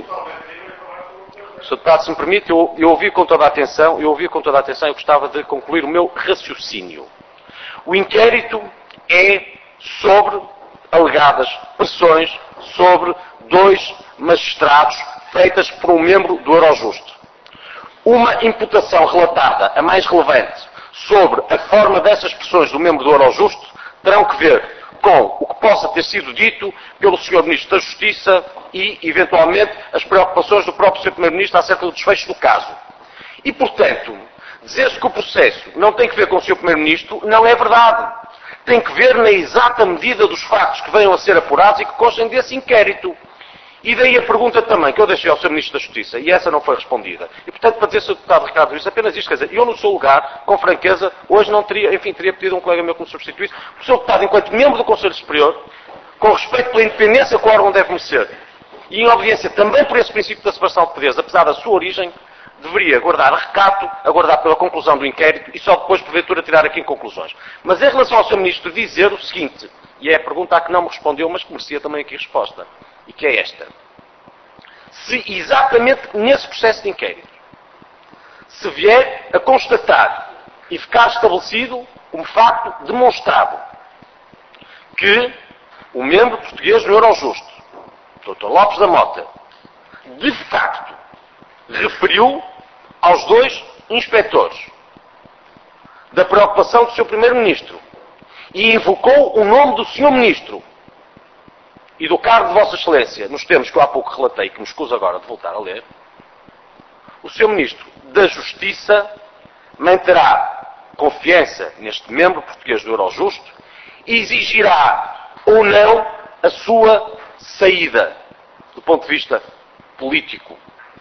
senhor Deputado, se me permite, eu, eu ouvi com toda a atenção, eu ouvi com toda a atenção e gostava de concluir o meu raciocínio. O inquérito é sobre alegadas pressões sobre dois magistrados feitas por um membro do Eurojust. Uma imputação relatada, a mais relevante, sobre a forma dessas pressões do membro do Eurojust terão que ver com o que possa ter sido dito pelo senhor Ministro da Justiça e, eventualmente, as preocupações do próprio senhor Primeiro-Ministro acerca do desfecho do caso. E, portanto, dizer-se que o processo não tem que ver com o senhor Primeiro-Ministro não é verdade. Tem que ver na exata medida dos factos que venham a ser apurados e que constem desse inquérito. E daí a pergunta também que eu deixei ao senhor Ministro da Justiça, e essa não foi respondida. E, portanto, para dizer, senhor Deputado Ricardo Luís, apenas isto, quer dizer, eu no seu lugar, com franqueza, hoje não teria, enfim, teria pedido a um colega meu que me substituísse, o senhor Deputado, enquanto membro do Conselho Superior, com respeito pela independência que o órgão deve merecer, e em obediência também por esse princípio da separação de poderes, apesar da sua origem, deveria guardar recato, aguardar pela conclusão do inquérito e só depois, porventura, tirar aqui em conclusões. Mas em relação ao senhor Ministro, dizer o seguinte, e é a pergunta a que não me respondeu, mas que merecia também aqui resposta, e que é esta. Se exatamente nesse processo de inquérito se vier a constatar e ficar estabelecido como facto demonstrado que o membro português do Eurojust, doutor Lopes da Mota, de facto referiu aos dois inspectores da preocupação do seu Primeiro-Ministro e invocou o nome do senhor Ministro e do cargo de Vossa Excelência, nos termos que eu há pouco relatei, que me escuso agora de voltar a ler, o senhor Ministro da Justiça manterá confiança neste membro português do Eurojust e exigirá ou não a sua saída, do ponto de vista político.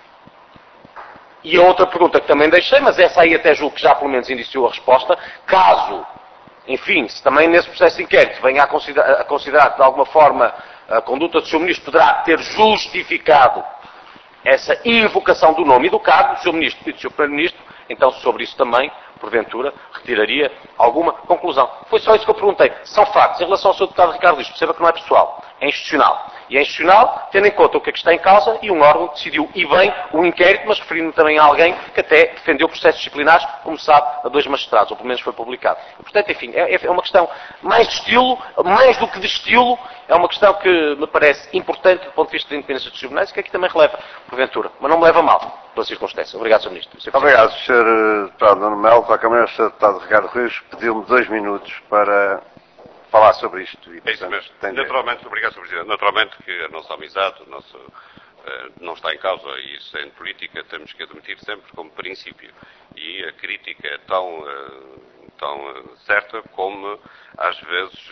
E a outra pergunta que também deixei, mas essa aí até julgo que já pelo menos indiciou a resposta, caso, enfim, se também nesse processo de inquérito venha a considerar, a considerar que de alguma forma a conduta do senhor Ministro poderá ter justificado essa invocação do nome e do cargo do senhor Ministro e do senhor Primeiro-Ministro, então sobre isso também, porventura, retiraria alguma conclusão. Foi só isso que eu perguntei. São factos. Em relação ao senhor Deputado Ricardo Luís, perceba que não é pessoal, é institucional. E é institucional, tendo em conta o que é que está em causa, e um órgão decidiu, e bem, o inquérito, mas referindo também a alguém que até defendeu processos disciplinares, como sabe, a dois magistrados, ou pelo menos foi publicado. E, portanto, enfim, é, é uma questão mais de estilo, mais do que de estilo, é uma questão que me parece importante do ponto de vista da independência dos tribunais, que aqui também releva, porventura, mas não me leva mal, pela circunstância. Obrigado, senhor Ministro. Obrigado, senhor Deputado Nuno Melo. Para a Câmara, o senhor Deputado Ricardo Luís pediu-me dois minutos para falar sobre isto. E, é isso mesmo. Naturalmente, obrigado, senhor Presidente. Naturalmente que a nossa amizade, o nosso, uh, não está em causa, e isso em política temos que admitir sempre como princípio. E a crítica é tão, uh, tão uh, certa como, às vezes,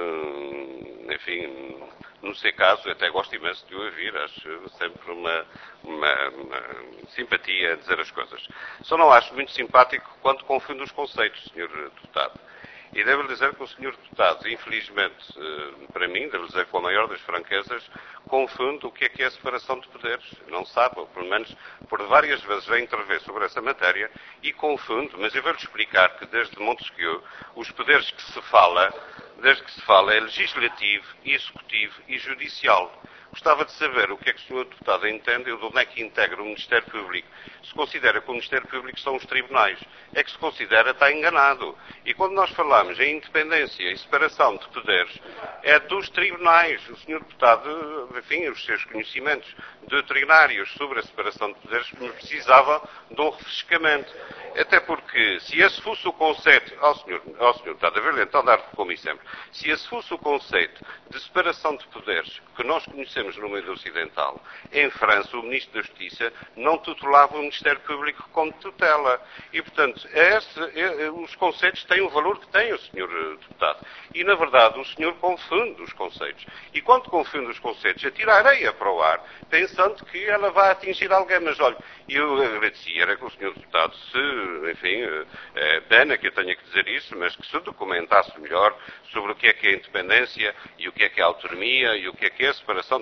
uh, enfim, no seu caso, até gosto imenso de o ouvir, acho sempre uma, uma, uma simpatia a dizer as coisas. Só não acho muito simpático quando confunde os conceitos, senhor Deputado. E devo dizer que o senhor Deputado, infelizmente, para mim, devo dizer com a maior das franquezas, confunde o que é que é a separação de poderes. Não sabe, ou pelo menos por várias vezes já intervém sobre essa matéria, e confunde, mas eu vou-lhe explicar que desde Montesquieu, os poderes que se fala, desde que se fala, é legislativo, executivo e judicial. Gostava de saber o que é que o senhor Deputado entende e de onde é que integra o Ministério Público. Se considera que o Ministério Público são os tribunais. É que se considera, está enganado. E quando nós falamos em independência e separação de poderes, é dos tribunais. O senhor Deputado, enfim, os seus conhecimentos doutrinários sobre a separação de poderes precisava de um refrescamento. Até porque, se esse fosse o conceito, ao senhor, ao senhor Deputado, a ver, então dar como exemplo, se esse fosse o conceito de separação de poderes que nós conhecemos no meio ocidental, em França o Ministro da Justiça não tutelava o Ministério Público como tutela. E, portanto, este, os conceitos têm o valor que tem o senhor Deputado. E, na verdade, o senhor confunde os conceitos. E quando confunde os conceitos, atira areia para o ar, pensando que ela vai atingir alguém. Mas, olha, eu agradecia, era que o senhor Deputado, se, enfim, é pena que eu tenha que dizer isso, mas que se documentasse melhor sobre o que é que é a independência e o que é que é a autonomia e o que é que é a separação de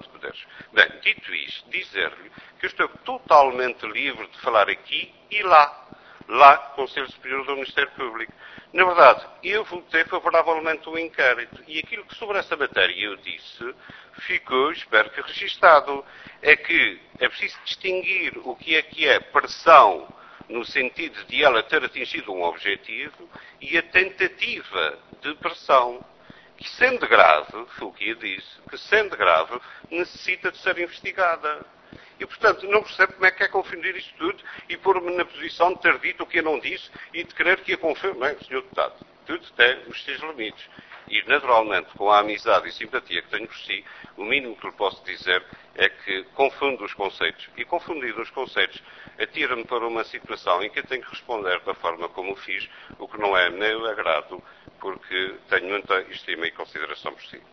de poderes. Bem, dito isto, dizer-lhe que eu estou totalmente livre de falar aqui e lá. Lá, Conselho Superior do Ministério Público. Na verdade, eu votei favoravelmente o inquérito e aquilo que sobre essa matéria eu disse ficou, espero que registado, é que é preciso distinguir o que é que é pressão no sentido de ela ter atingido um objetivo e a tentativa de pressão, que sendo grave, foi o que eu disse, que sendo grave, necessita de ser investigada. E, portanto, não percebo como é que é confundir isto tudo e pôr-me na posição de ter dito o que eu não disse e de querer que eu confirme. Não é, senhor Deputado, tudo tem os seus limites. E, naturalmente, com a amizade e simpatia que tenho por si, o mínimo que lhe posso dizer é que confundo os conceitos. E, confundindo os conceitos, atira-me para uma situação em que eu tenho que responder da forma como o fiz, o que não é meu agrado, porque tenho muita estima e consideração por si.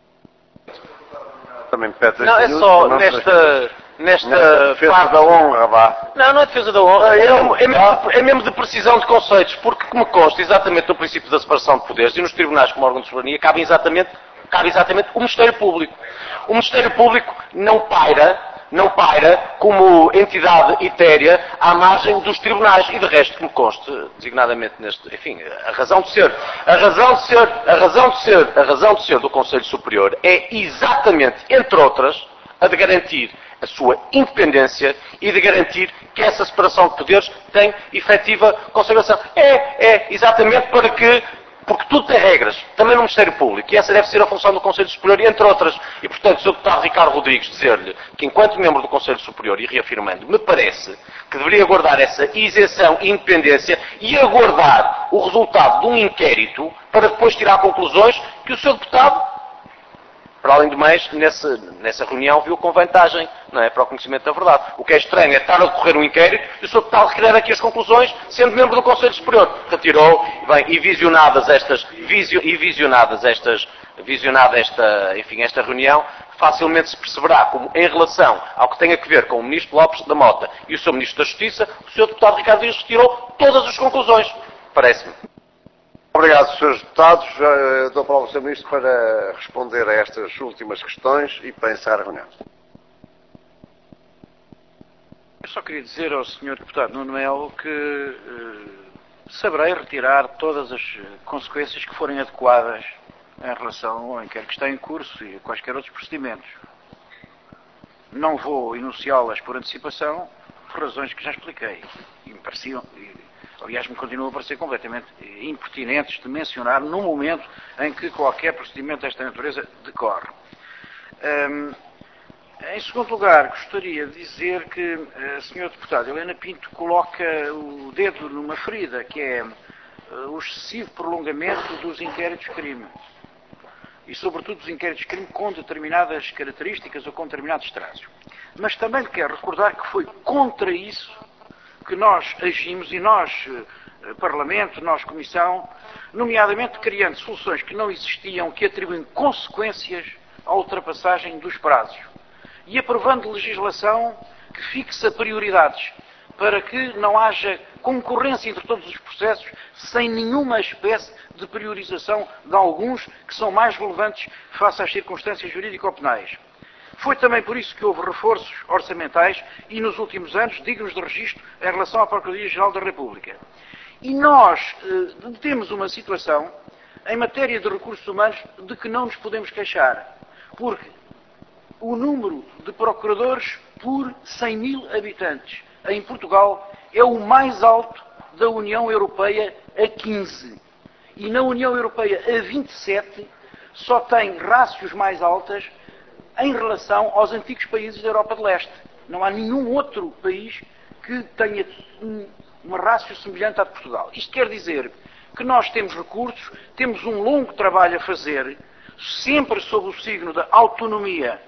Também pede Não, é só nesta, nesta defesa parte da honra, vá. Não, não é defesa da honra, é, é, mesmo, é mesmo de precisão de conceitos, porque, como consta exatamente no princípio da separação de poderes e nos tribunais como órgão de soberania, cabe exatamente, cabe exatamente o Ministério Público. O Ministério Público não paira, não paira como entidade etérea à margem dos tribunais e, de resto, como consta designadamente neste, enfim, a razão de ser, a razão de ser, a razão de ser, a razão de ser do Conselho Superior é exatamente, entre outras, a de garantir a sua independência e de garantir que essa separação de poderes tem efetiva consagração. É, é exatamente para que, porque tudo tem regras, também no Ministério Público, e essa deve ser a função do Conselho Superior, entre outras. E, portanto, se o deputado Ricardo Rodrigues dizer-lhe que, enquanto membro do Conselho Superior, e reafirmando, me parece que deveria guardar essa isenção e independência e aguardar o resultado de um inquérito para depois tirar conclusões que o seu deputado, para além do mais, nessa, nessa reunião viu com vantagem, não é, para o conhecimento da verdade. O que é estranho é estar a decorrer um inquérito e o senhor deputado requerer aqui as conclusões, sendo membro do Conselho Superior. Retirou, bem, e visionadas estas, visio, e visionadas estas, visionada esta, enfim, esta reunião, facilmente se perceberá como, em relação ao que tem a ver com o Ministro Lopes da Mota e o seu Ministro da Justiça, o senhor deputado Ricardo Dias retirou todas as conclusões. Parece-me. Obrigado, senhores deputados. Uh, dou a palavra ao senhor Ministro para responder a estas últimas questões e para encerrar a reunião. Eu só queria dizer ao senhor Deputado Nuno Melo que uh, saberei retirar todas as consequências que forem adequadas em relação ao inquérito que está em curso e a quaisquer outros procedimentos. Não vou enunciá-las por antecipação, por razões que já expliquei. E me pareciam... E, aliás, me continuam a parecer completamente impertinentes de mencionar no momento em que qualquer procedimento desta natureza decorre. Um, em segundo lugar, gostaria de dizer que a senhora Deputada Helena Pinto coloca o dedo numa ferida, que é uh, o excessivo prolongamento dos inquéritos-crime. E, sobretudo, dos inquéritos-crime com determinadas características ou com determinados traços. Mas também lhe quero recordar que foi contra isso que nós agimos, e nós, Parlamento, nós, Comissão, nomeadamente criando soluções que não existiam, que atribuem consequências à ultrapassagem dos prazos. E aprovando legislação que fixa prioridades, para que não haja concorrência entre todos os processos, sem nenhuma espécie de priorização de alguns que são mais relevantes face às circunstâncias jurídico-penais. Foi também por isso que houve reforços orçamentais e, nos últimos anos, dignos de registro em relação à Procuradoria-Geral da República. E nós eh, temos uma situação, em matéria de recursos humanos, de que não nos podemos queixar. Porque o número de procuradores por cem mil habitantes em Portugal é o mais alto da União Europeia a quinze. E na União Europeia a vinte e sete só tem rácios mais altas em relação aos antigos países da Europa de Leste. Não há nenhum outro país que tenha uma rácio semelhante à de Portugal. Isto quer dizer que nós temos recursos, temos um longo trabalho a fazer, sempre sob o signo da autonomia,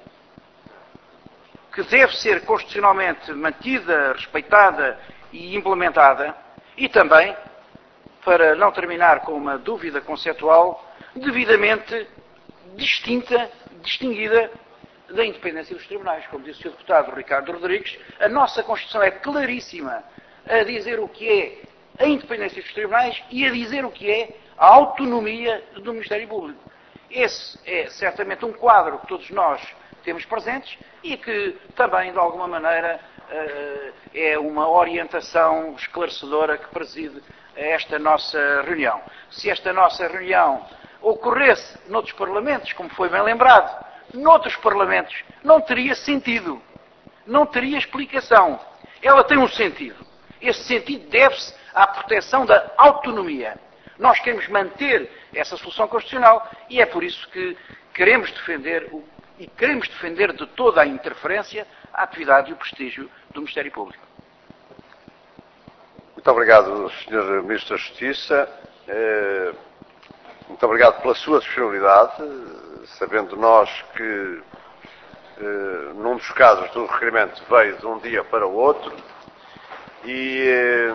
que deve ser constitucionalmente mantida, respeitada e implementada, e também, para não terminar com uma dúvida conceptual, devidamente distinta, distinguida da independência dos tribunais. Como disse o senhor Deputado Ricardo Rodrigues, a nossa Constituição é claríssima a dizer o que é a independência dos tribunais e a dizer o que é a autonomia do Ministério Público. Esse é certamente um quadro que todos nós temos presentes e que também, de alguma maneira, é uma orientação esclarecedora que preside esta nossa reunião. Se esta nossa reunião ocorresse noutros parlamentos, como foi bem lembrado, noutros parlamentos, não teria sentido, não teria explicação. Ela tem um sentido. Esse sentido deve-se à proteção da autonomia. Nós queremos manter essa solução constitucional e é por isso que queremos defender o, e queremos defender de toda a interferência a atividade e o prestígio do Ministério Público. Muito obrigado, senhor Ministro da Justiça. Muito obrigado pela sua disponibilidade, sabendo nós que num dos casos do requerimento veio de um dia para o outro e,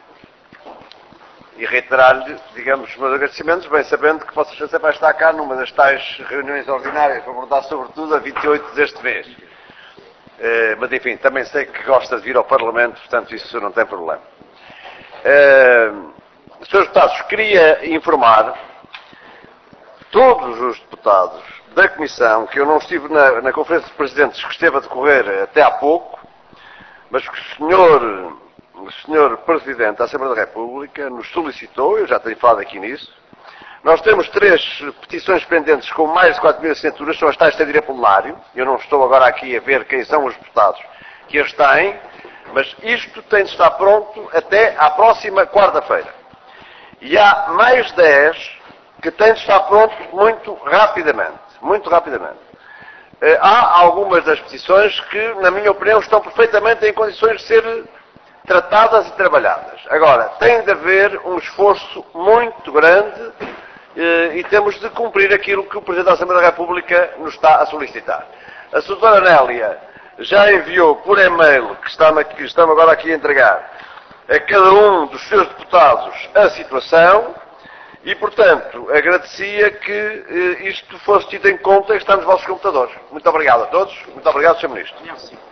e reiterar-lhe, digamos, os meus agradecimentos, bem sabendo que Vossa Excelência vai estar cá numa das tais reuniões ordinárias para abordar sobretudo a vinte e oito deste mês. Uh, mas enfim, também sei que gosta de vir ao Parlamento, portanto isso não tem problema. Uh, senhores Deputados, queria informar todos os deputados da Comissão que eu não estive na, na Conferência de Presidentes que esteve a decorrer até há pouco, mas que o senhor, o senhor Presidente da Assembleia da República nos solicitou, eu já tenho falado aqui nisso. Nós temos três petições pendentes com mais de quatro mil assinaturas, são as tais de ir plenário. Eu não estou agora aqui a ver quem são os deputados que as têm, mas isto tem de estar pronto até à próxima quarta-feira. E há mais dez que têm de estar pronto muito rapidamente. Muito rapidamente. Há algumas das petições que, na minha opinião, estão perfeitamente em condições de ser tratadas e trabalhadas. Agora, tem de haver um esforço muito grande e temos de cumprir aquilo que o Presidente da Assembleia da República nos está a solicitar. A senhora Nélia já enviou por e-mail, que estamos, que estamos agora aqui a entregar, a cada um dos seus deputados a situação e, portanto, agradecia que isto fosse tido em conta e está nos vossos computadores. Muito obrigado a todos. Muito obrigado, senhor Ministro.